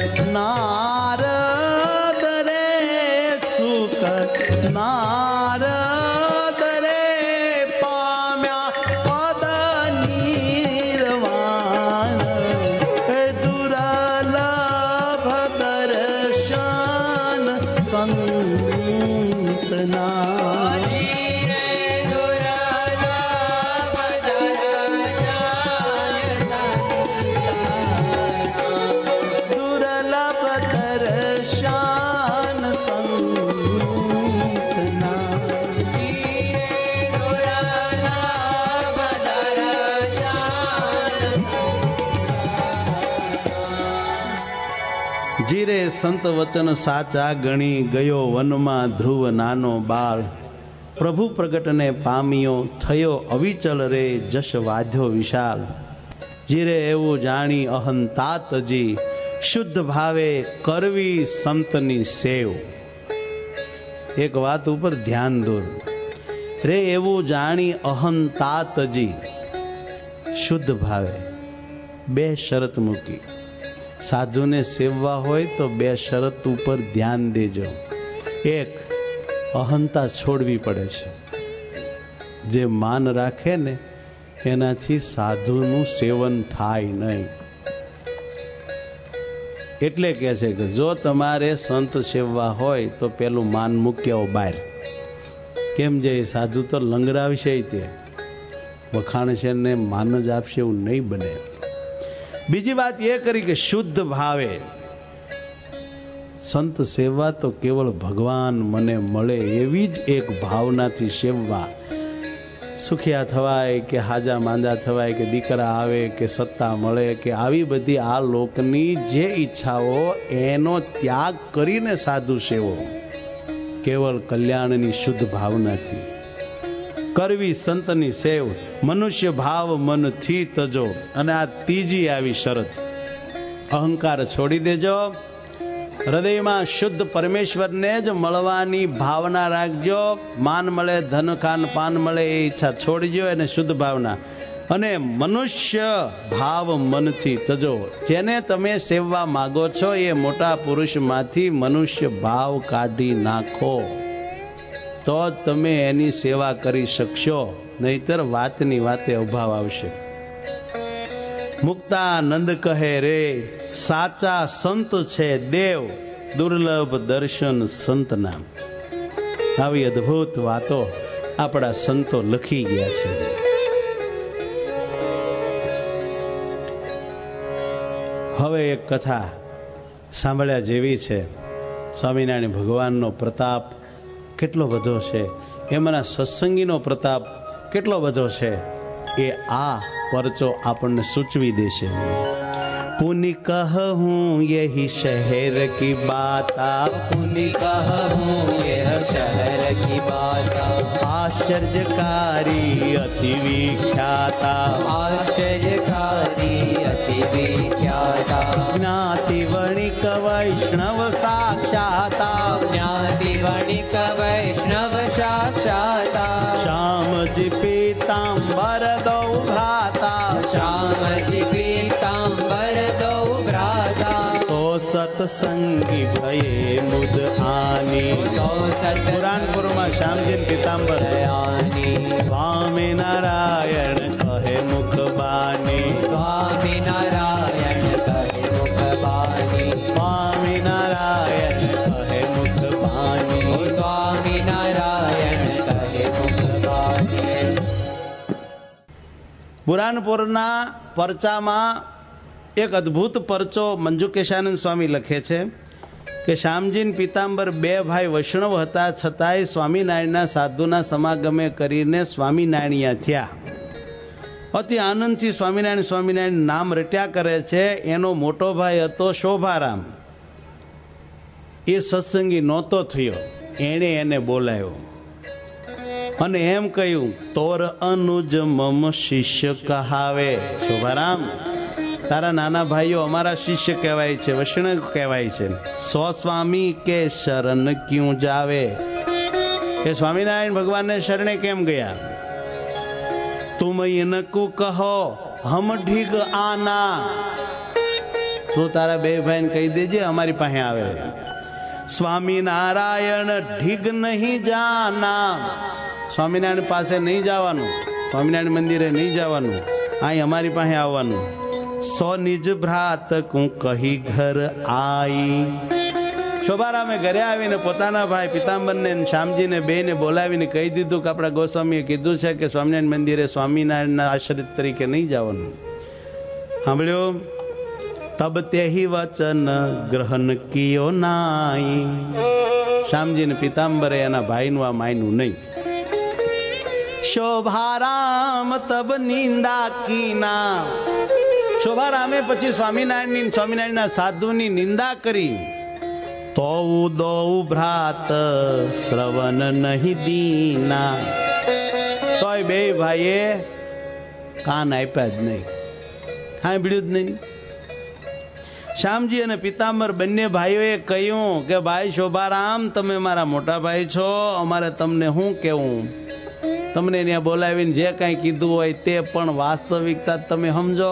નારદ રે સુખ નારદ રે પામ્યા પદ નિર્વાણ દુર્લભ દર્શન સંતના જીરે સંત વચન સાચા ગણી ગયો વનમાં ધ્રુવ નાનો બાળ પ્રભુ પ્રગટને પામ્યો થયો અવિચલ રે જશ વાધ્યો વિશાલ જીરે એવું જાણી અહંતાતજી શુદ્ધ ભાવે કરવી સંતની સેવ. એક વાત ઉપર ધ્યાન દોર રે એવું જાણી અહંતાતજી શુદ્ધ ભાવે બે શરત મૂકી. સાધુને સેવવા હોય તો બે શરત ઉપર ધ્યાન દેજો. એક, અહંતા છોડવી પડે છે. જે માન રાખે ને એનાથી સાધુનું સેવન થાય નહીં. એટલે કહે છે કે જો તમારે સંત સેવવા હોય તો પેલું માન મૂક્યા બહાર. કેમ જે સાધુ તો લંગરાવશે, તે વખાણ છે ને માન જ આપશે એવું નહીં બને. બીજી વાત એ કરી કે શુદ્ધ ભાવે સંત સેવા તો કેવળ ભગવાન મને મળે એવી જ એક ભાવનાથી સેવવા. સુખિયા થવાય કે હાજા માંદા થવાય કે દીકરા આવે કે સત્તા મળે કે આવી બધી આ લોકની જે ઈચ્છાઓ એનો ત્યાગ કરીને સાધુ સેવો કેવળ કલ્યાણની શુદ્ધ ભાવનાથી કરવી સંતની સેવ. મનુષ્ય ભાવ મનથી તજો. અને આ ત્રીજી આવી શરત, અહંકાર છોડી દેજો. હૃદયમાં શુદ્ધ પરમેશ્વરને જ મળવાની ભાવના રાખજો. માન મળે, ધન ખાન પાન મળે એ ઈચ્છા છોડજો એને શુદ્ધ ભાવના. અને મનુષ્ય ભાવ મનથી તજો. જેને તમે સેવવા માગો છો એ મોટા પુરુષમાંથી મનુષ્ય ભાવ કાઢી નાખો તો તમે એની સેવા કરી શકશો, નહીતર વાતની વાતે અભાવ આવશે. મુક્તાનંદ કહે રે સાચા સંત છે દેવ, દુર્લભ દર્શન સંતના. આવી અદ્ભુત વાતો આપણા સંતો લખી ગયા છે. હવે એક કથા સાંભળ્યા જેવી છે. સ્વામિનારાયણ ભગવાનનો પ્રતાપ કેટલો બધો છે, એમાંના સત્સંગીનો પ્રતાપ કેટલો બધો છે, એ આ પરચો આપણને સૂચવી દેશે. પુનિ કહું યહી શહેર કી બાતા, पुनि कहूँ यह शहर की बाता, આશ્ચર્યકારી અતિ વિખ્યાતા, आश्चर्यकारी अति विख्याता, જ્ઞાતિ વણિક વૈષ્ણવ સાક્ષાતા, ज्ञाति वणिक वैष्णव साक्षाता, શ્યામજી પીતાંબર દૌ ભ્રાતા, श्यामजी पीतांबर दो भ्राता, સો સત્સંગી ભયે મુદ આની. सौ सत પુરાણપુરમાં શ્યામજી પીતાંબર दयानी, સ્વામિનારાયણ કહે મુખબાની, स्वामी नारायण कहे मुखबानी, સ્વામિનારાયણ કહે મુખબાની. ओ स्वामी नारायण कहे मुखबानी. પુરાણપુરના પરચામાં એક અદ્ભુત પરચો મંજુકેશાનંદ સ્વામી લખે છે કે શ્યામજી પીતાંબર બે ભાઈ વૈષ્ણવ હતા, છતાંય સ્વામિનારાયણના સાધુના સમાગમે કરીને સ્વામિનારાયણિયા થયા. અતિ આનંદથી સ્વામિનારાયણ સ્વામિનારાયણ નામ રટ્યા કરે છે. એનો મોટો ભાઈ હતો શોભારામ. એ સત્સંગી નહોતો થયો, એણે એને બોલાવ્યો અને એમ કહ્યું, તોર અનુજ મમ શિષ્ય કહાવે. શોભારામ, તારા નાના ભાઈઓ અમારા શિષ્ય કહેવાય છે, વૈષ્ણવ કહેવાય છે. સો સ્વામી કે શરણ ક્યું જાવે. એ સ્વામિનારાયણ ભગવાનને શરણે કેમ ગયા? તુમ ઇનકુ કહો હમ ઢીગ આના. તું તારા બે ભાઈને કહી દેજે અમારી પાસે આવે. સ્વામિનારાયણ ઢીગ નહીં જાના, સ્વામિનારાયણ પાસે નહીં જવાનું, સ્વામિનારાયણ મંદિરે નહીં જવાનું, અહીં અમારી પાસે આવવાનું. સો નિજ ભ્રાત કું કહી ઘર આઈ. શોભારામે ઘરે આવીને પોતાના ભાઈ પિતાંબરને શ્યામજીને બેને બોલાવીને કહી દીધું કે આપણા ગોસ્વામીએ કીધું છે કે સ્વામિનારાયણ મંદિરે સ્વામિનારાયણના આશ્રિત તરીકે નહીં જવાનું. સાંભળ્યું? તબ તેહી વચન ગ્રહણ કિયો નાઈ. શ્યામજીને પિતાંબરે એના ભાઈનું આ માયનું નહીં. શોભારામ તબ નિંદા કીના. શોભારામે પછી સ્વામિનારાયણની સ્વામિનારાયણના સાધુની નિંદા કરી. તો દો ભ્રાત શ્રવણ નહીં દીના. તોય બે ભાઈએ કાન આપ્યા જ નહીં, સાંભળ્યું જ નહીં. શ્યામજી અને પિતાંબર બંને ભાઈઓએ કહ્યું કે ભાઈ શોભારામ, તમે મારા મોટા ભાઈ છો, અમારે તમને શું કહેવું? તમને ત્યાં બોલાવીને જે કાંઈ કીધું હોય તે પણ વાસ્તવિકતા તમે સમજો.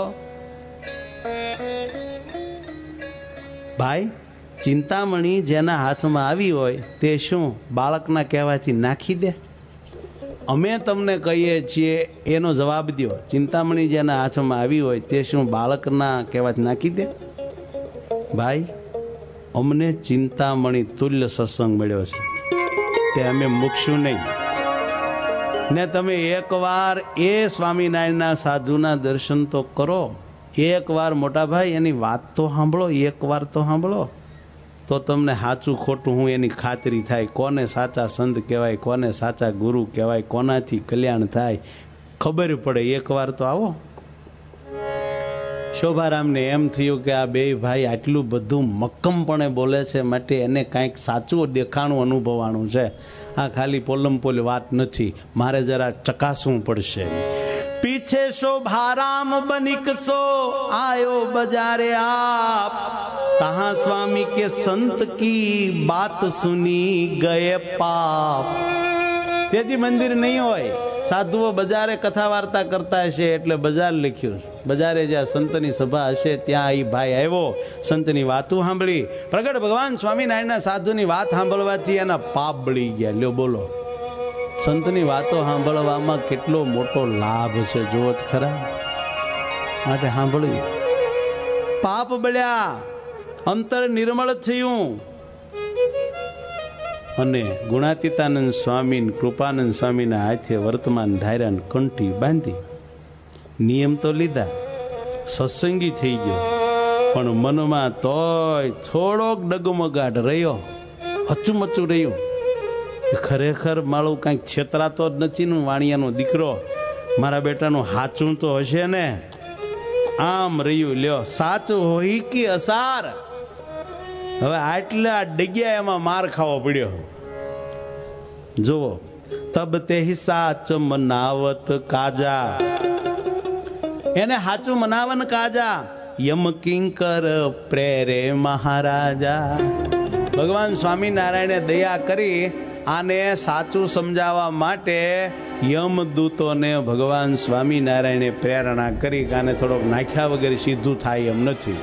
ભાઈ, ચિંતામણી જેના હાથમાં આવી હોય તે શું બાળકના કહેવાથી નાખી દે? અમે તમને કહીએ છીએ એનો જવાબ દો. ચિંતામણી જેના હાથમાં આવી હોય તે શું બાળકના કહેવાથી નાખી દે? ભાઈ, અમને ચિંતામણી તુલ્ય સત્સંગ મળ્યો છે, તે અમે મૂકશું નહીં. ને તમે એકવાર એ સ્વામિનારાયણના સાધુના દર્શન તો કરો. એકવાર મોટા ભાઈ એની વાત તો સાંભળો, એકવાર તો સાંભળો, તો તમને સાચું ખોટું હું એની ખાતરી થાય. કોને સાચા સંત કહેવાય, કોને સાચા ગુરુ કહેવાય, કોનાથી કલ્યાણ થાય ખબર પડે. એકવાર તો આવો. શોભારામને એમ થયું કે આ બે ભાઈ આટલું બધું મક્કમપણે બોલે છે, માટે એને કાંઈક સાચું દેખાણું અનુભવવાનું છે. આ ખાલી પોલમ પોલી વાત નથી, મારે જરા ચકાસવું પડશે. પીછે શોભારામ બનિક સો આયો બજારે આપ, તહાं સ્વામી કે સંત કી બાત સુની ગયે પાપ. તેથી મંદિર નહીં હોય, સાધુઓ બજારે કથા વાર્તા કરતા હશે એટલે બજાર લખ્યું. બજારે જ્યાં સંતની સભા હશે ત્યાં એ ભાઈ આવ્યો, સંતની વાતો સાંભળી. પ્રગટ ભગવાન સ્વામિનારાયણના સાધુની વાત સાંભળવાથી એના પાપ બળી ગયા. લ્યો બોલો, સંતની વાતો સાંભળવામાં કેટલો મોટો લાભ છે, જુઓ ખરા. માટે સાંભળ્યું, પાપ બળ્યા, અંતર નિર્મળ થયું. અને ગુણાતીતાનંદ સ્વામી, કૃપાનંદ સ્વામીના હાથે વર્તમાન ધાર્યા કંઠી બાંધી. નિયમ તો લીધા, સત્સંગી થઈ ગયો, પણ મનમાં તોય થોડોક ડગમગાટ રહ્યો, અચુમચું રહ્યું. ખરેખર મારું કાંઈક છેતરાતો જ નથી ને, વાણિયાનો દીકરો, મારા બેટાનું સાચું તો હશે ને? આમ રહ્યું. લ્યો, સાચું હોય કે અસાર? હવે આટલા ડગ્યા એમાં માર ખાવો પડ્યો. જુઓ, તબ તે સાચ મનાવત કાજા. એને સાચું મનાવન કાજા, યમ કિંકર પ્રેરે મહારાજા. ભગવાન સ્વામિનારાયણે દયા કરી આને સાચું સમજાવવા માટે યમદૂતોને ભગવાન સ્વામિનારાયણે પ્રેરણા કરી કે આને થોડોક નાખ્યા વગર સીધું થાય એમ નથી.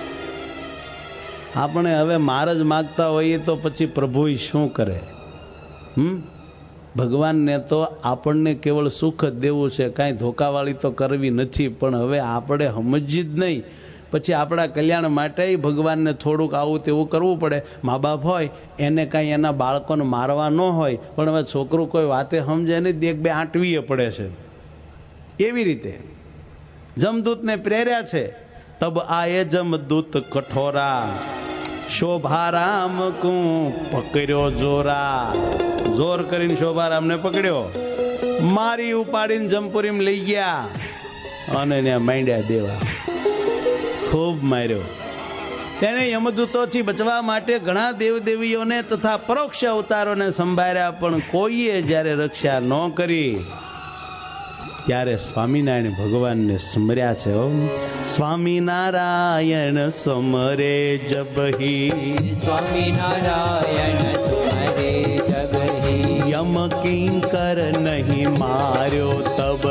આપણે હવે માર જ માગતા હોઈએ તો પછી પ્રભુ શું કરે? હમ ભગવાનને તો આપણને કેવળ સુખ જ દેવું છે, કાંઈ ધોકાવાળી તો કરવી નથી. પણ હવે આપણે સમજી જ નહીં, પછી આપણા કલ્યાણ માટે ભગવાનને થોડુંક આવું તેવું કરવું પડે. મા બાપ હોય એને કાંઈ એના બાળકોને મારવા ન હોય, પણ હવે છોકરું કોઈ વાતે સમજે નહીં, એક બે આંટવીએ પડે છે. એવી રીતે જમદૂતને પ્રેર્યા છે. તબ આયે જમદૂત કઠોરા, શોભારામ કું પકડ્યો જોરા. જોર કરીને શોભારામને પકડ્યો, મારી ઉપાડીને જમપુરીમ લઈ ગયા અને ત્યાં માંડ્યા દેવા. ખૂબ માર્યો. તેને યમદૂતોથી બચવા માટે ઘણા દેવદેવીઓને તથા પરોક્ષ અવતારોને સંભાળ્યા, પણ કોઈએ જ્યારે રક્ષા ન કરી ત્યારે સ્વામિનારાયણ ભગવાનને સ્મર્યા છે. સ્વામિનારાયણ સમરે જબહી, સ્વામિનારાયણ સુમરે જબહી, યમ કિંકર નહીં માર્યો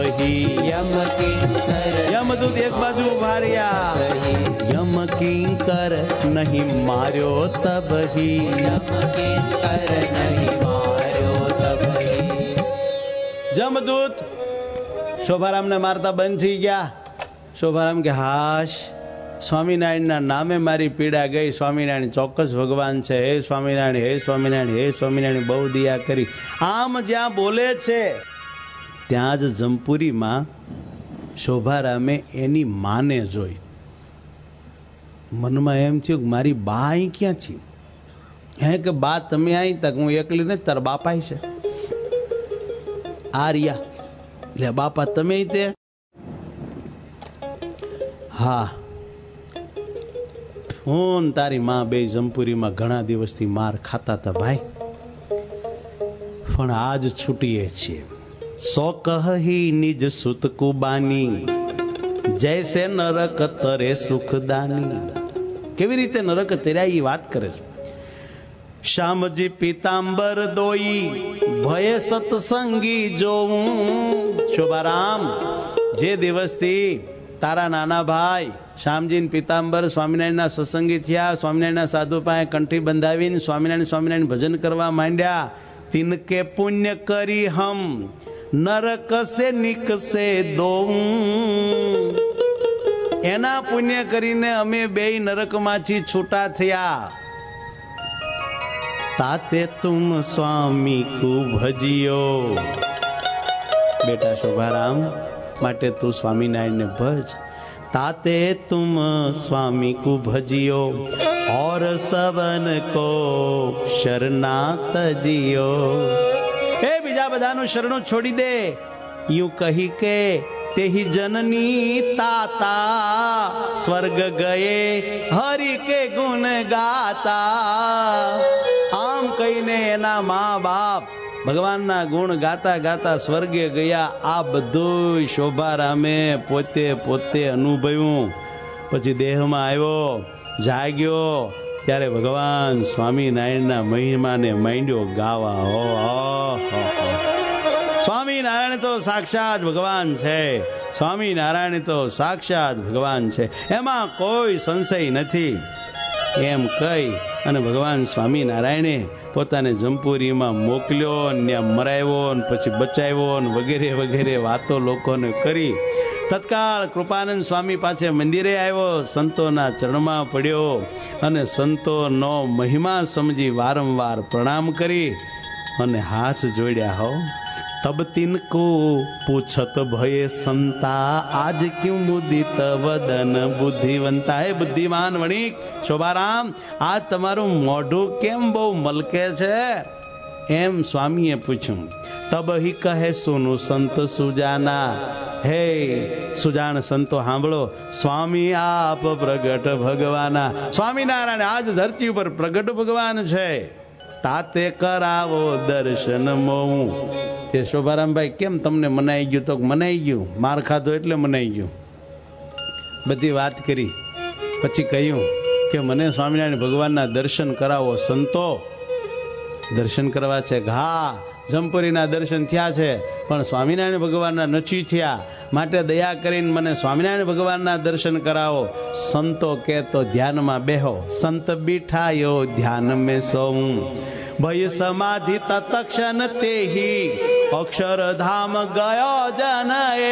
તબહી. યમ કિંકર યમદૂત એક બાજુ ઉભા રહ્યા, યમ કિંકર કિંકર નહીં માર્યો તબહી, યમ કિંકર નહીં માર્યો તબહી. જમદૂત શોભારામને મારતા બંધ થઈ ગયા. શોભારામ કે હાશ, સ્વામિનારાયણના નામે મારી પીડા ગઈ. સ્વામિનારાયણ ચોક્કસ ભગવાન છે. હે સ્વામિનારાયણ, હે સ્વામિનારાયણ, હે સ્વામિનારાયણ, બહુ દયા કરી. આમ જ્યાં બોલે છે ત્યાં જ જમપુરીમાં શોભારામે એની માને જોઈ. મનમાં એમ થયું કે મારી બા અહીં ક્યાં છે? હે કે બા તમે અહીં તક હું એકલી ને તાર બાપા છે. આ રિયા એટલે બાપા તમે તે? હા, હું તારી માં બે જમપુરીમાં ઘણા દિવસથી માર ખાતા હતા ભાઈ, પણ આજ છૂટીએ છીએ. સો કહી નિજ સુત કુબાની, જૈસે નરક તરે સુખદાની. કેવી રીતે નરક તર્યા એ વાત કરે છે. શ્યામજી પિતાંબર દોઈ, ભયે સત્સંગી જોઉં. શોભારામ, જે દિવસથી તારા નાના ભાઈ શ્યામજી પિતાંબર સ્વામિનારાયણના સત્સંગી થયા, સ્વામિનારાયણના સાધુ પાસે કંઠી બંધાવીને સ્વામિનારાયણ સ્વામિનારાયણ ભજન કરવા માંડ્યા, તિનકે પુણ્ય કરી હમ નરક સે નિકસે દોઉં. એના પુણ્ય કરીને અમે બે નરકમાંથી છૂટા થયા. તાતે તુમ સ્વામી કો ભજિયો. બેટા શોભારામ, માટે તું સ્વામિનારાયણને ભજ. તાતે તુમ સ્વામી કો ભજિયો, और सबन को शरणात जियो. એ બીજા બધાનું શરણું છોડી દે. યું કહી કે તેહી જનની તાતા, સ્વર્ગ ગયે હરિ કે ગુણ ગાતા. આમ કહીને એના મા બાપ ભગવાનના ગુણ ગાતા ગાતા સ્વર્ગે ગયા. આ બધું શોભારામે પોતે પોતે અનુભવ્યું. પછી દેહમાં આવ્યો, જાગ્યો, ત્યારે ભગવાન સ્વામિનારાયણના મહિમાને માંડ્યો ગાવા. હો સ્વામિનારાયણ તો સાક્ષાત ભગવાન છે. સ્વામિનારાયણ તો સાક્ષાત ભગવાન છે, એમાં કોઈ સંશય નથી. એમ કહી અને ભગવાન સ્વામિનારાયણે પોતાને જમપુરીમાં મોકલ્યો, ત્યાં મરાવ્યો, પછી બચાવ્યો વગેરે વગેરે વાતો લોકોને કરી. તત્કાળ કૃપાનંદ સ્વામી પાસે મંદિરે આવ્યો, સંતોના ચરણમાં પડ્યો અને સંતોનો મહિમા સમજી વારંવાર પ્રણામ કરી અને હાથ જોડ્યા. હો તબ તિનકો પૂછત ભયે સંતા, આજ ક્યું મુદિત વદન બુદ્ધિવંતા. હે બુદ્ધિમાન વણિક શોભારામ, આજ તમારું મોઢું કેમ બહુ મલકે છે? એમ સ્વામીએ પૂછ્યું. તબ હી કહે સોનું સંત સુજાના. હે સુજાણ સંતો સાંભળો, સ્વામી આપ પ્રગટ ભગવાના. સ્વામિનારાયણ આજ ધરતી ઉપર પ્રગટ ભગવાન છે. તાતે કરાવો દર્શન મોં. તે શોભારામભાઈ કેમ તમને મનાઈ ગયું? તો મનાઈ ગયું, માર ખાધો એટલે મનાઈ ગયું. બધી વાત કરી. પછી કહ્યું કે મને સ્વામિનારાયણ ભગવાનના દર્શન કરાવો. સંતો દર્શન કરવા છે. હા, જમપુરીના દર્શન થયા છે, પણ સ્વામિનારાયણ ભગવાનના નથી થયા, માટે દયા કરીને મને સ્વામિનારાયણ ભગવાનના દર્શન કરાવો. સંતો કે તો ધ્યાનમાં બેહો. સંત બીઠાયો ધ્યાન મેં સૌ, ભય સમાધિ તત્ક્ષણ તેહી, અક્ષરધામ ગયો જન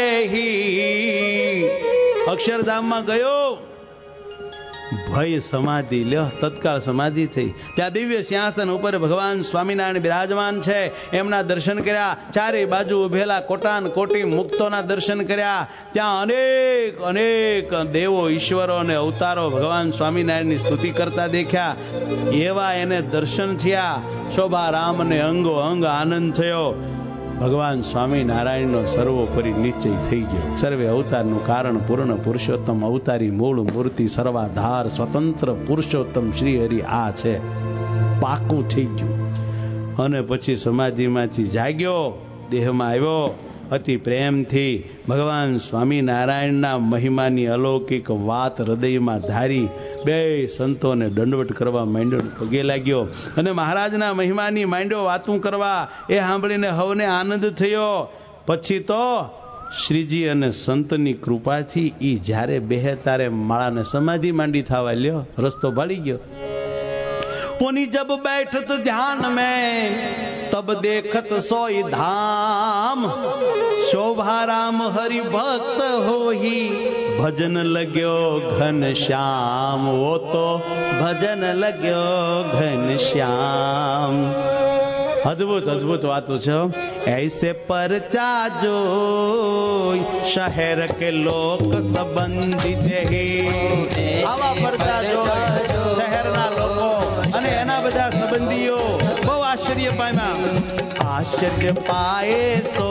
એહી. અક્ષરધામમાં ગયો, ભય સમાધિ લ્યો, તત્કાળ સમાધિ થઈ. ત્યાં દિવ્ય સિંહાસન ઉપર ભગવાન સ્વામિનારાયણ બિરાજમાન છે. એમના દર્શન કર્યા. ચારે બાજુ ઉભેલા કોટાન કોટી મુક્તોના દર્શન કર્યા. ત્યાં અનેક અનેક દેવો, ઈશ્વરો અને અવતારો ભગવાન સ્વામિનારાયણની સ્તુતિ કરતા દેખ્યા. એવા એને દર્શન થયા. શોભારામને અંગો અંગ આનંદ થયો. ભગવાન સ્વામિનારાયણનો સર્વોપરી નિશ્ચય થઈ ગયો. સર્વે અવતારનું કારણ પૂર્ણ પુરુષોત્તમ, અવતારી મૂળ મૂર્તિ સર્વાધાર સ્વતંત્ર પુરુષોત્તમ શ્રી હરિ આ છે. પાકું થઈ ગયું. અને પછી સમાધિમાંથી જાગ્યો, દેહમાં આવ્યો. અતિ પ્રેમથી ભગવાન સ્વામિનારાયણના મહિમાની અલૌકિક વાત હૃદયમાં ધારી બે સંતોને દંડવટ કરવા માંડ્યો, પગે લાગ્યો અને મહારાજના મહિમાની માંડ્યો વાતું કરવા. એ સાંભળીને હવને આનંદ થયો. પછી તો શ્રીજી અને સંતની કૃપાથી ઈ જ્યારે બેહે તારે માળાને સમાધિ માંડી થવા લ્યો, રસ્તો ભાળી ગયો. पुनि जब बैठत ध्यान में तब देखत सोई धाम, शोभा राम हरि भक्त हो ही भजन लग्यो घन श्याम, वो तो भजन लग्यो घन श्याम. अद्भुत अद्भुत बात छो. ऐसे परचा जो शहर के लोक संबंधित है, आवा परचा जो शहर ना लोको અને એના બધા સંબંધીઓ બહુ આશ્ચર્ય પામ્યા. આશ્ચર્ય પાએ સો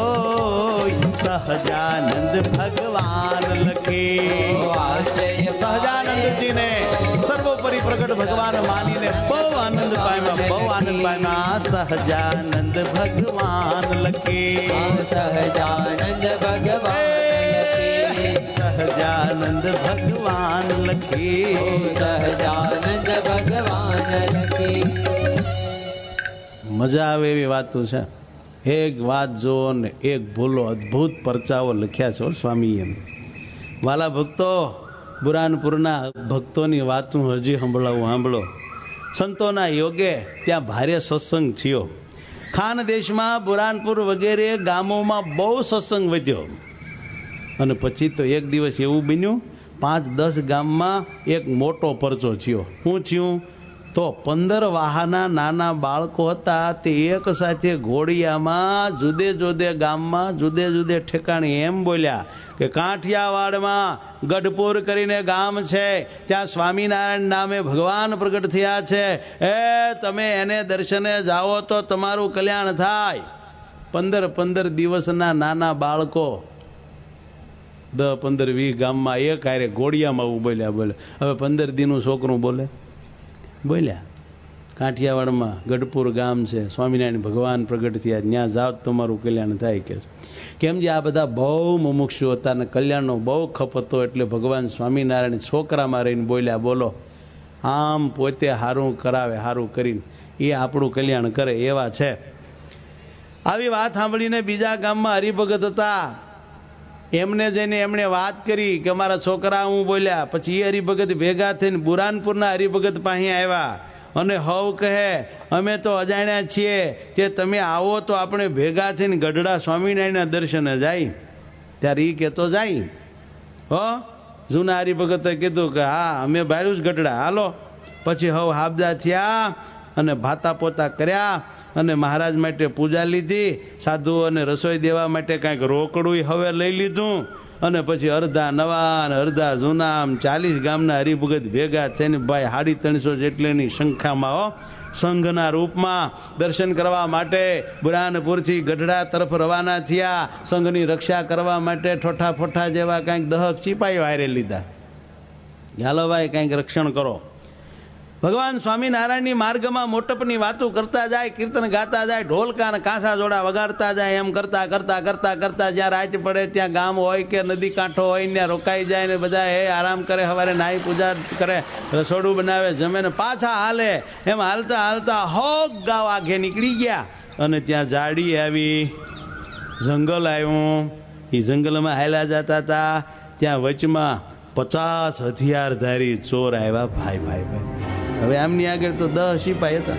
સહજાનંદ ભગવાન લખે. સહજાનંદજીને સર્વોપરી પ્રગટ ભગવાન માનીને બહુ આનંદ પામ્યા, બહુ આનંદ પામ્યા. સહજાનંદ ભગવાન લખે. સહજાનંદ ભગવાન સહજાનંદ ભગવાન લખે. સહજાનંદ ભગવાન લખે. મજા આવે એવી વાતો છે. એક વાત જો ને એક ભૂલો, અદ્ભુત પરચાઓ લખ્યા છે સ્વામીએ. વાલા ભક્તો, બુરાનપુરના ભક્તોની વાતો હજી સંભળાવું, સાંભળો. સંતોના યોગે ત્યાં ભારે સત્સંગ થયો. ખાન દેશમાં બુરાનપુર વગેરે ગામોમાં બહુ સત્સંગ વધ્યો. અને પછી તો એક દિવસ એવું બન્યું, પાંચ દસ ગામમાં એક મોટો પરચો થયો. શું થયું? તો પંદર વાહાના નાના બાળકો હતા તે એક સાથે ઘોડિયામાં જુદે જુદે ગામમાં જુદે જુદે ઠેકાણે એમ બોલ્યા કે કાંઠિયાવાડમાં ગઢપુર કરીને ગામ છે, ત્યાં સ્વામિનારાયણ નામે ભગવાન પ્રગટ થયા છે, એ તમે એને દર્શને જાઓ તો તમારું કલ્યાણ થાય. પંદર પંદર દિવસના નાના બાળકો દસ પંદર વીસ ગામમાં એક હારે ઘોડિયામાં બોલ્યા બોલે. હવે પંદર દિનનું છોકરું બોલે બોલ્યા કાંઠિયાવાડમાં ગઢપુર ગામ છે, સ્વામિનારાયણ ભગવાન પ્રગટ થયા, ત્યાં જાઓ તમારું કલ્યાણ થાય. કે કેમ જે આ બધા બહુ મુમુક્ષુ હતા અને કલ્યાણનો બહુ ખપ હતો, એટલે ભગવાન સ્વામિનારાયણ છોકરામાં રહીને બોલ્યા, બોલો આમ પોતે હારું કરાવે, હારું કરીને એ આપણું કલ્યાણ કરે એવા છે. આવી વાત સાંભળીને બીજા ગામમાં હરિભગત હતા, એમને જઈને એમણે વાત કરી કે મારા છોકરા હું બોલ્યા. પછી એ હરિભગત ભેગા થઈને બુરાનપુરના હરિભગત પાસે આવ્યા અને હવ કહે અમે તો અજાણ્યા છીએ, કે તમે આવો તો આપણે ભેગા થઈને ગઢડા સ્વામિનારાયણના દર્શને જાય. ત્યારે એ કહેતો જાય. હો જૂના હરિભગતે કીધું કે હા અમે ભાડ્યું જ ગઢડા, હાલો. પછી હવ હાબદા થયા અને ભાતા પોતા કર્યા અને મહારાજ માટે પૂજા લીધી, સાધુઓને રસોઈ દેવા માટે કાંઈક રોકડું હવે લઈ લીધું. અને પછી અડધા નવા અને અડધા જૂના આમ ચાલીસ ગામના હરિભગત ભેગા થઈને ભાઈ સાડી ત્રણસો જેટલીની સંખ્યામાં હો સંઘના રૂપમાં દર્શન કરવા માટે બુરાનપુરથી ગઢડા તરફ રવાના થયા. સંઘની રક્ષા કરવા માટે ઠોઠા ફોઠા જેવા કાંઈક દહક સિપાહીઓ હારે લીધા. હાલો ભાઈ કાંઈક રક્ષણ કરો. ભગવાન સ્વામિનારાયણની માર્ગમાં મોટપની વાતો કરતા જાય, કીર્તન ગાતા જાય, ઢોલકા અને કાંસા જોડા વગાડતા જાય. એમ કરતા કરતા કરતા કરતા જ્યાં રાત પડે ત્યાં ગામ હોય કે નદી કાંઠો હોય ત્યાં રોકાઈ જાય ને બધા એ આરામ કરે, સવારે નાહી પૂજા કરે, રસોડું બનાવે, જમે ને પાછા હાલે. એમ હાલતા હાલતા હોક ગાવ આઘે નીકળી ગયા અને ત્યાં જાડી આવી, જંગલ આવ્યું. એ જંગલમાં હાલ્યા જતા હતા, ત્યાં વચમાં પચાસ હથિયારધારી ચોર આવ્યા. ભાઈ ભાઈ ભાઈ હવે આમની આગળ તો દસ સિપાહી હતા.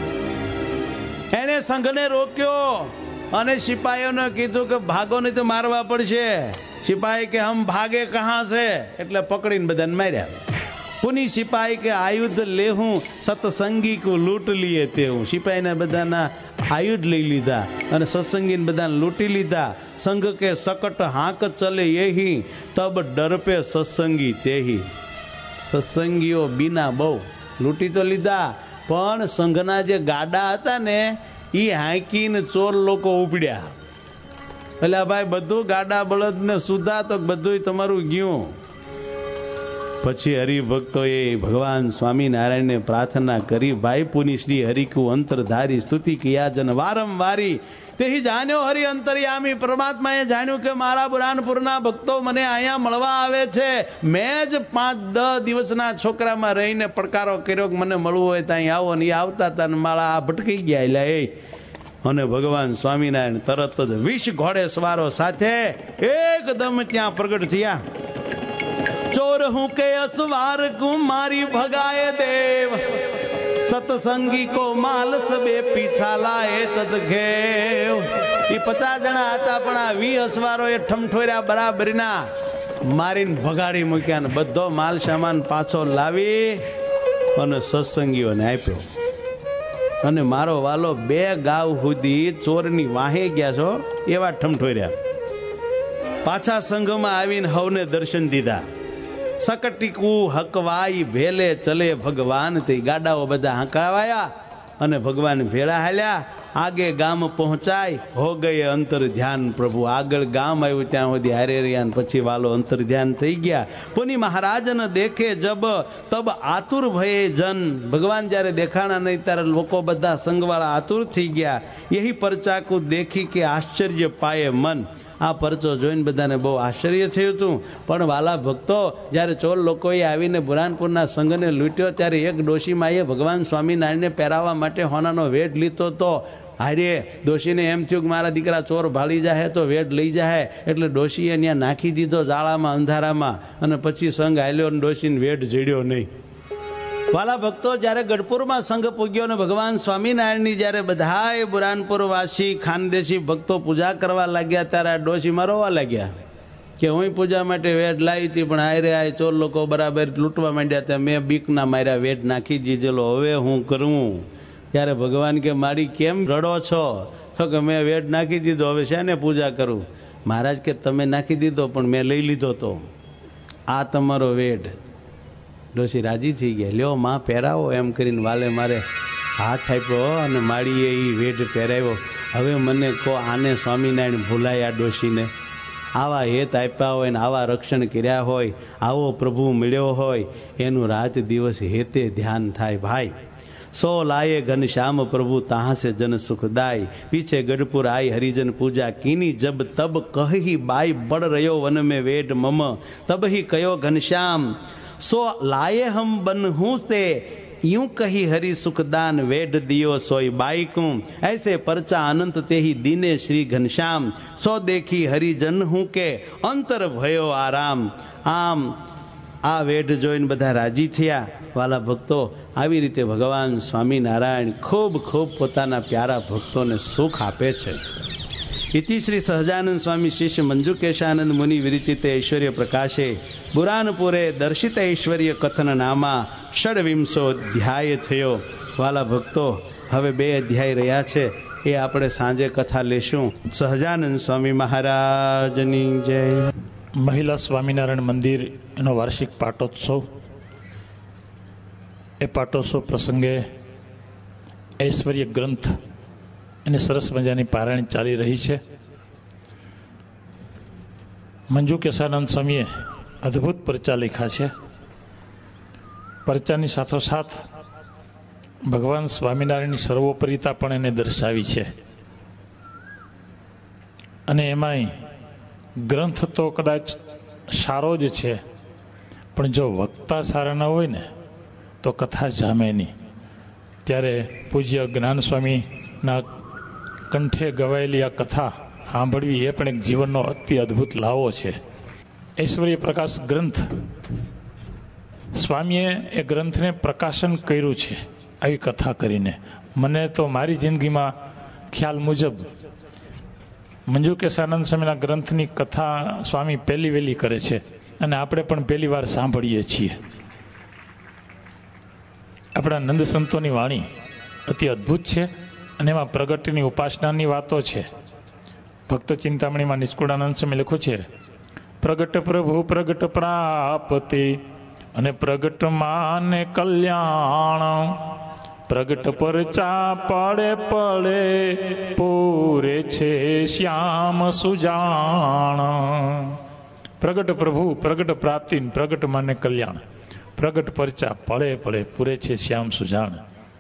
એને સંઘને રોક્યો અને સિપાહીઓને કીધું કે ભાગો નહીં તો મારવા પડશે. સિપાહી કે હમ ભાગે કહાં છે, એટલે પકડીને બધાને માર્યા. પુની સિપાહી કે આયુધ લેહું સત્સંગી કો લૂંટ લીએ તેવું. સિપાહીને બધાના આયુધ લઈ લીધા અને સત્સંગીને બધાને લૂંટી લીધા. સંઘ કે સકટ હાંક ચલે યહી તબ ડર પે સત્સંગી તેહી. સત્સંગીઓ બીના બહુ લૂંટી તો લીધા, પણ સંઘના જે ગાડા હતા ને એ હાંકીને ચોર લોકો ઉપડ્યા. એટલે ભાઈ બધું ગાડા બળદ ને સુધા તો બધું તમારું ગયું. પછી હરિભક્તોએ ભગવાન સ્વામિનારાયણને પ્રાર્થના કરી, ભાઈ પુની શ્રી હરિકુ અંતરધારી સ્તુતિ કિયા જન વારંવારી. તેથી જાણ્યો હરિ અંતર્યામી, પરમાત્માએ જાણ્યું કે મારા બુરાનપુરના ભક્તો મને અહીંયા મળવા આવે છે. મેં જ પાંચ દસ દિવસના છોકરામાં રહીને પડકારો કર્યો કે મને મળવું હોય ત્યાં આવો ને એ આવતા હતા ને માળા આ ભટકી ગયા. એટલે એ અને ભગવાન સ્વામિનારાયણ તરત જ વીસ ઘોડે સવારો સાથે એક એકદમ ત્યાં પ્રગટ થયા. ચોર હું કે અસવાર કુમારી ભગાય દેવ, સતસંગી કો માલ સબે પીછા લાય તત ઘેવ. એ પચાસ જણા હતા પણ આ વી અસવારો એ ઠમઠોર્યા બરાબરીના મારીને ભગાડી મૂક્યા ને બધો માલ સામાન પાછો લાવી અને સત્સંગીઓને આપ્યો. અને મારો વાલો બે ગાવ સુધી ચોરની વાહે ગયા છો એવા ઠમઠોર્યા. પાછા સંઘમાં આવીને હવને દર્શન દીધા. સકટીકું હકવાઈ ભેલે ચલે ભગવાન, તે ગાડાઓ બધા હંકાવાયા અને ભગવાન ભેળા હાલ્યા. આગે ગામ પહોંચાય હો ગયે અંતર ધ્યાન પ્રભુ. આગળ ગામ આવ્યું ત્યાં સુધી હારે રહ્યા ને પછી વાલો અંતર ધ્યાન થઈ ગયા. પુની મહારાજને દેખે જબ તબ આતુર ભયે જન. ભગવાન જ્યારે દેખાણા નહીં ત્યારે લોકો બધા સંઘવાળા આતુર થઈ ગયા. યહી પરચાકુ દેખી કે આશ્ચર્ય પાયે મન. આ પરચો જોઈને બધાને બહુ આશ્ચર્ય થયું હતું. પણ વાલા ભક્તો, જ્યારે ચોર લોકોએ આવીને બુરાનપુરના સંઘને લૂંટ્યો ત્યારે એક ડોશીમાએ ભગવાન સ્વામિનારાયણને પહેરાવવા માટે હોનાનો વેઢ લીધો તો હારે ડોશીને એમ થયું કે મારા દીકરા ચોર ભાળી જાય તો વેઢ લઈ જાય, એટલે ડોશીએ ત્યાં નાખી દીધો જાળામાં અંધારામાં. અને પછી સંઘ હાલ્યો અને ડોશીને વેઢ જડ્યો નહીં. વાલા ભક્તો, જ્યારે ગઢપુરમાં સંઘ પૂગ્યો ને ભગવાન સ્વામિનારાયણની જ્યારે બધાય બુરાનપુર વાસી ખાનદેશી ભક્તો પૂજા કરવા લાગ્યા ત્યારે આ ડોશીમાં રોવા લાગ્યા કે હું પૂજા માટે વેઢ લાવી હતી પણ આયરે આય ચોર લોકો બરાબર લૂંટવા માંડ્યા હતા. મેં બીકના માર્યા વેઢ નાખી દીધેલો, હવે હું કરું? ત્યારે ભગવાન કે મારી કેમ રડો છો? તો કે મેં વેઢ નાખી દીધો, હવે શેને પૂજા કરું? મહારાજ કે તમે નાખી દીધો પણ મેં લઈ લીધો તો આ તમારો વેઢ. ડોશી રાજી થઈ ગયા. લ્યો માં પહેરાવો એમ કરીને વાલે મારે હાથ આપ્યો અને માળીએ એ વેઢ પહેરાવ્યો. હવે મને કહો, આને સ્વામિનારાયણ ભૂલાય? આ ડોશીને આવા હેત આપ્યા હોય ને આવા રક્ષણ કર્યા હોય, આવો પ્રભુ મળ્યો હોય, એનું રાત દિવસ હેતે ધ્યાન થાય. ભાઈ સો લાયે ઘનશ્યામ પ્રભુ તહાં સે જન સુખદાય, પીછે ગઢપુર આઈ હરિજન પૂજા કીની જબ તબ કહી બાઈ બળ રહ્યો વન में वेट मम तब ही कयो घनश्याम सो लाए हम बन हूँ ते यूं कही हरि सुखदान वेड दियो सोई बाइकूं ऐसे परचा अनंत ते ही दीने श्री घनश्याम सो देखी हरिजन हूँ के अंतर भयो आराम. आम આ વેઢ જોઈને બધા રાજી થયા. વાલા ભક્તો, આવી રીતે ભગવાન સ્વામિનારાયણ ખૂબ ખૂબ પોતાના પ્યારા ભક્તોને સુખ આપે છે. ઇતિ શ્રી સહજાનંદ સ્વામી શિષ્ય મંજુકેશાનંદ મુનિ વિરચિતે ઐશ્વર્ય પ્રકાશે બુરાનપુરે દર્શિત ઐશ્વર્ય કથન નામા ષડવિંશો અધ્યાય થયો. વાલા ભક્તો, હવે બે અધ્યાય રહ્યા છે, એ આપણે સાંજે કથા લેશું. સહજાનંદ સ્વામી મહારાજની જય. મહિલા સ્વામિનારાયણ મંદિર એનો વાર્ષિક પાટોત્સવ. એ પાટોત્સવ પ્રસંગે ઐશ્વર્ય ગ્રંથ એની સરસ મજાની પારાયણ ચાલી રહી છે. મંજુ કેશાનંદ સ્વામીએ અદ્ભુત પરચા લખ્યા છે. પરચાની સાથોસાથ ભગવાન સ્વામિનારાયણની સર્વોપરિતા પણ એને દર્શાવી છે. અને એમાંય ગ્રંથ તો કદાચ સારો જ છે, પણ જો વક્તા સારા ન હોય ને તો કથા જામે નહીં. ત્યારે પૂજ્ય જ્ઞાન સ્વામીના કંઠે ગવાયેલી આ કથા સાંભળવી એ પણ એક જીવનનો અતિ અદ્ભુત લાવો છે. ઐશ્વર્ય પ્રકાશ ગ્રંથ, સ્વામીએ એ ગ્રંથને પ્રકાશન કર્યું છે આવી કથા કરીને. મને તો મારી જિંદગીમાં ખ્યાલ મુજબ મંજુ કેશાનંદ સ્વામીના ગ્રંથની કથા સ્વામી પહેલી વહેલી કરે છે અને આપણે પણ પહેલી વાર સાંભળીએ છીએ. આપણા નંદ સંતોની વાણી અતિ અદ્ભુત છે અને એમાં પ્રગટની ઉપાસનાની વાતો છે. ભક્ત ચિંતામણીમાં નિષ્કુળાનંદ સ્વામી લખ્યું છે, પ્રગટ પ્રભુ પ્રગટ પ્રાપતિ અને પ્રગટ માને કલ્યાણ, પ્રગટ પરચા પડે પડે પૂરે છે શ્યામ સુજાણ. પ્રગટ પ્રભુ પ્રગટ પ્રાપ્તિ પ્રગટ માને કલ્યાણ, પ્રગટ પરચા પડે પડે પૂરે છે શ્યામ સુજાણ.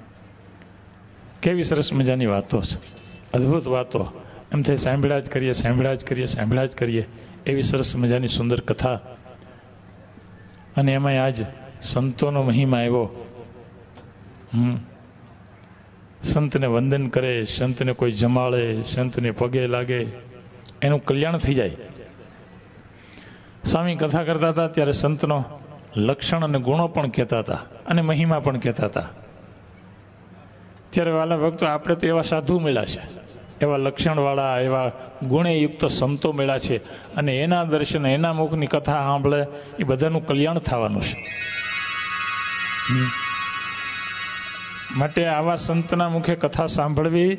કેવી સરસ મજાની વાતો છે, અદ્ભુત વાતો. એમ થાય સાંભળ્યા જ કરીએ સાંભળ્યા જ કરીએ સાંભળ્યા જ કરીએ એવી સરસ મજાની સુંદર કથા. અને એમાં આજ સંતોનો મહિમા આવ્યો. હમ સંતને વંદન કરે, સંતને કોઈ જમાડે, સંતને પગે લાગે, એનું કલ્યાણ થઈ જાય. સ્વામી કથા કરતા હતા ત્યારે સંતનો લક્ષણ અને ગુણો પણ કહેતા હતા અને મહિમા પણ કહેતા હતા. ત્યારે વાલા ભક્તો, આપણે તો એવા સાધુ મળ્યા છે, એવા લક્ષણવાળા, એવા ગુણેયુક્ત સંતો મળ્યા છે, અને એના દર્શન, એના મુખની કથા સાંભળે એ બધાનું કલ્યાણ થવાનું છે. માટે આવા સંતના મુખે કથા સાંભળવી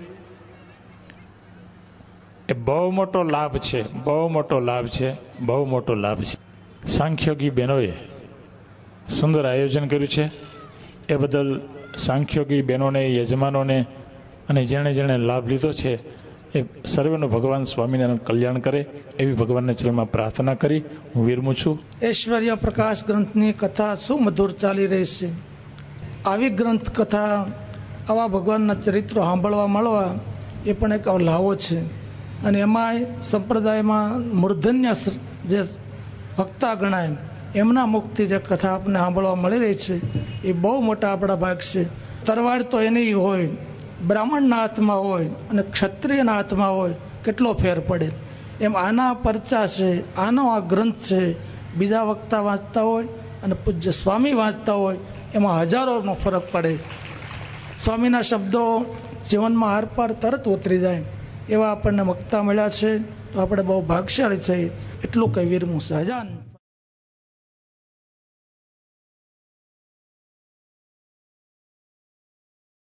એ બહુ મોટો લાભ છે, બહુ મોટો લાભ છે, બહુ મોટો લાભ છે. સાંખ્યોગી બહેનોએ સુંદર આયોજન કર્યું છે. એ બદલ સાંખ્યોગી બહેનોને, યજમાનોને અને જેણે જેણે લાભ લીધો છે એ સર્વેનું ભગવાન સ્વામિનારાયણ કલ્યાણ કરે એવી ભગવાનને ચરણમાં પ્રાર્થના કરી હું વિરમું છું. ઐશ્વર્ય પ્રકાશ ગ્રંથની કથા શું મધુર ચાલી રહી છે. આવી ગ્રંથ કથા, આવા ભગવાનના ચરિત્રો સાંભળવા મળવા એ પણ એક લાવો છે. અને એમાંય સંપ્રદાયમાં મૂર્ધન્ય જે ભક્તા ગણાય એમના મુખથી જે કથા આપણને સાંભળવા મળી રહી છે એ બહુ મોટા આપણા ભાગ છે. તરવાર તો એની હોય, બ્રાહ્મણના હાથમાં હોય અને ક્ષત્રિયના હાથમાં હોય, કેટલો ફેર પડે. એમ આના પરચા છે, આનો આ ગ્રંથ છે. બીજા વક્તા વાંચતા હોય અને પૂજ્ય સ્વામી વાંચતા હોય, એમાં હજારોનો ફરક પડે. સ્વામીના શબ્દો જીવનમાં આરપાર તરત ઉતરી જાય એવા આપણને વક્તા મળ્યા છે. તો આપણે બહુ ભાગ્યશાળી છીએ. એટલું કઈ વીરમું સહજાન.